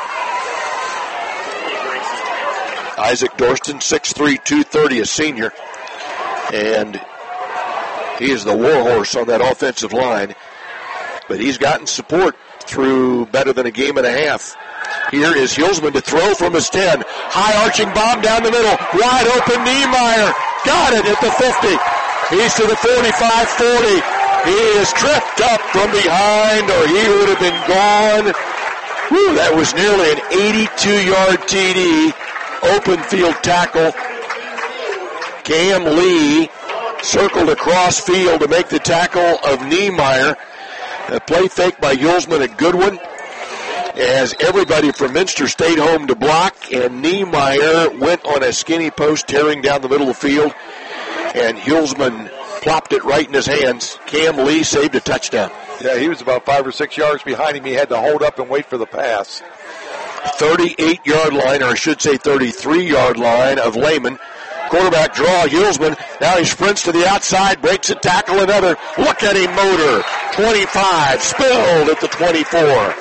Isaac Dorston, six three, two thirty, a senior. And he is the warhorse on that offensive line. But he's gotten support through better than a game and a half. Here is Hulsman to throw from his ten. High arching bomb down the middle. Wide open Niemeyer. Got it at the fifty. He's to the forty-five forty. He is tripped up from behind, or he would have been gone. Whew, that was nearly an eighty-two-yard T D. Open field tackle. Cam Lee circled across field to make the tackle of Niemeyer. A play fake by Hulsman, a good one, as everybody from Minster stayed home to block, and Niemeyer went on a skinny post tearing down the middle of the field, and Hulsman plopped it right in his hands. Cam Lee saved a touchdown. Yeah, he was about five or six yards behind him. He had to hold up and wait for the pass. thirty-eight-yard line, or I should say thirty-three-yard line of Lehman. Quarterback draw, Hulsman. Now he sprints to the outside, breaks a tackle, another. Look at him motor. twenty-five, spilled at the twenty-four.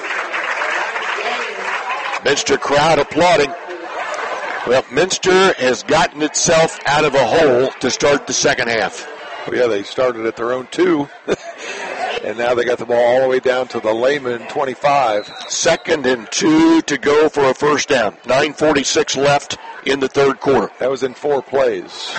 Minster crowd applauding. Well, Minster has gotten itself out of a hole to start the second half. Well, yeah, they started at their own two. And now they got the ball all the way down to the Lehman twenty-five. Second and two to go for a first down. nine forty-six left in the third quarter. That was in four plays.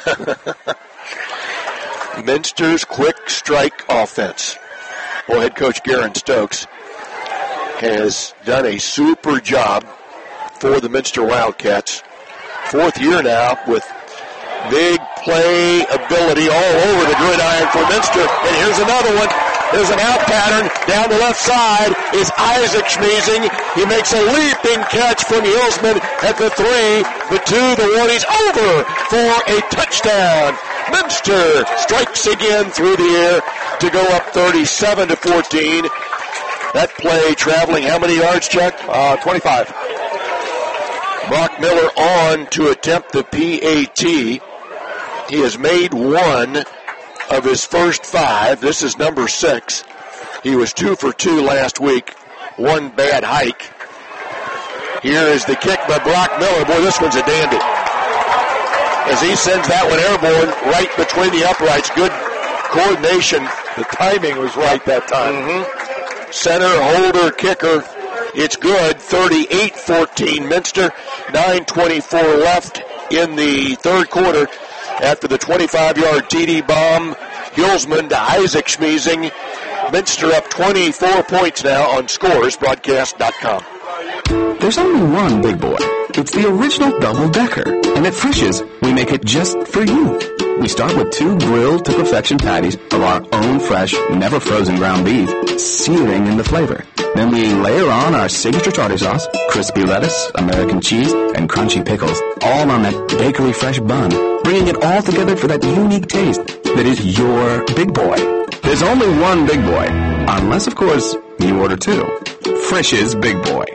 Minster's quick strike offense. Well, head coach Garen Stokes has done a super job for the Minster Wildcats. Fourth year now with big play ability all over the gridiron for Minster. And here's another one. There's an out pattern down the left side. Is Isaac Schmeezing. He makes a leaping catch from Hulsman at the three, the two, the one. He's over for a touchdown. Minster strikes again through the air to go up thirty-seven to fourteen. That play traveling how many yards, Chuck? Uh, twenty-five. Brock Miller on to attempt the P A T. He has made one of his first five. This is number six. He was two for two last week. One bad hike. Here is the kick by Brock Miller. Boy, this one's a dandy. As he sends that one airborne right between the uprights. Good coordination. The timing was right that time. Mm-hmm. Center, holder, kicker. It's good. thirty-eight fourteen Minster. nine twenty-four left in the third quarter. After the twenty-five-yard T D bomb, Hulsman to Isaac Schmeezing. Minster up twenty-four points now on scores broadcast dot com. There's only one big boy. It's the original double-decker. And at Frisch's, we make it just for you. We start with two grilled to perfection patties of our own fresh, never frozen ground beef, searing in the flavor. Then we layer on our signature tartar sauce, crispy lettuce, American cheese, and crunchy pickles, all on that bakery fresh bun, bringing it all together for that unique taste that is your big boy. There's only one big boy, unless, of course, you order two. Frisch's Big Boy.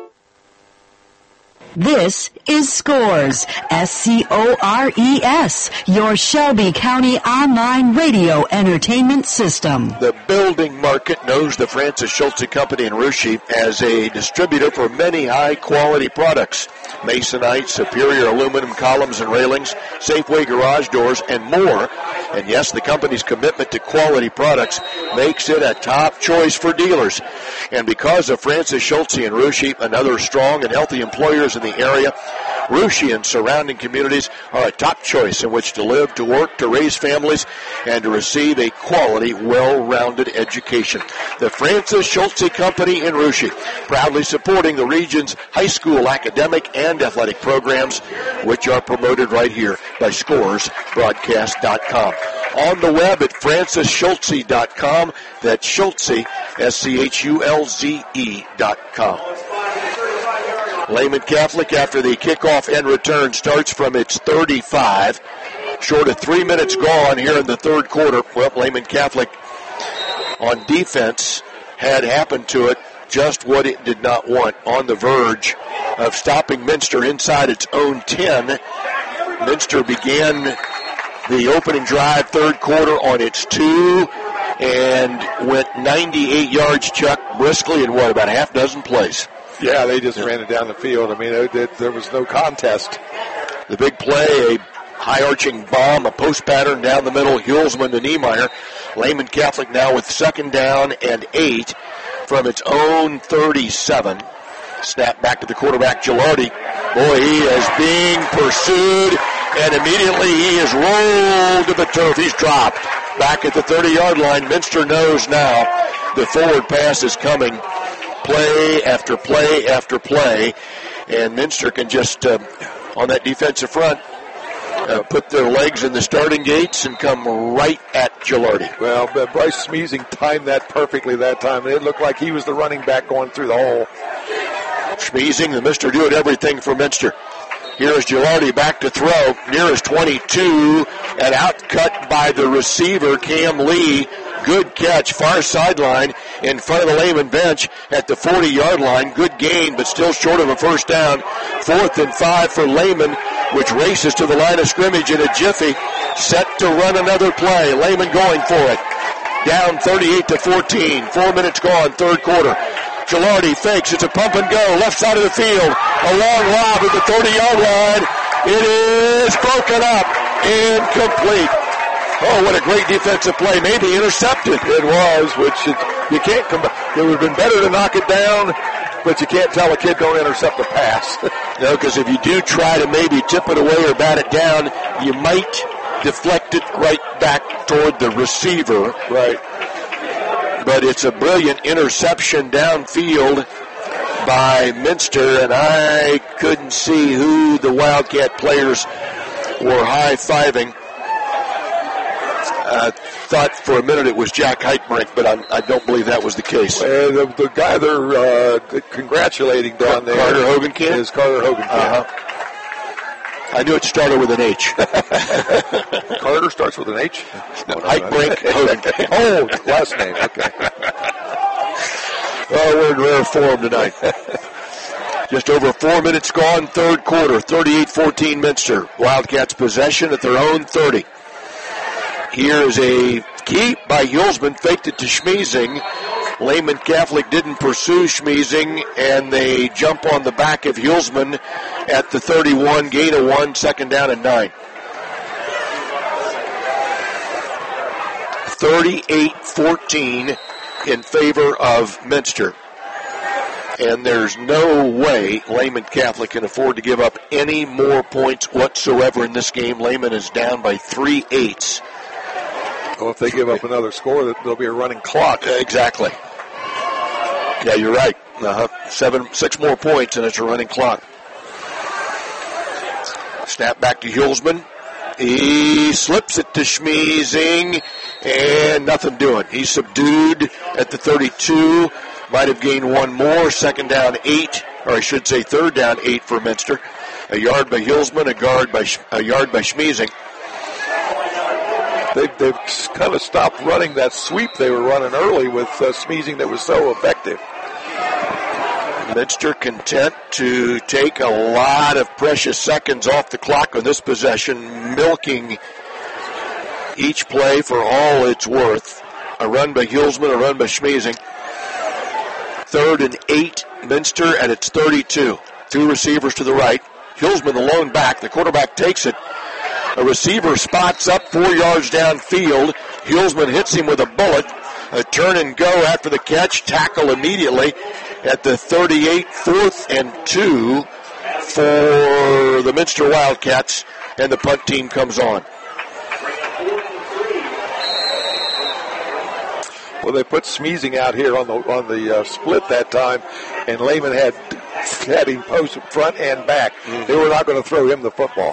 This is Scores, S C O R E S, your Shelby County online radio entertainment system. The building market knows the Francis Schultze Company in Russia as a distributor for many high-quality products. Masonite, Superior aluminum columns and railings, Safeway garage doors, and more. And yes, the company's commitment to quality products makes it a top choice for dealers. And because of Francis Schultze and Russia and other strong and healthy employers in the area, Russia and surrounding communities are a top choice in which to live, to work, to raise families, and to receive a quality, well-rounded education. The Francis Schultze Company in Russia, proudly supporting the region's high school academic and athletic programs, which are promoted right here by Scores Broadcast dot com. On the web at francis schultze dot com. That's Schultze, S C H U L Z E dot com. Lehman Catholic, after the kickoff and return, starts from its thirty-five. Short of three minutes gone here in the third quarter. Well, Lehman Catholic on defense had happened to it just what it did not want, on the verge of stopping Minster inside its own ten. Minster began the opening drive, third quarter, on its two, and went ninety-eight yards, Chuck, briskly in what, about a half dozen plays. Yeah, they just ran it down the field. I mean, it, it, there was no contest. The big play, a high-arching bomb, a post pattern down the middle, Hulsman to Niemeyer. Lehman Catholic now with second down and eight from its own thirty-seven. Snap back to the quarterback, Gilardi. Boy, he is being pursued, and immediately he is rolled to the turf. He's dropped back at the thirty-yard line. Minster knows now the forward pass is coming. Play after play after play, and Minster can just, uh, on that defensive front, uh, put their legs in the starting gates and come right at Gilardi. Well, Bryce Schmiesing timed that perfectly that time. It looked like he was the running back going through the hole. Schmiesing, the Mister doing everything for Minster. Here is Gilardi back to throw, near his twenty-two, and outcut by the receiver, Cam Lee. Good catch, far sideline, in front of the Lehman bench at the forty-yard line. Good gain, but still short of a first down. Fourth and five for Lehman, which races to the line of scrimmage in a jiffy, set to run another play. Lehman going for it. Down thirty-eight to fourteen. Four minutes gone, third quarter. Gilardi fakes. It's a pump and go. Left side of the field. A long lob at the thirty-yard line. It is broken up. Incomplete. Oh, what a great defensive play. Maybe intercepted. It was, which it, you can't come back. It would have been better to knock it down, but you can't tell a kid don't intercept a pass. No, because if you do try to maybe tip it away or bat it down, you might deflect it right back toward the receiver. Right. But it's a brilliant interception downfield by Minster, and I couldn't see who the Wildcat players were high-fiving. I thought for a minute it was Jack Heitbrink, but I'm, I don't believe that was the case. Uh, the, the guy they're uh, congratulating down there Carter Hogenkamp? is Carter Hogenkamp. Uh-huh. I knew it started with an H. Carter starts with an H? No, Heitbrink, Hogenkamp. Oh, last name, okay. Oh, we're in rare form tonight. Just over four minutes gone, third quarter, thirty-eight fourteen Minster. Wildcats possession at their own thirty. Here is a keep by Hulsman, faked it to Schmiesing. Lehman Catholic didn't pursue Schmiesing, and they jump on the back of Hulsman at the thirty-one, gain of one, second down and nine. thirty-eight fourteen in favor of Minster. And there's no way Lehman Catholic can afford to give up any more points whatsoever in this game. Lehman is down by three-eighths. Well, if they give up another score, there'll be a running clock. Uh, exactly. Yeah, you're right. Uh-huh. Seven, six more points, and it's a running clock. Snap back to Hulsman. He slips it to Schmiesing, and nothing doing. He's subdued at the thirty-two. Might have gained one more. Second down, eight, or I should say third down, eight for Minster. A yard by Hulsman, a guard by a yard by Schmiesing. They, they've kind of stopped running that sweep they were running early with uh, Schmiesing that was so effective. Minster content to take a lot of precious seconds off the clock on this possession, milking each play for all it's worth. A run by Hulsman, a run by Schmiesing. Third and eight, Minster at its thirty-two. Two receivers to the right. Hulsman, the lone back. The quarterback takes it. A receiver spots up four yards downfield. Hulsman hits him with a bullet. A turn and go after the catch. Tackle immediately at the thirty-eight. Fourth and two for the Minster Wildcats, and the punt team comes on. Well, they put Smeezing out here on the on the uh, split that time, and Lehman had had him posted front and back. Mm-hmm. They were not going to throw him the football.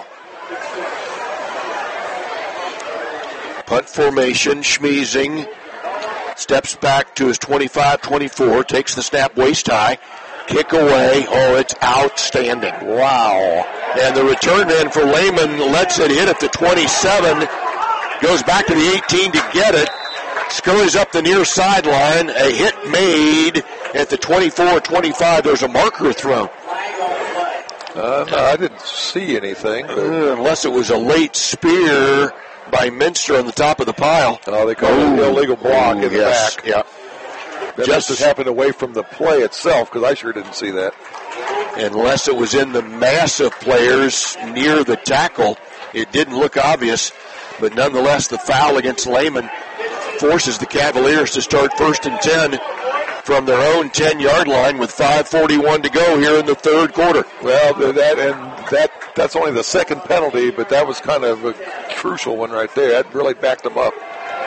Punt formation, Smeezing steps back to his twenty-five twenty-four, takes the snap waist high, kick away. Oh, it's outstanding. Wow. And the return man for Lehman lets it hit at the twenty-seven, goes back to the eighteen to get it, scurries up the near sideline, a hit made at the twenty-four twenty-five. There's a marker thrown. Uh, no, I didn't see anything. Uh, unless it was a late spear by Minster on the top of the pile. Oh, they call it an illegal block Ooh, in the yes, back. Yeah. That just has happened away from the play itself, because I sure didn't see that. Unless it was in the mass of players near the tackle, it didn't look obvious. But nonetheless, the foul against Lehman forces the Cavaliers to start first and ten from their own ten-yard line with five forty-one to go here in the third quarter. Well, that and that that's only the second penalty, but that was kind of a crucial one right there. That really backed them up.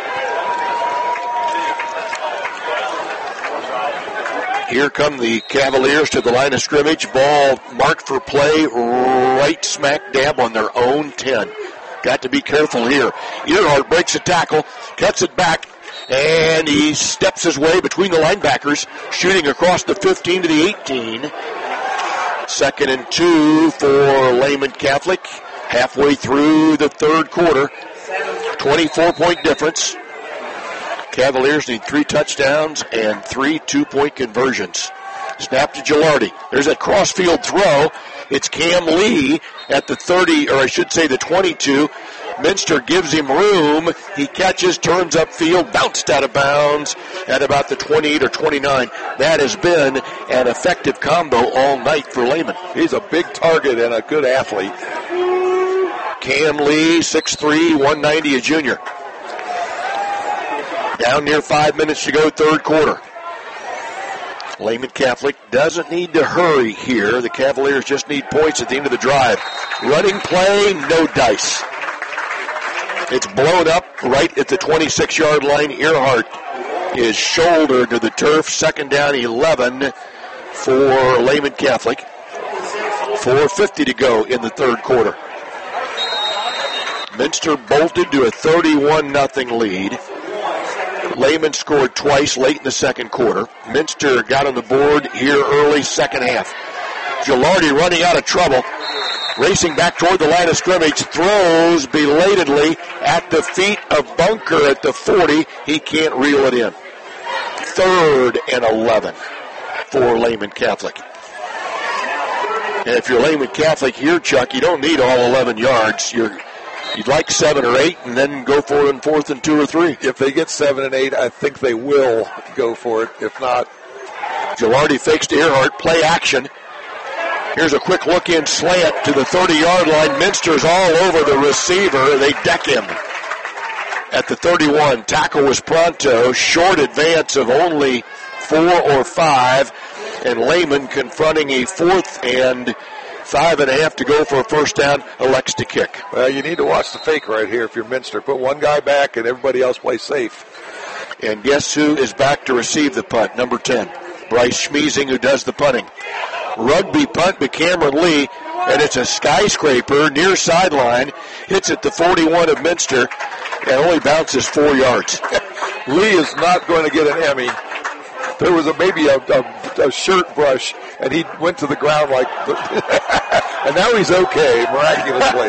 Here come the Cavaliers to the line of scrimmage. Ball marked for play right smack dab on their own ten. Got to be careful here. Earhart breaks a tackle, cuts it back, and he steps his way between the linebackers, shooting across the fifteen to the eighteen. Second and two for Lehman Catholic. Halfway through the third quarter. twenty-four point difference. Cavaliers need three touchdowns and three two-point conversions. Snap to Gilardi. There's a crossfield throw. It's Cam Lee at the thirty, or I should say the twenty-two. Minster gives him room. He catches, turns upfield, bounced out of bounds at about the twenty-eight or twenty-nine. That has been an effective combo all night for Lehman. He's a big target and a good athlete. Cam Lee, six three, one ninety, a junior. Down near five minutes to go, third quarter. Lehman Catholic doesn't need to hurry here. The Cavaliers just need points at the end of the drive. Running play, no dice. It's blown up right at the twenty-six-yard line. Earhart is shouldered to the turf. Second down, eleven for Lehman Catholic. four fifty to go in the third quarter. Minster bolted to a thirty-one nothing lead. Lehman scored twice late in the second quarter. Minster got on the board here early second half. Gilardi running out of trouble. Racing back toward the line of scrimmage. Throws belatedly at the feet of Bunker at the forty. He can't reel it in. Third and eleven for Lehman Catholic. And if you're Lehman Catholic here, Chuck, you don't need all eleven yards. You're You'd like seven or eight and then go for it in fourth and two or three. If they get seven and eight, I think they will go for it. If not, Gilardi fakes to Earhart. Play action. Here's a quick look-in slant to the thirty-yard line. Minster's all over the receiver. They deck him at the thirty-one. Tackle was pronto. Short advance of only four or five. And Lehman confronting a fourth and five and a half to go for a first down, elects to kick. Well, you need to watch the fake right here if you're Minster. Put one guy back and everybody else play safe. And guess who is back to receive the punt? Number ten, Bryce Smeezing, who does the punting. Rugby punt by Cameron Lee, and it's a skyscraper near sideline. Hits at the forty-one of Minster and only bounces four yards. Lee is not going to get an Emmy. There was a maybe a, a, a shirt brush, and he went to the ground like, and now he's okay, miraculously.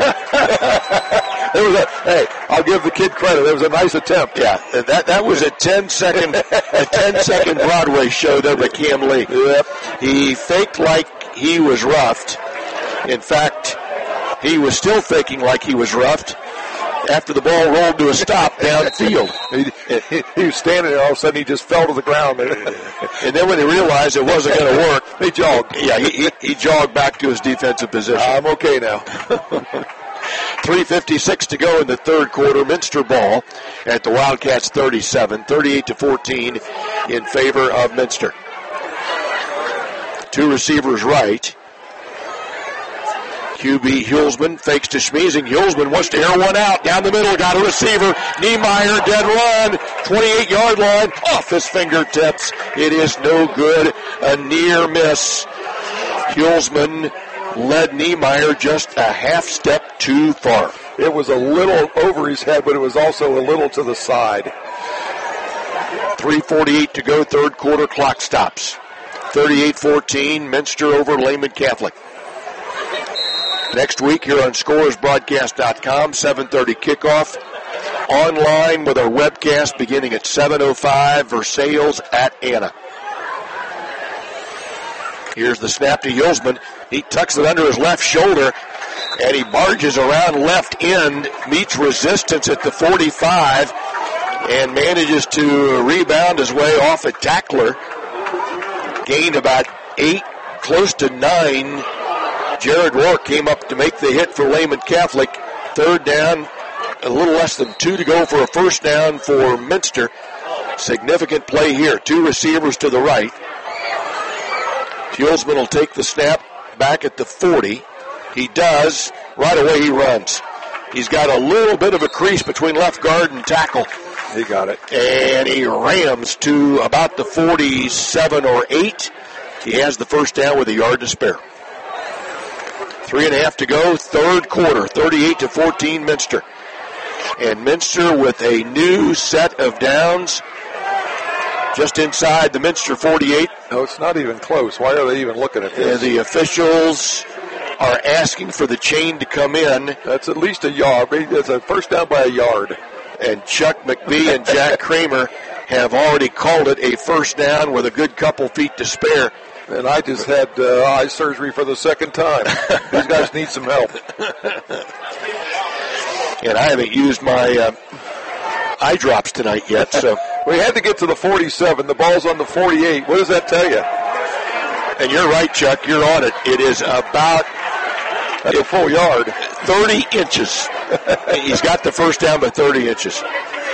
There was a, hey, I'll give the kid credit. There was a nice attempt. Yeah, that that was a ten second a ten second Broadway show there by Cam Lee. Yep. He faked like he was roughed. In fact, he was still faking like he was roughed after the ball rolled to a stop downfield. he, he, he was standing there, all of a sudden he just fell to the ground. And then when he realized it wasn't going to work, he jogged. Yeah, he, he, he jogged back to his defensive position. I'm okay now. three fifty-six to go in the third quarter. Minster ball at the Wildcats thirty-seven, thirty-eight to fourteen in favor of Minster. Two receivers right. Q B Hulsman fakes to Schmiesing. Hulsman wants to air one out. Down the middle, got a receiver. Niemeyer, dead run. twenty-eight-yard line, off his fingertips. It is no good. A near miss. Hulsman led Niemeyer just a half step too far. It was a little over his head, but it was also a little to the side. three forty-eight to go, third quarter, clock stops. thirty-eight fourteen, Minster over Lehman Catholic. Next week here on Scores Broadcast dot com, seven thirty kickoff. Online with our webcast beginning at seven oh five, Versailles at Anna. Here's the snap to Hulsman. He tucks it under his left shoulder, and he barges around left end, meets resistance at the forty-five, and manages to rebound his way off a tackler. Gained about eight, close to nine. Jared Rourke came up to make the hit for Lehman Catholic. Third down, a little less than two to go for a first down for Minster. Significant play here. Two receivers to the right. Hulsman will take the snap back at the forty. He does. Right away he runs. He's got a little bit of a crease between left guard and tackle. He got it. And he rams to about the forty-seven or eight. He has the first down with a yard to spare. Three and a half to go, third quarter, thirty-eight to fourteen Minster. And Minster with a new set of downs just inside the Minster forty-eight. No, it's not even close. Why are they even looking at this? Uh, the officials are asking for the chain to come in. That's at least a yard. It's a first down by a yard. And Chuck McBee and Jack Kramer have already called it a first down with a good couple feet to spare. And I just had uh, eye surgery for the second time. These guys need some help. And I haven't used my uh, eye drops tonight yet, so. We had to get to the forty-seven. The ball's on the forty-eight. What does that tell you? And you're right, Chuck. You're on it. It is about That's a full yard. thirty inches. He's got the first down by thirty inches.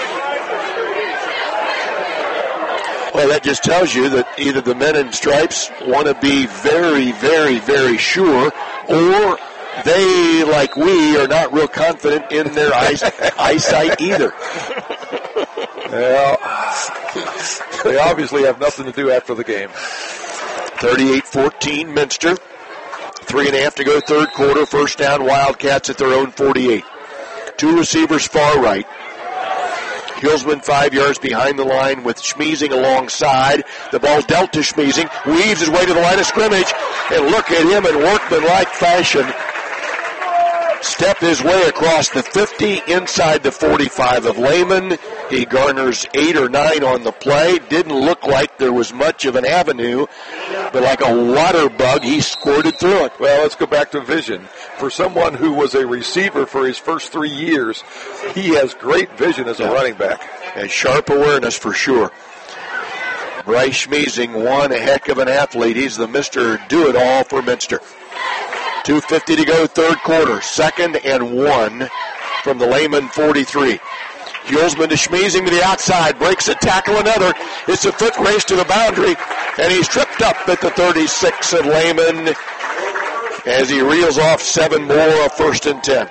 Well, that just tells you that either the men in stripes want to be very, very, very sure, or they, like we, are not real confident in their eyes, eyesight either. Well, they obviously have nothing to do after the game. thirty-eight fourteen Minster. Three and a half to go, third quarter. First down, Wildcats at their own forty-eight. Two receivers far right. Hulsman five yards behind the line with Schmiesing alongside. The ball's dealt to Schmiesing. Weaves his way to the line of scrimmage. And look at him in workmanlike fashion. Step his way across the fifty, inside the forty-five of Lehman. He garners eight or nine on the play. Didn't look like there was much of an avenue, but like a water bug, he squirted through it. Well, let's go back to vision. For someone who was a receiver for his first three years, he has great vision as a yeah. running back. And sharp awareness for sure. Bryce Schmiesing, one heck of an athlete. He's the Mister Do-It-All for Minster. two fifty to go, third quarter. Second and one from the Lehman forty-three. Hulsman to Schmiesing to the outside. Breaks a tackle, another. It's a foot race to the boundary. And he's tripped up at the thirty-six of Lehman as he reels off seven more, first and ten.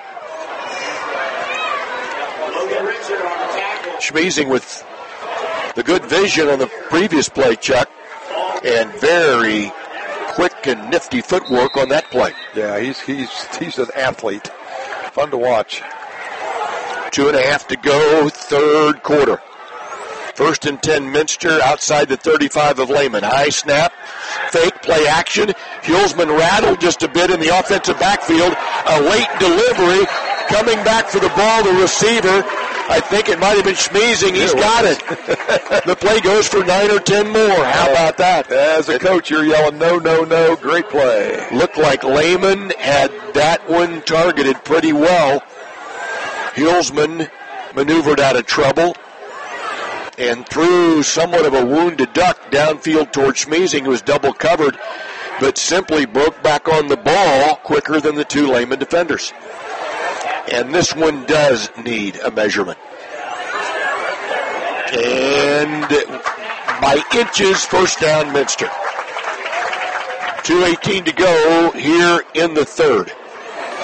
Schmiesing with the good vision on the previous play, Chuck. And very quick and nifty footwork on that play. Yeah, he's he's he's an athlete. Fun to watch. Two and a half to go, third quarter. First and ten, Minster outside the thirty-five of Lehman. High snap, fake play action. Hulsman rattled just a bit in the offensive backfield. A late delivery, coming back for the ball, the receiver. I think it might have been Schmiesing. He's got it. The play goes for nine or ten more. How about that? As a coach, you're yelling, no, no, no. Great play. Looked like Lehman had that one targeted pretty well. Hulsman maneuvered out of trouble and threw somewhat of a wounded duck downfield toward Schmiesing, who was double covered, but simply broke back on the ball quicker than the two Lehman defenders. And this one does need a measurement. And by inches, first down, Minster. two eighteen to go here in the third.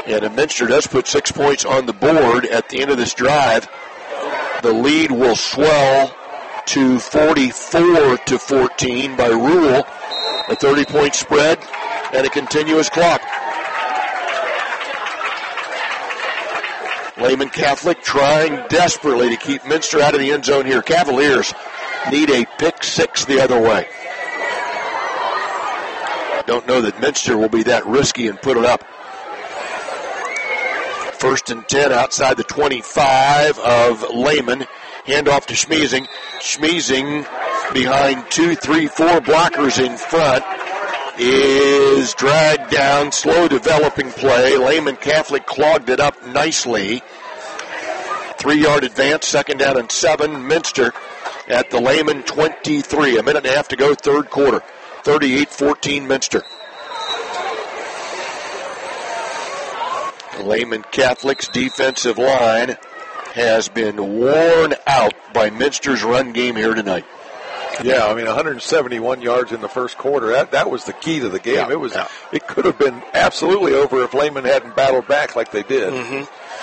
And if Minster does put six points on the board at the end of this drive, the lead will swell to forty-four to fourteen by rule. A thirty-point spread and a continuous clock. Lehman Catholic trying desperately to keep Minster out of the end zone here. Cavaliers need a pick six the other way. Don't know that Minster will be that risky and put it up. First and ten outside the twenty-five of Lehman. Handoff to Schmiesing. Schmiesing behind two, three, four blockers in front is dragged down. Slow developing play. Lehman Catholic clogged it up nicely. Three-yard advance, second down and seven. Minster at the Lehman twenty-three. A minute and a half to go, third quarter. thirty-eight fourteen Minster. Lehman Catholic's defensive line has been worn out by Minster's run game here tonight. Yeah, I mean, one hundred seventy-one yards in the first quarter. That that was the key to the game. Yeah, it was. yeah. It could have been absolutely over if Lehman hadn't battled back like they did. Mm-hmm.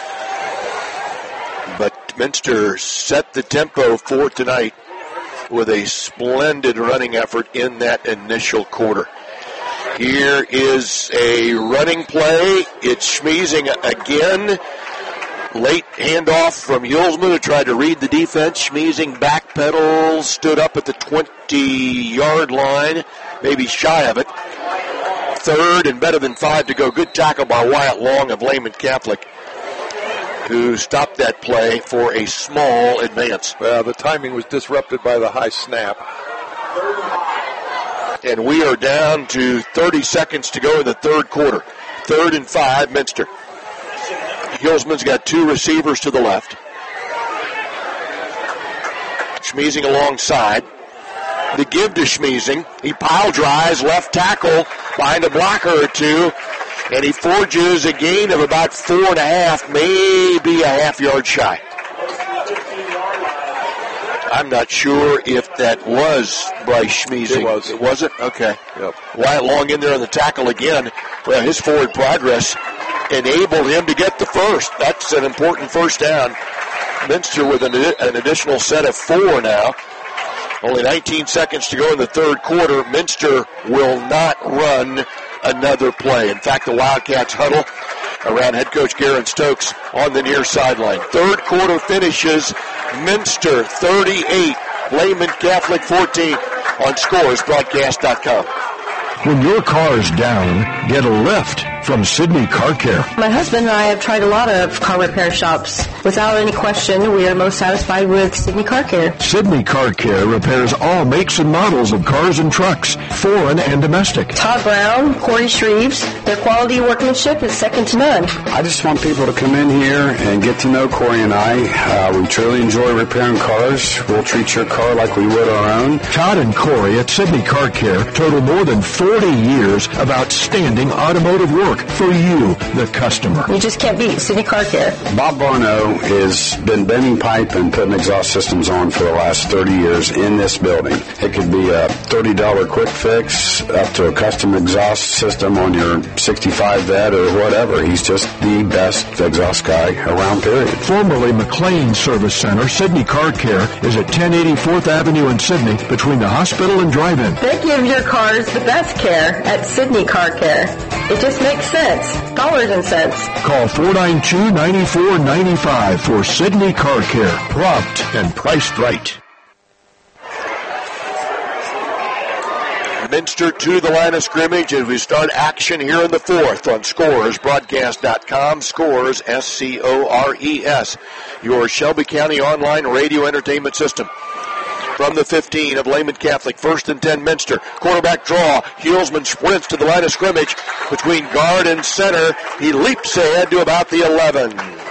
But Minster set the tempo for tonight with a splendid running effort in that initial quarter. Here is a running play. It's Schmiesing again. Late handoff from Hulsman, who tried to read the defense. Schmiesing backpedals, stood up at the twenty-yard line, maybe shy of it. Third and better than five to go. Good tackle by Wyatt Long of Lehman Catholic, who stopped that play for a small advance. Well, the timing was disrupted by the high snap. And we are down to thirty seconds to go in the third quarter. Third and five, Minster. Hulsman's got two receivers to the left. Schmiesing alongside. The give to Schmiesing. He pile drives left tackle behind a blocker or two, and he forges a gain of about four and a half, maybe a half yard shy. I'm not sure if that was Bryce Schmiesing. It was. Was it? Okay. Yep. Wyatt Long in there on the tackle again. Well, his forward progress enabled him to get the first. That's an important first down. Minster with an, an additional set of four now. Only nineteen seconds to go in the third quarter. Minster will not run another play. In fact, the Wildcats huddle around head coach Garen Stokes on the near sideline. Third quarter finishes Minster thirty-eight, Lehman Catholic fourteen on scores broadcast dot com. When your car's down, get a lift from Sydney Car Care. My husband and I have tried a lot of car repair shops. Without any question, we are most satisfied with Sydney Car Care. Sydney Car Care repairs all makes and models of cars and trucks, foreign and domestic. Todd Brown, Corey Shreves, their quality workmanship is second to none. I just want people to come in here and get to know Corey and I. Uh, we truly enjoy repairing cars. We'll treat your car like we would our own. Todd and Corey at Sydney Car Care total more than forty years of outstanding automotive work for you, the customer. You just can't beat Sydney Car Care. Bob Barno has been bending pipe and putting exhaust systems on for the last thirty years in this building. It could be a thirty dollars quick fix up to a custom exhaust system on your sixty-five vet or whatever. He's just the best exhaust guy around, period. Formerly McLean Service Center, Sydney Car Care is at ten eighty-fourth Avenue in Sydney between the hospital and drive-in. They give your cars the best care at Sydney Car Care. It just makes sense. Dollars and cents. Call four nine two, nine four nine five for Sydney Car Care. Prompt and priced right. Minster to the line of scrimmage as we start action here in the fourth on scores broadcast dot com. Scores, S C O R E S, your Shelby County online radio entertainment system. From the fifteen of Lehman Catholic, first and ten Minster. Quarterback draw. Hulsman sprints to the line of scrimmage between guard and center. He leaps ahead to about the eleven.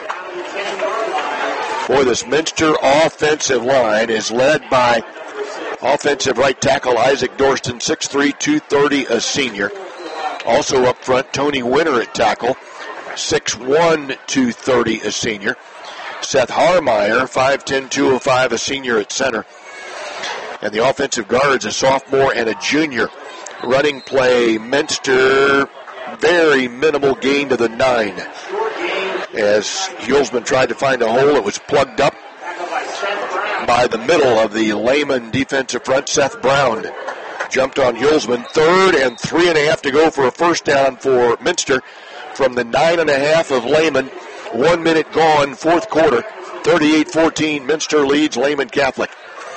Boy, this Minster offensive line is led by offensive right tackle Isaac Dorston, six three, two thirty, a senior. Also up front, Tony Winter at tackle, six one, two thirty, a senior. Seth Harmeyer, five ten, two oh five, a senior at center. And the offensive guards, a sophomore and a junior. Running play, Minster very minimal gain to the nine. As Hulsman tried to find a hole, it was plugged up by the middle of the Lehman defensive front. Seth Brown jumped on Hulsman. Third and three and a half to go for a first down for Minster from the nine and a half of Lehman. One minute gone, fourth quarter. thirty-eight fourteen, Minster leads Lehman Catholic.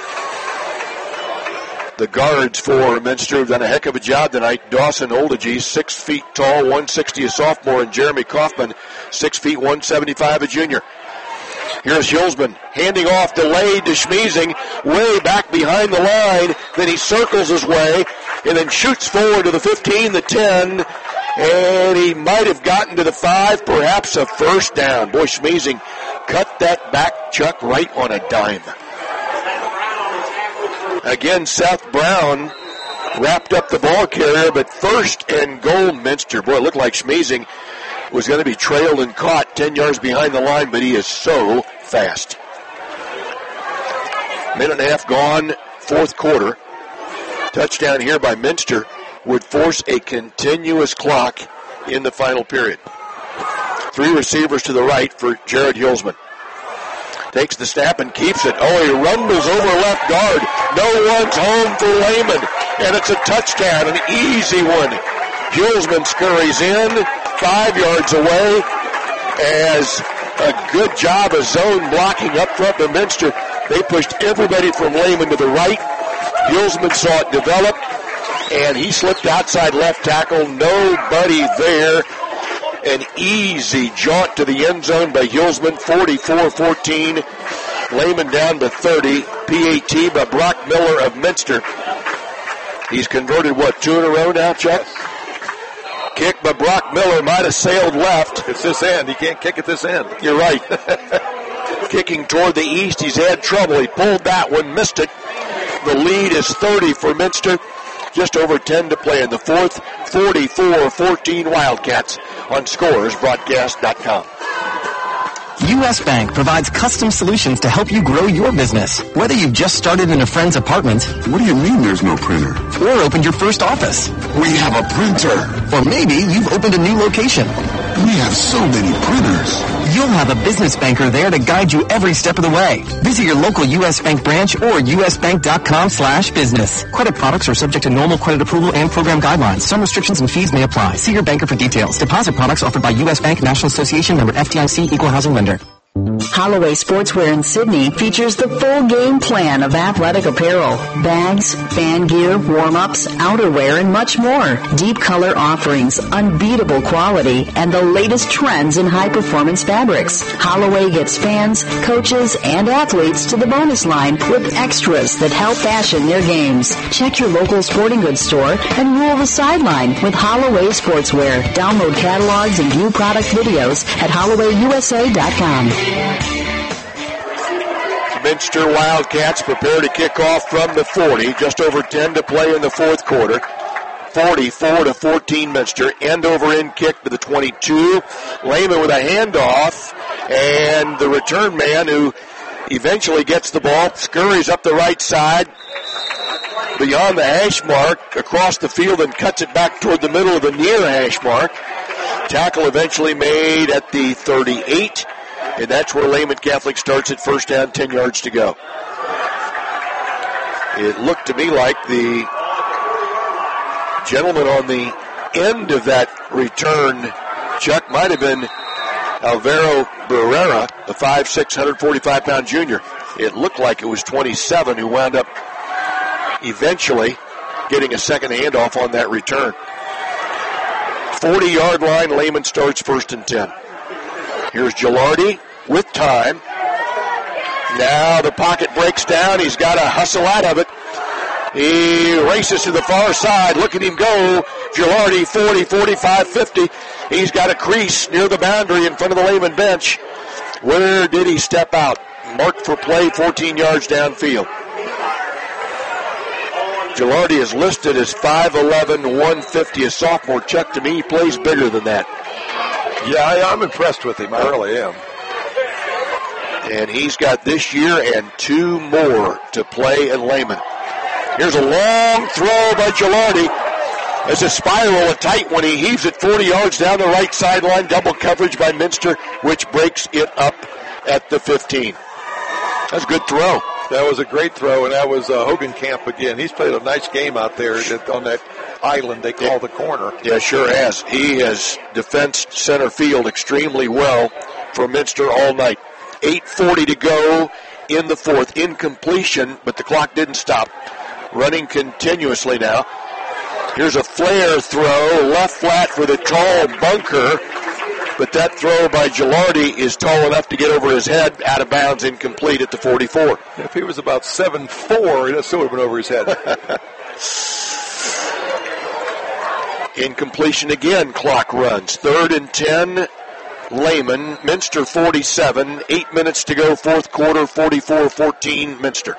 The guards for Minster have done a heck of a job tonight. Dawson Oldage, six feet tall, one sixty a sophomore, and Jeremy Kaufman, six feet, one seventy-five a junior. Here's Hulsman handing off, delayed to Schmeezing, way back behind the line. Then he circles his way and then shoots forward to the fifteen, the ten, and he might have gotten to the five, perhaps a first down. Boy, Schmeezing cut that back chuck right on a dime. Again, Seth Brown wrapped up the ball carrier, but first and goal, Minster. Boy, it looked like Schmeezing was going to be trailed and caught ten yards behind the line, but he is so fast. Minute and a half gone, fourth quarter. Touchdown here by Minster would force a continuous clock in the final period. Three receivers to the right for Jared Hulsman. Takes the snap and keeps it. Oh, he rumbles over left guard. No one's home for Lehman, and it's a touchdown, an easy one. Hulsman scurries in, five yards away, as a good job of zone blocking up front to Minster. They pushed everybody from Lehman to the right. Hulsman saw it develop, and he slipped outside left tackle. Nobody there. An easy jaunt to the end zone by Hulsman, forty-four fourteen. Lehman down to thirty. P A T by Brock Miller of Minster. He's converted, what, two in a row now, Chuck? Kick by Brock Miller, might have sailed left. It's this end. He can't kick at this end. You're right. Kicking toward the east, he's had trouble. He pulled that one, missed it. The lead is thirty for Minster. Just over ten to play in the fourth. forty-four fourteen Wildcats on scores broadcast dot com. U S. Bank provides custom solutions to help you grow your business. Whether you've just started in a friend's apartment. What do you mean there's no printer? Or opened your first office. We have a printer. Or maybe you've opened a new location. We have so many printers. You'll have a business banker there to guide you every step of the way. Visit your local U S. Bank branch or usbank.com slash business. Credit products are subject to normal credit approval and program guidelines. Some restrictions and fees may apply. See your banker for details. Deposit products offered by U S. Bank, National Association, member F D I C, equal housing lender. Holloway Sportswear in Sydney features the full game plan of athletic apparel, bags, fan gear, warm-ups, outerwear, and much more. Deep color offerings, unbeatable quality, and the latest trends in high-performance fabrics. Holloway gets fans, coaches, and athletes to the bonus line with extras that help fashion their games. Check your local sporting goods store and rule the sideline with Holloway Sportswear. Download catalogs and view product videos at holloway u s a dot com. Minster Wildcats prepare to kick off from the forty. Just over ten to play in the fourth quarter. forty-four to fourteen Minster. End over end kick to the twenty-two. Lehman with a handoff. And the return man who eventually gets the ball scurries up the right side beyond the hash mark across the field and cuts it back toward the middle of the near hash mark. Tackle eventually made at the thirty-eight. And that's where Lehman Catholic starts at first down, ten yards to go. It looked to me like the gentleman on the end of that return, Chuck, might have been Alvaro Barrera, the five six, one forty-five pound junior. It looked like it was twenty-seven who wound up eventually getting a second handoff on that return. forty-yard line, Lehman starts first and ten. Here's Gilardi with time. Now the pocket breaks down. He's got to hustle out of it. He races to the far side. Look at him go. Gilardi, forty, forty-five, fifty. He's got a crease near the boundary in front of the Lehman bench. Where did he step out? Marked for play, fourteen yards downfield. Gilardi is listed as five eleven, one fifty, a sophomore. Chuck, to me, he plays bigger than that. Yeah, I, I'm impressed with him. I really am. And he's got this year and two more to play in Lehman. Here's a long throw by Gilardi. It's a spiral, a tight one. He heaves it forty yards down the right sideline. Double coverage by Minster, which breaks it up at the fifteen. That's a good throw. That was a great throw, and that was uh, Hogan Camp again. He's played a nice game out there on that island they call yeah. the corner. Yeah, sure has. He has defensed center field extremely well for Minster all night. eight forty to go in the fourth. Incompletion, but the clock didn't stop. Running continuously now. Here's a flare throw, left flat for the tall Bunker. But that throw by Gilardi is tall enough to get over his head, out of bounds, incomplete at the forty-four. If he was about seven four, it still would have been over his head. Incompletion again, clock runs. Third and ten, Lehman. Minster forty-seven, eight minutes to go, fourth quarter, forty-four fourteen, Minster.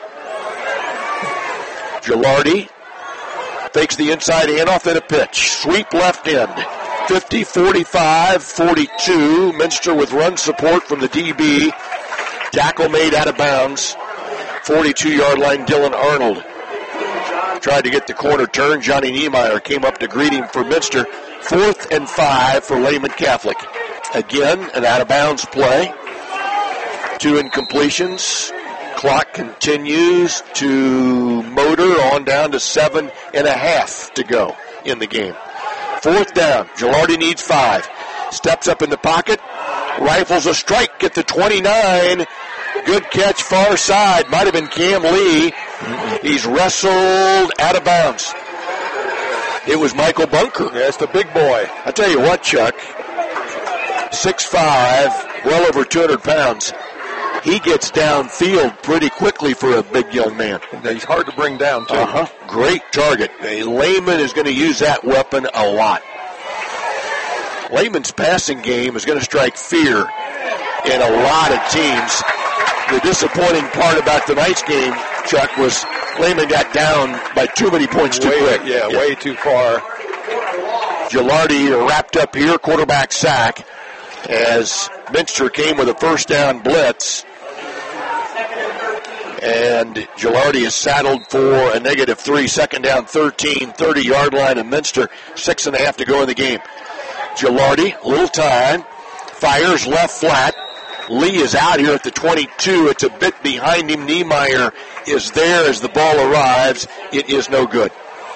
Gilardi fakes the inside handoff, then a pitch. Sweep left end. fifty, forty-five, forty-two. Minster with run support from the D B. Tackle made out of bounds. forty-two-yard line, Dylan Arnold. Tried to get the corner turn. Johnny Niemeyer came up to greet him for Minster. Fourth and five for Lehman Catholic. Again, an out-of-bounds play. Two incompletions. Clock continues to motor on down to seven and a half to go in the game. Fourth down. Gilardi needs five. Steps up in the pocket. Rifles a strike at the twenty-nine. Good catch far side. Might have been Cam Lee. He's wrestled out of bounds. It was Michael Bunker. Yeah, it's the big boy. I tell you what, Chuck. six five, well over two hundred pounds. He gets downfield pretty quickly for a big young man. He's hard to bring down, too. Uh-huh. Great target. Lehman is going to use that weapon a lot. Lehman's passing game is going to strike fear in a lot of teams. The disappointing part about tonight's game, Chuck, was Lehman got down by too many points too way, quick. Yeah, yeah, way too far. Gilardi wrapped up here, quarterback sack, as Minster came with a first down blitz. And Gilardi is saddled for a negative three, second down thirteen, thirty-yard line of Minster, six and a half to go in the game. Gilardi, little time, fires left flat. Lee is out here at the twenty-two. It's a bit behind him. Niemeyer is there as the ball arrives. It is no good.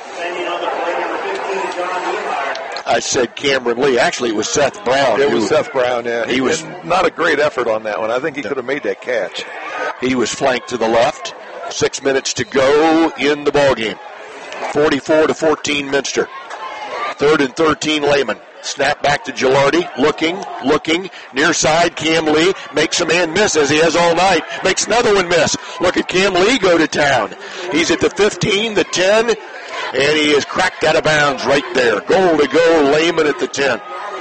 I said Cameron Lee. Actually, it was Seth Brown. It was Seth Brown, yeah. He was not a great effort on that one. I think he could have made that catch. He was flanked to the left. Six minutes to go in the ballgame. forty-four to fourteen, Minster. Third and thirteen, Lehman. Snap back to Gilardi. Looking, looking. Near side, Cam Lee makes a man miss as he has all night. Makes another one miss. Look at Cam Lee go to town. He's at the fifteen, the ten, and he is cracked out of bounds right there. Goal to go, Lehman at the ten.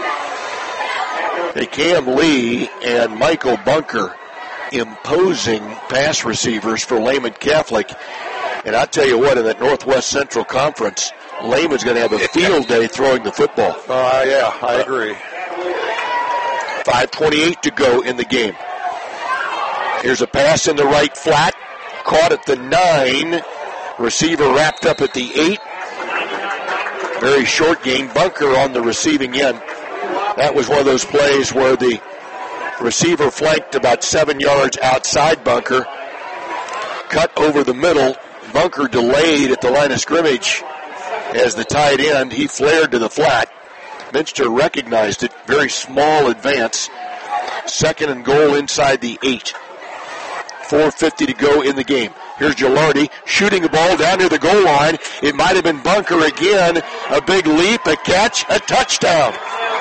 Hey, Cam Lee and Michael Bunker, imposing pass receivers for Lehman Catholic. And I tell you what, in that Northwest Central Conference, Lehman's going to have a field day throwing the football. Uh, yeah, I agree. five twenty-eight to go in the game. Here's a pass in the right flat. Caught at the nine. Receiver wrapped up at the eight. Very short game. Bunker on the receiving end. That was one of those plays where the receiver flanked about seven yards outside Bunker. Cut over the middle. Bunker delayed at the line of scrimmage as the tight end. He flared to the flat. Minster recognized it. Very small advance. Second and goal inside the eight. four fifty to go in the game. Here's Gilardi shooting the ball down near the goal line. It might have been Bunker again. A big leap, a catch, a touchdown.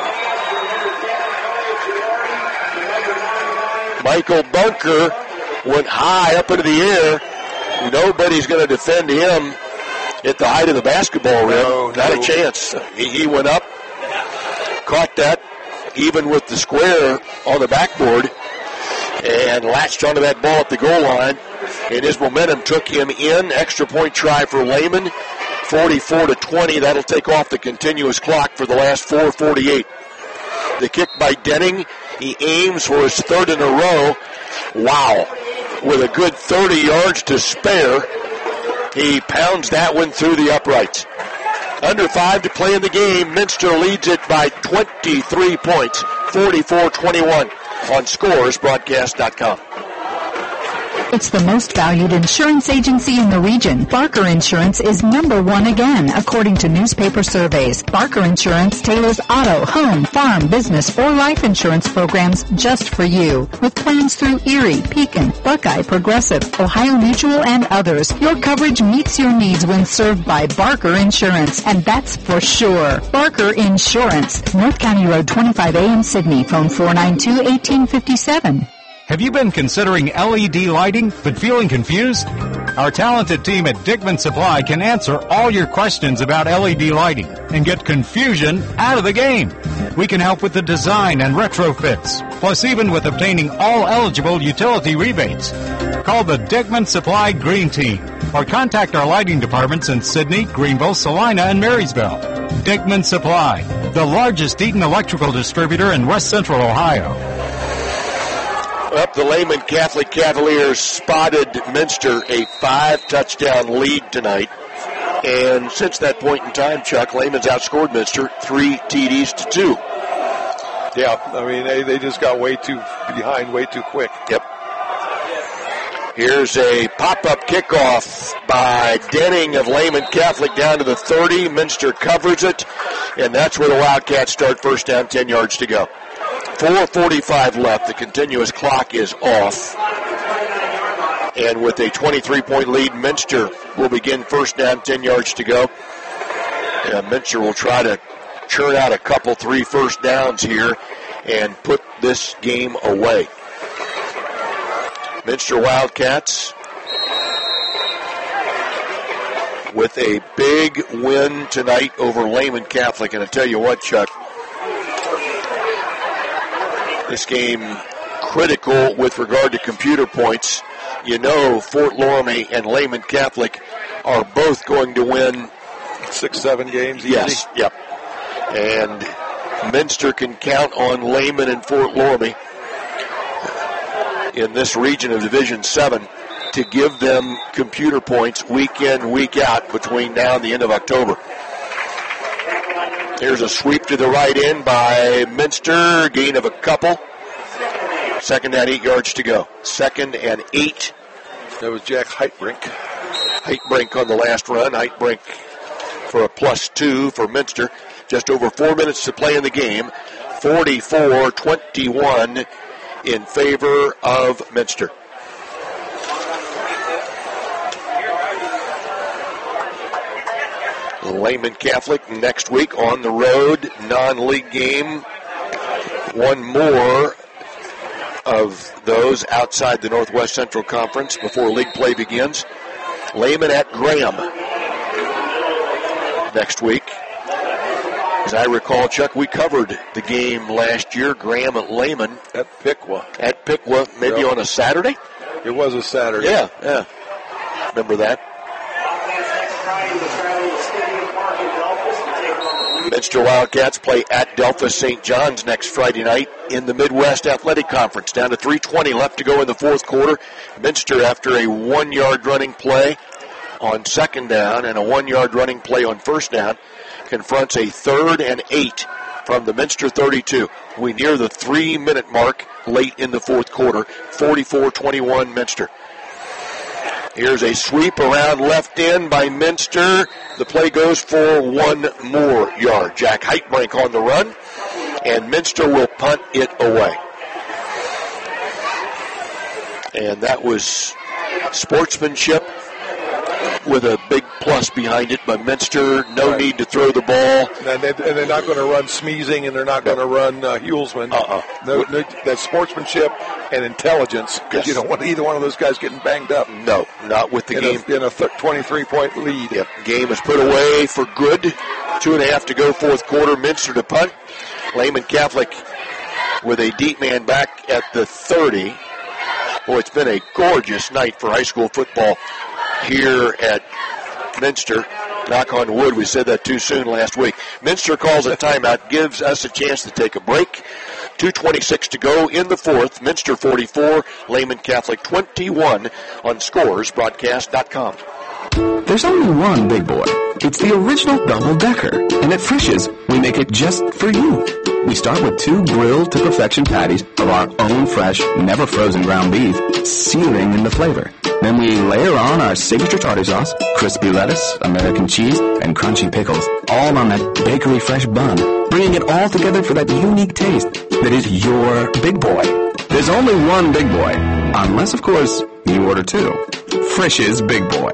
Michael Bunker went high up into the air. Nobody's going to defend him at the height of the basketball rim. No, Not no. a chance. He, he went up, caught that, even with the square on the backboard, and latched onto that ball at the goal line. And his momentum took him in. Extra point try for Lehman. forty-four to twenty. That'll take off the continuous clock for the last four forty-eight. The kick by Denning. He aims for his third in a row. Wow. With a good thirty yards to spare, he pounds that one through the uprights. Under five to play in the game. Minster leads it by twenty-three points, forty-four twenty-one on scores broadcast dot com. It's the most valued insurance agency in the region. Barker Insurance is number one again, according to newspaper surveys. Barker Insurance tailors auto, home, farm, business, or life insurance programs just for you. With plans through Erie, Pekin, Buckeye, Progressive, Ohio Mutual, and others, your coverage meets your needs when served by Barker Insurance, and that's for sure. Barker Insurance, North County Road twenty-five A in Sydney. Phone four nine two, one eight five seven. Have you been considering L E D lighting but feeling confused? Our talented team at Dickman Supply can answer all your questions about L E D lighting and get confusion out of the game. We can help with the design and retrofits, plus even with obtaining all eligible utility rebates. Call the Dickman Supply Green Team or contact our lighting departments in Sydney, Greenville, Salina, and Marysville. Dickman Supply, the largest Eaton electrical distributor in West Central Ohio. Up, the Lehman Catholic Cavaliers spotted Minster a five-touchdown lead tonight. And since that point in time, Chuck, Lehman's outscored Minster three T Ds to two. Yeah, I mean, they, they just got way too behind, way too quick. Yep. Here's a pop-up kickoff by Denning of Lehman Catholic down to the thirty. Minster covers it, and that's where the Wildcats start. First down, ten yards to go. four forty-five left. The continuous clock is off. And with a twenty-three point lead, Minster will begin first down, ten yards to go. Yeah, Minster will try to churn out a couple, three first downs here and put this game away. Minster Wildcats with a big win tonight over Lehman Catholic. And I tell you what, Chuck, this game critical with regard to computer points. You know Fort Loramie and Lehman Catholic are both going to win six, seven games easy. Yes, yep. And Minster can count on Lehman and Fort Loramie in this region of Division seven to give them computer points week in, week out between now and the end of October. Here's a sweep to the right end by Minster, gain of a couple. Second down, eight yards to go. Second and eight. That was Jack Heitbrink. Heitbrink on the last run. Heitbrink for a plus two for Minster. Just over four minutes to play in the game. forty-four twenty-one in favor of Minster. Lehman Catholic next week on the road, non-league game. One more of those outside the Northwest Central Conference before league play begins. Lehman at Graham next week. As I recall, Chuck, we covered the game last year, Graham at Lehman. At Piqua. At Piqua, maybe yep. on a Saturday? It was a Saturday. Yeah, yeah. Remember that? Minster Wildcats play at Delphus Saint John's next Friday night in the Midwest Athletic Conference. Down to three twenty left to go in the fourth quarter. Minster, after a one-yard running play on second down and a one-yard running play on first down, confronts a third and eight from the Minster thirty-two. We near the three-minute mark late in the fourth quarter. forty-four twenty-one Minster. Here's a sweep around left end by Minster. The play goes for one more yard. Jack Heitbrink on the run, and Minster will punt it away. And that was sportsmanship with a big plus behind it by Minster. No right. need to throw the ball. And, they, and they're not going to run Smeezing, and they're not going to run uh, Hulsman. Uh-uh. No, no, that's sportsmanship and intelligence, because yes. you don't want either one of those guys getting banged up. No, not with the in game. A, in a twenty-three point lead. Yep. Game is put away for good. Two and a half to go, fourth quarter. Minster to punt. Lehman Catholic with a deep man back at the thirty. Boy, it's been a gorgeous night for high school football here at Minster. Knock on wood, we said that too soon last week. Minster calls a timeout, gives us a chance to take a break. two twenty-six to go in the fourth. Minster forty-four, Lehman Catholic twenty-one on scores broadcast dot com. There's only one Big Boy. It's the original double-decker. And at Frisch's, we make it just for you. We start with two grilled to perfection patties of our own fresh, never frozen ground beef, searing in the flavor. Then we layer on our signature tartar sauce, crispy lettuce, American cheese, and crunchy pickles, all on that bakery fresh bun, bringing it all together for that unique taste that is your Big Boy. There's only one Big Boy, unless, of course, you order two. Frisch's Big Boy.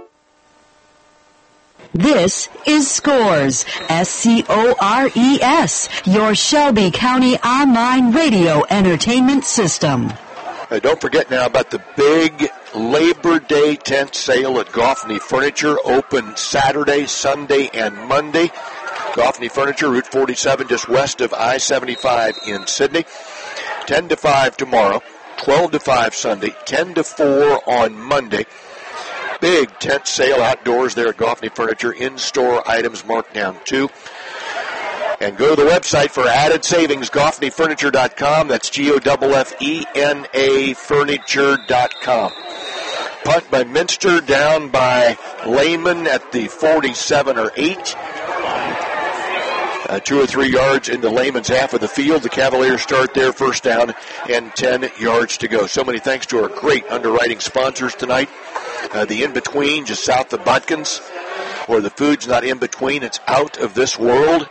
This is Scores, S C O R E S, your Shelby County online radio entertainment system. Uh, don't forget now about the big Labor Day tent sale at Goffney Furniture, open Saturday, Sunday, and Monday. Goffney Furniture, Route forty-seven, just west of I seventy-five in Sydney. ten to five tomorrow, twelve to five Sunday, ten to four on Monday. Big tent sale outdoors there at Goffney Furniture. In-store items marked down too. And go to the website for added savings, goffney furniture dot com. That's G O F F E N A furniture dot com. Punt by Minster, down by Lehman at the forty-seven or eight. Uh, two or three yards into Lehman's half of the field. The Cavaliers start there, first down and ten yards to go. So many thanks to our great underwriting sponsors tonight. Uh, the in-between, just south of Butkins, where the food's not in between, it's out of this world.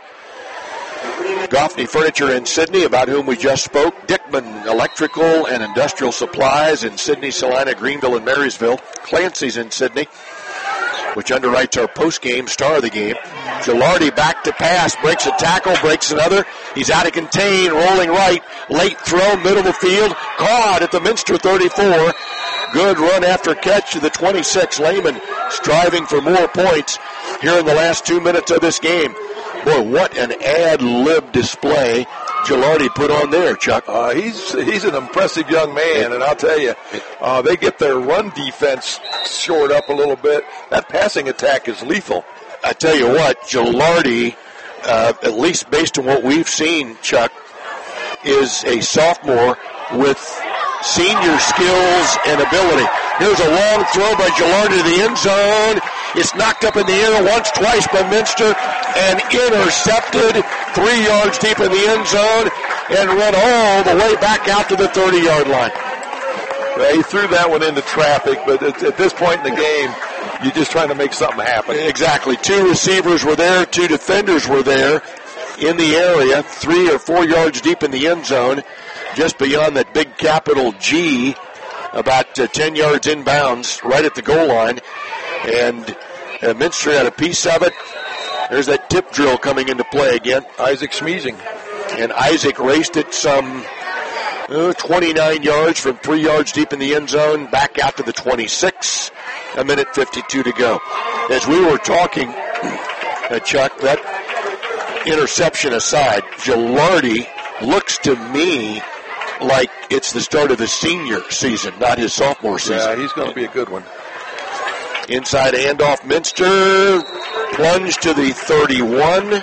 Goffney Furniture in Sydney, about whom we just spoke. Dickman Electrical and Industrial Supplies in Sydney, Salina, Greenville, and Marysville. Clancy's in Sydney, which underwrites our post-game star of the game. Gilardi back to pass, breaks a tackle, breaks another. He's out of contain, rolling right, late throw, middle of the field, caught at the Minster thirty-four. Good run after catch to the twenty-six. Lehman striving for more points here in the last two minutes of this game. Boy, what an ad-lib display Gilardi put on there, Chuck. Uh, he's he's an impressive young man, and I'll tell you, uh, they get their run defense shored up a little bit. That passing attack is lethal. I tell you what, Gilardi, uh, at least based on what we've seen, Chuck, is a sophomore with senior skills and ability. Here's a long throw by Gilardi to the end zone. It's knocked up in the air once, twice by Minster, and intercepted three yards deep in the end zone and run all the way back out to the thirty-yard line. Well, he threw that one into traffic, but at, at this point in the game, you're just trying to make something happen. Exactly. Two receivers were there, two defenders were there in the area, three or four yards deep in the end zone, just beyond that big capital G, about uh, ten yards inbounds, right at the goal line. And uh, Minster had a piece of it. There's that tip drill coming into play again. Isaac Schmeezing. And Isaac raced it some uh, twenty-nine yards from three yards deep in the end zone, back out to the twenty-six. A minute fifty-two to go. As we were talking, uh, Chuck, that interception aside, Gilardi looks to me like it's the start of his senior season, not his sophomore season. Yeah, he's going to be a good one. Inside handoff, Minster, plunge to the thirty-one.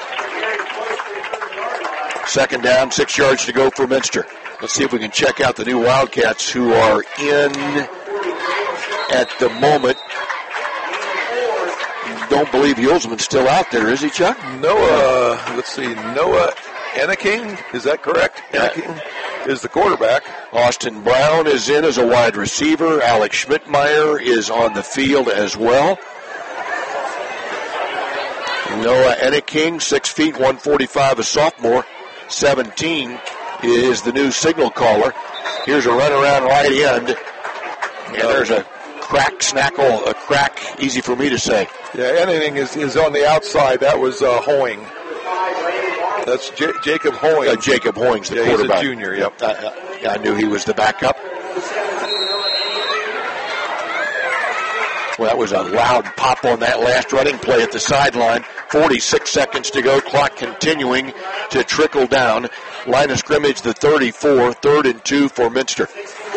Second down, six yards to go for Minster. Let's see if we can check out the new Wildcats who are in at the moment. Don't believe Yulesman's still out there, is he, Chuck? Noah, let's see, Noah Enneking, is that correct? Enneking is the quarterback. Austin Brown is in as a wide receiver. Alex Schmidtmeyer is on the field as well. Noah Enneking, six feet, one forty-five, a sophomore. seventeen is the new signal caller. Here's a run around right end. And there's a crack, snackle, a crack, easy for me to say. Yeah, Enneking is, is on the outside. That was uh, Hoing. That's J- Jacob Hoing. Uh, Jacob Hoing's the yeah, quarterback. He's a junior, yep. I, I knew he was the backup. Well, that was a loud pop on that last running play at the sideline. forty-six seconds to go. Clock continuing to trickle down. Line of scrimmage, the thirty-four. Third and two for Minster.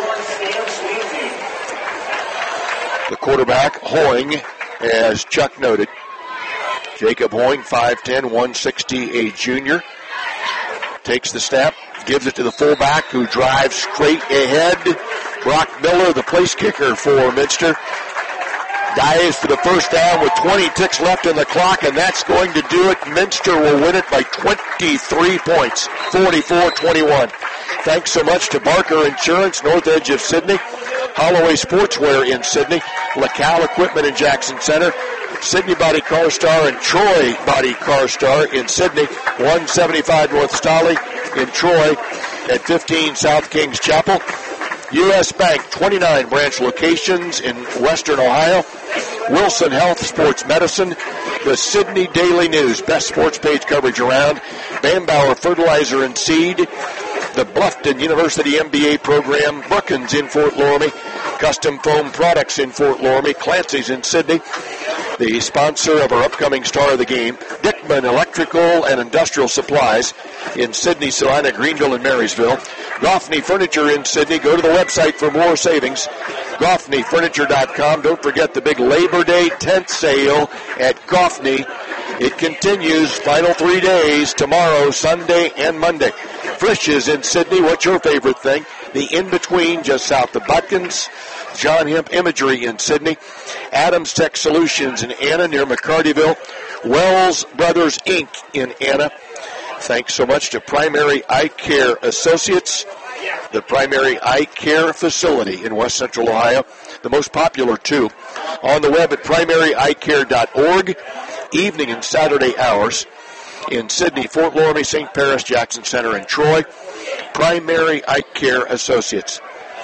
The quarterback, Hoing, as Chuck noted. Jacob Hoing, five ten, one sixty, a junior. Takes the snap, gives it to the fullback who drives straight ahead. Brock Miller, the place kicker for Minster. Dives for the first down with twenty ticks left in the clock, and that's going to do it. Minster will win it by twenty-three points, forty-four twenty-one. Thanks so much to Barker Insurance, north edge of Sydney, Holloway Sportswear in Sydney, LaCal Equipment in Jackson Center, Sydney Body Car Star and Troy Body Car Star in Sydney, one seventy-five North Stolly in Troy, at fifteen South Kings Chapel. U S Bank, twenty-nine branch locations in Western Ohio. Wilson Health Sports Medicine. The Sydney Daily News, best sports page coverage around. Bambauer Fertilizer and Seed. The Bluffton University M B A program. Brookins in Fort Loramie. Custom Foam Products in Fort Loramie. Clancy's in Sydney. The sponsor of our upcoming star of the game, Dickman Electrical and Industrial Supplies in Sydney, Salina, Greenville, and Marysville. Goffney Furniture in Sydney. Go to the website for more savings, goffney furniture dot com. Don't forget the big Labor Day tent sale at Goffney. It continues, final three days, tomorrow, Sunday, and Monday. Frisch's in Sydney. What's your favorite thing? The in-between just south of Butkins. John Hemp Imagery in Sydney. Adams Tech Solutions in Anna near McCartyville. Wells Brothers Incorporated in Anna. Thanks so much to Primary Eye Care Associates, the Primary Eye Care Facility in West Central Ohio, the most popular too. On the web at primary eye care dot org, evening and Saturday hours in Sydney, Fort Loramie, Saint Paris, Jackson Center, and Troy. Primary Eye Care Associates.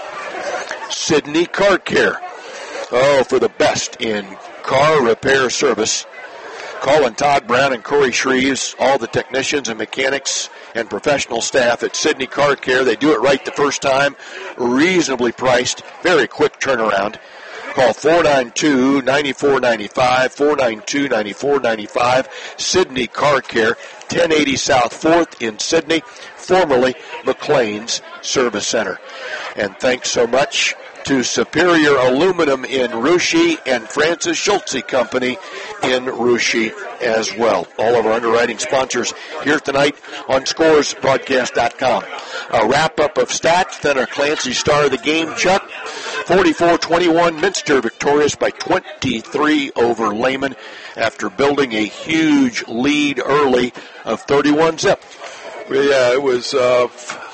Sydney Car Care. Oh, for the best in car repair service. Colin Todd Brown and Corey Shreves, all the technicians and mechanics and professional staff at Sydney Car Care. They do it right the first time, reasonably priced, very quick turnaround. Call four nine two, nine four nine five, four nine two, nine four nine five, Sydney Car Care, ten eighty South fourth in Sydney, formerly McLean's Service Center. And thanks so much to Superior Aluminum in Russia and Francis Schultze Company in Russia as well. All of our underwriting sponsors here tonight on scores broadcast dot com. A wrap-up of stats, then our Clancy star of the game, Chuck. forty-four twenty-one, Minster victorious by twenty-three over Lehman after building a huge lead early of thirty-one zip. Well, yeah, it was uh,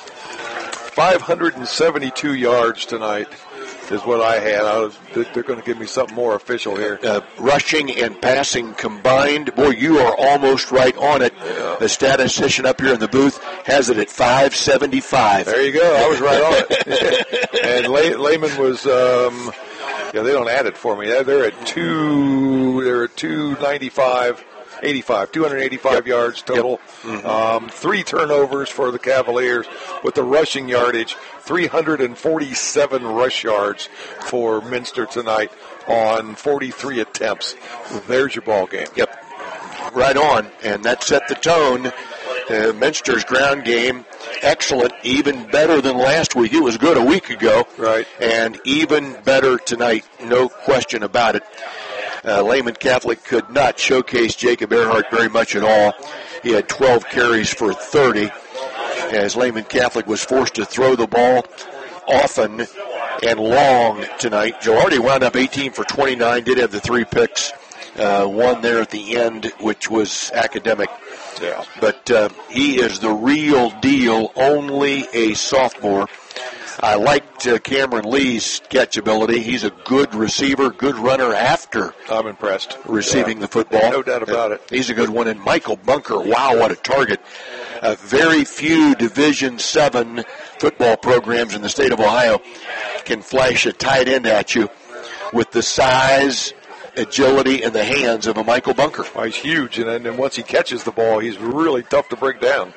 five hundred seventy-two yards tonight is what I had. I was, they're going to give me something more official here. Uh, rushing and passing combined. Boy, you are almost right on it. Yeah. The statistician up here in the booth has it at five seventy-five. There you go. I was right on it. And Lay- Lehman was, um, yeah, they don't add it for me. They're at two, they're at two ninety-five. eighty-five, two hundred eighty-five yep. yards total. Yep. Mm-hmm. Um, three turnovers for the Cavaliers with the rushing yardage, three hundred forty-seven rush yards for Minster tonight on forty-three attempts. There's your ball game. Yep, right on, and that set the tone. Uh, Minster's ground game, excellent, even better than last week. It was good a week ago, right? And even better tonight, no question about it. Uh, Lehman Catholic could not showcase Jacob Earhart very much at all. He had twelve carries for thirty, as Lehman Catholic was forced to throw the ball often and long tonight. Gilardi wound up eighteen for twenty-nine, did have the three picks, uh, one there at the end, which was academic. Yeah. But uh, he is the real deal, only a sophomore. I liked uh, Cameron Lee's catchability. He's a good receiver, good runner after I'm impressed. receiving yeah. the football. No doubt about uh, it. He's a good one. And Michael Bunker, wow, what a target. Uh, very few Division seven football programs in the state of Ohio can flash a tight end at you with the size, agility, and the hands of a Michael Bunker. Well, he's huge, and then once he catches the ball, he's really tough to break down.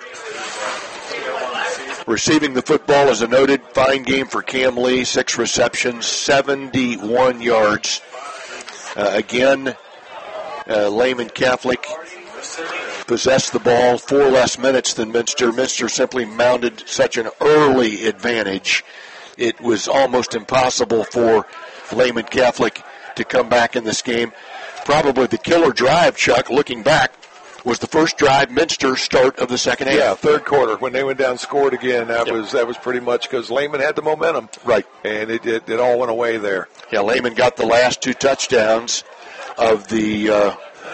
Receiving the football is a noted fine game for Cam Lee. Six receptions, seventy-one yards. Uh, again, uh, Lehman Catholic possessed the ball four less minutes than Minster. Minster simply mounted such an early advantage. It was almost impossible for Lehman Catholic to come back in this game. Probably the killer drive, Chuck, looking back, was the first drive Minster start of the second half. Yeah, third quarter when they went down and scored again. That yep. was that was pretty much because Lehman had the momentum, right, and it, it it all went away there. Yeah, Lehman got the last two touchdowns of the uh,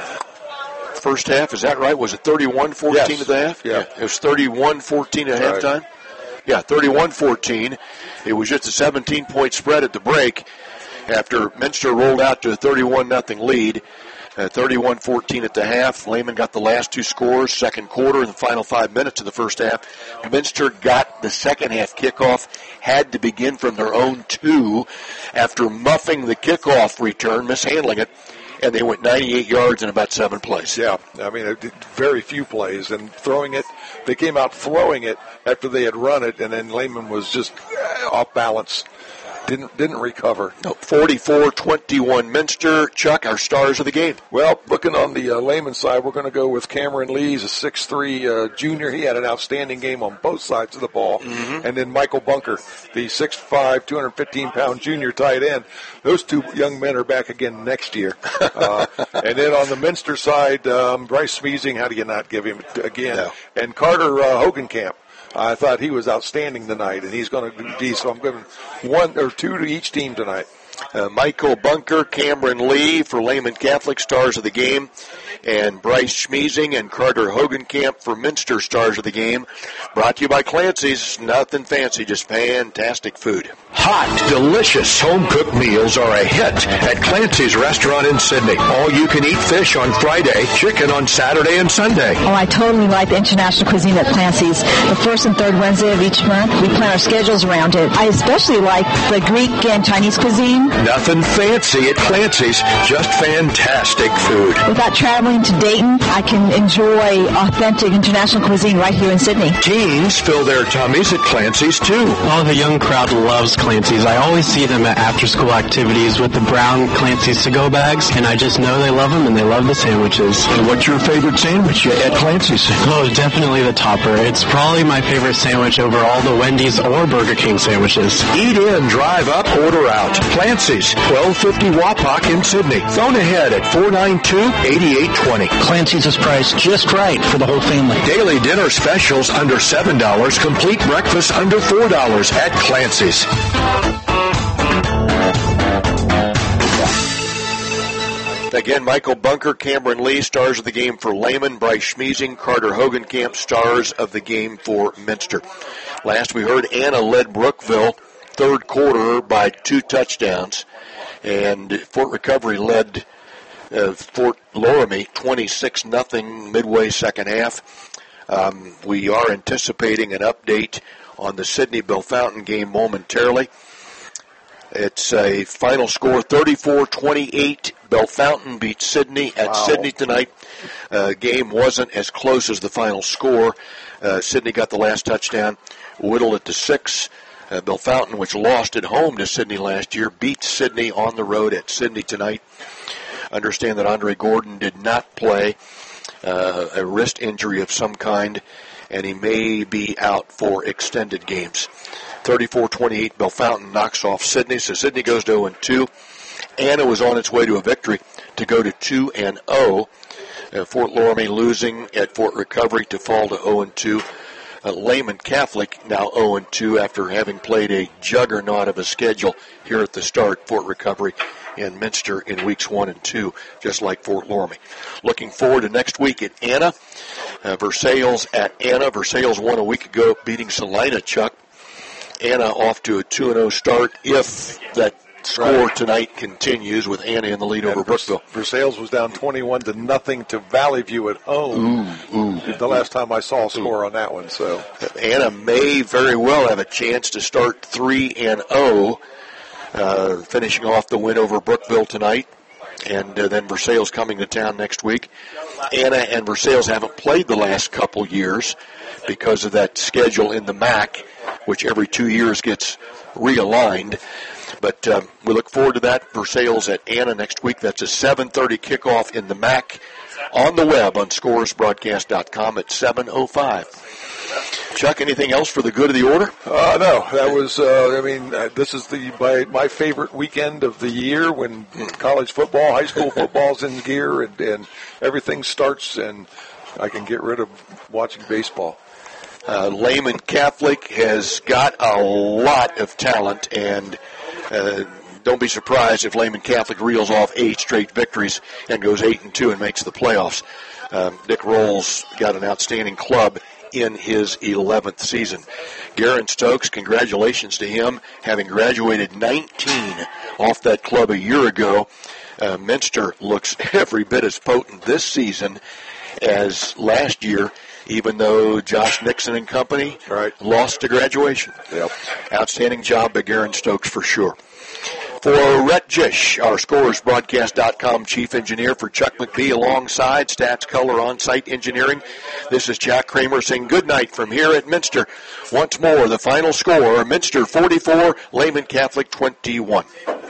first half. Is that right? Was it thirty-one fourteen yes. at the half? Yeah. yeah, it was thirty-one fourteen at right. halftime. Yeah, thirty-one fourteen. It was just a seventeen-point spread at the break after Minster rolled out to a thirty-one nothing lead. Uh, thirty-one fourteen at the half. Lehman got the last two scores, second quarter, in the final five minutes of the first half. Minster got the second half kickoff, had to begin from their own two after muffing the kickoff return, mishandling it, and they went ninety-eight yards in about seven plays. Yeah, I mean, it did very few plays, and throwing it, they came out throwing it after they had run it, and then Lehman was just off balance. Didn't didn't recover. No, forty-four twenty-one Minster. Chuck, our stars of the game. Well, looking on the uh, Lehman side, we're going to go with Cameron Lee. He's a six three uh, junior. He had an outstanding game on both sides of the ball. Mm-hmm. And then Michael Bunker, the six five, two hundred fifteen pound junior tight end. Those two young men are back again next year. uh, and then on the Minster side, um, Bryce Smeezing, how do you not give him again? No. And Carter uh, Hogenkamp. I thought he was outstanding tonight, and he's going to be, so I'm giving one or two to each team tonight. Uh, Michael Bunker, Cameron Lee for Lehman Catholic, stars of the game, and Bryce Schmeezing and Carter Hogenkamp for Minster, stars of the game. Brought to you by Clancy's. Nothing fancy, just fantastic food. Hot, delicious home-cooked meals are a hit at Clancy's Restaurant in Sydney. All-you-can-eat fish on Friday, chicken on Saturday and Sunday. Oh, I totally like the international cuisine at Clancy's. The first and third Wednesday of each month, we plan our schedules around it. I especially like the Greek and Chinese cuisine. Nothing fancy at Clancy's, just fantastic food. Without traveling to Dayton, I can enjoy authentic international cuisine right here in Sydney. Teens fill their tummies at Clancy's, too. Oh, the young crowd loves Clancy's. I always see them at after-school activities with the brown Clancy's to-go bags, and I just know they love them, and they love the sandwiches. And what's your favorite sandwich at Clancy's? Oh, definitely the topper. It's probably my favorite sandwich over all the Wendy's or Burger King sandwiches. Eat in, drive up, order out. Clancy's, twelve fifty Wapak in Sydney. Phone ahead at four nine two, eight eight two zero. Clancy's is priced just right for the whole family. Daily dinner specials under seven dollars. Complete breakfast under four dollars at Clancy's. Again, Michael Bunker, Cameron Lee, stars of the game for Lehman. Bryce Schmeezing, Carter Hogenkamp, stars of the game for Minster. Last we heard, Anna led Brookville third quarter by two touchdowns, and Fort Recovery led uh, Fort Loramie twenty-six nothing midway second half. Um, we are anticipating an update on the Sydney Bellefontaine game momentarily. It's a final score thirty-four twenty-eight. Bellefontaine beats Sydney at Wow. Sydney tonight. Uh, game wasn't as close as the final score. Uh, Sydney got the last touchdown, whittled it to six. Uh, Bellefontaine, which lost at home to Sydney last year, beats Sydney on the road at Sydney tonight. Understand that Andre Gordon did not play, uh, a wrist injury of some kind, and he may be out for extended games. thirty-four twenty-eight, Bellefontaine knocks off Sydney, so Sydney goes to oh and two. Anna was on its way to a victory to go to two and oh. Uh, Fort Loramie losing at Fort Recovery to fall to oh and two. Uh, Lehman Catholic now oh and two after having played a juggernaut of a schedule here at the start, Fort Recovery and Minster in weeks one and two, just like Fort Loramie. Looking forward to next week at Anna. Uh, Versailles at Anna. Versailles won a week ago, beating Salina, Chuck. Anna off to a two and oh start if that score Right. tonight continues with Anna in the lead And over Brookville. Versailles was down twenty-one to nothing to Valley View at home. Ooh, ooh. The last time I saw a score on that one. So Anna may very well have a chance to start three and oh, uh, finishing off the win over Brookville tonight, and uh, then Versailles coming to town next week. Anna and Versailles haven't played the last couple years because of that schedule in the M A C, which every two years gets realigned. But um, we look forward to that. Versailles at Anna next week. That's a seven thirty kickoff in the M A C on the web on scores broadcast dot com at seven oh five. Chuck, anything else for the good of the order? Uh, no, that was, uh, I mean, uh, this is the my, my favorite weekend of the year when college football, high school football's in gear, and, and everything starts, and I can get rid of watching baseball. Uh, Lehman Catholic has got a lot of talent, and uh, don't be surprised if Lehman Catholic reels off eight straight victories and goes eight and two and makes the playoffs. Um, Dick Rolls got an outstanding club in his eleventh season. Garen Stokes, congratulations to him, having graduated nineteen off that club a year ago. Uh, Minster looks every bit as potent this season as last year, even though Josh Nixon and company right. lost to graduation. Yep. Outstanding job by Garen Stokes for sure. For Rhett Jish, our Scores Broadcast dot com chief engineer, for Chuck McBee alongside Stats Color On-Site Engineering, this is Jack Kramer saying good night from here at Minster. Once more, the final score, Minster forty-four, Lehman Catholic twenty-one.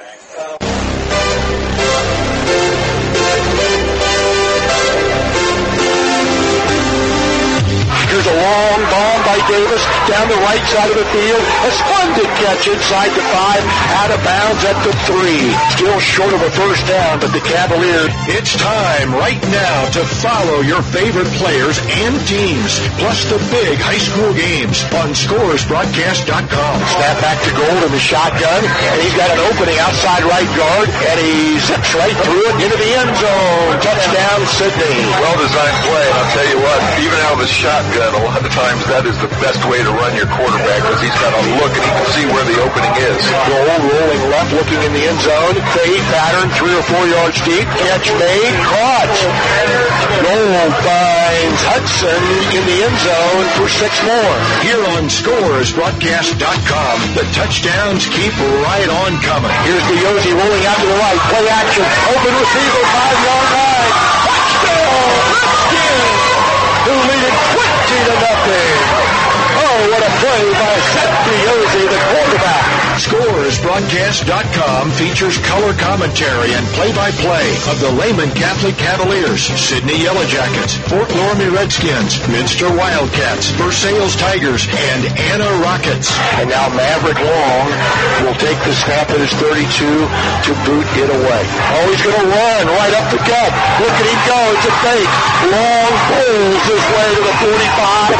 Here's a long bomb by Davis down the right side of the field. A splendid catch inside the five, out of bounds at the three. Still short of a first down, but the Cavaliers. It's time right now to follow your favorite players and teams, plus the big high school games on Scores Broadcast dot com. Snap back to Gold in the shotgun, and he's got an opening outside right guard, and he zips right through it into the end zone. Touchdown, Sydney. Well-designed play, and I'll tell you what, even out of his shotgun, a lot of times that is the best way to run your quarterback because he's got a look and he can see where the opening is. Gold rolling left, looking in the end zone. Fade pattern, three or four yards deep. Catch made, caught. Gold finds Hudson in the end zone for six more. Here on Scores Broadcast dot com, the touchdowns keep right on coming. Here's the Yossi rolling out to the right. Play action. Open receiver, five-yard line. Touchdown! Redskins! Who lead it twenty to nothing. Oh, what a play by Seth Yossi, the quarterback. Scores Broadcast dot com features color commentary and play-by-play of the Lehman Catholic Cavaliers, Sydney Yellow Jackets, Fort Loramie Redskins, Minster Wildcats, Versailles Tigers, and Anna Rockets. And now Maverick Long will take the snap at his thirty-two to boot it away. Oh, he's going to run right up the gut. Look at him go. It's a fake. Long pulls his way to the forty-five.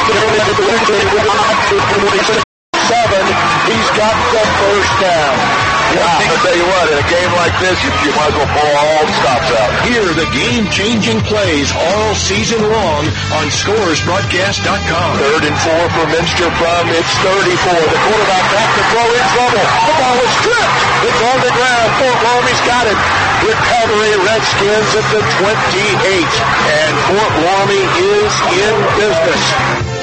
Seven, he's got the first down. Yeah, I'll tell you what, in a game like this, you, you might as well pull all the stops out. Hear the game-changing plays all season long on Scores Broadcast dot com. Third and four for Minster from its thirty-four. The quarterback back to throw in trouble. The ball is stripped. It's on the ground. Fort Loramie's got it. Recovery, Redskins at the twenty-eight. And Fort Loramie is in business.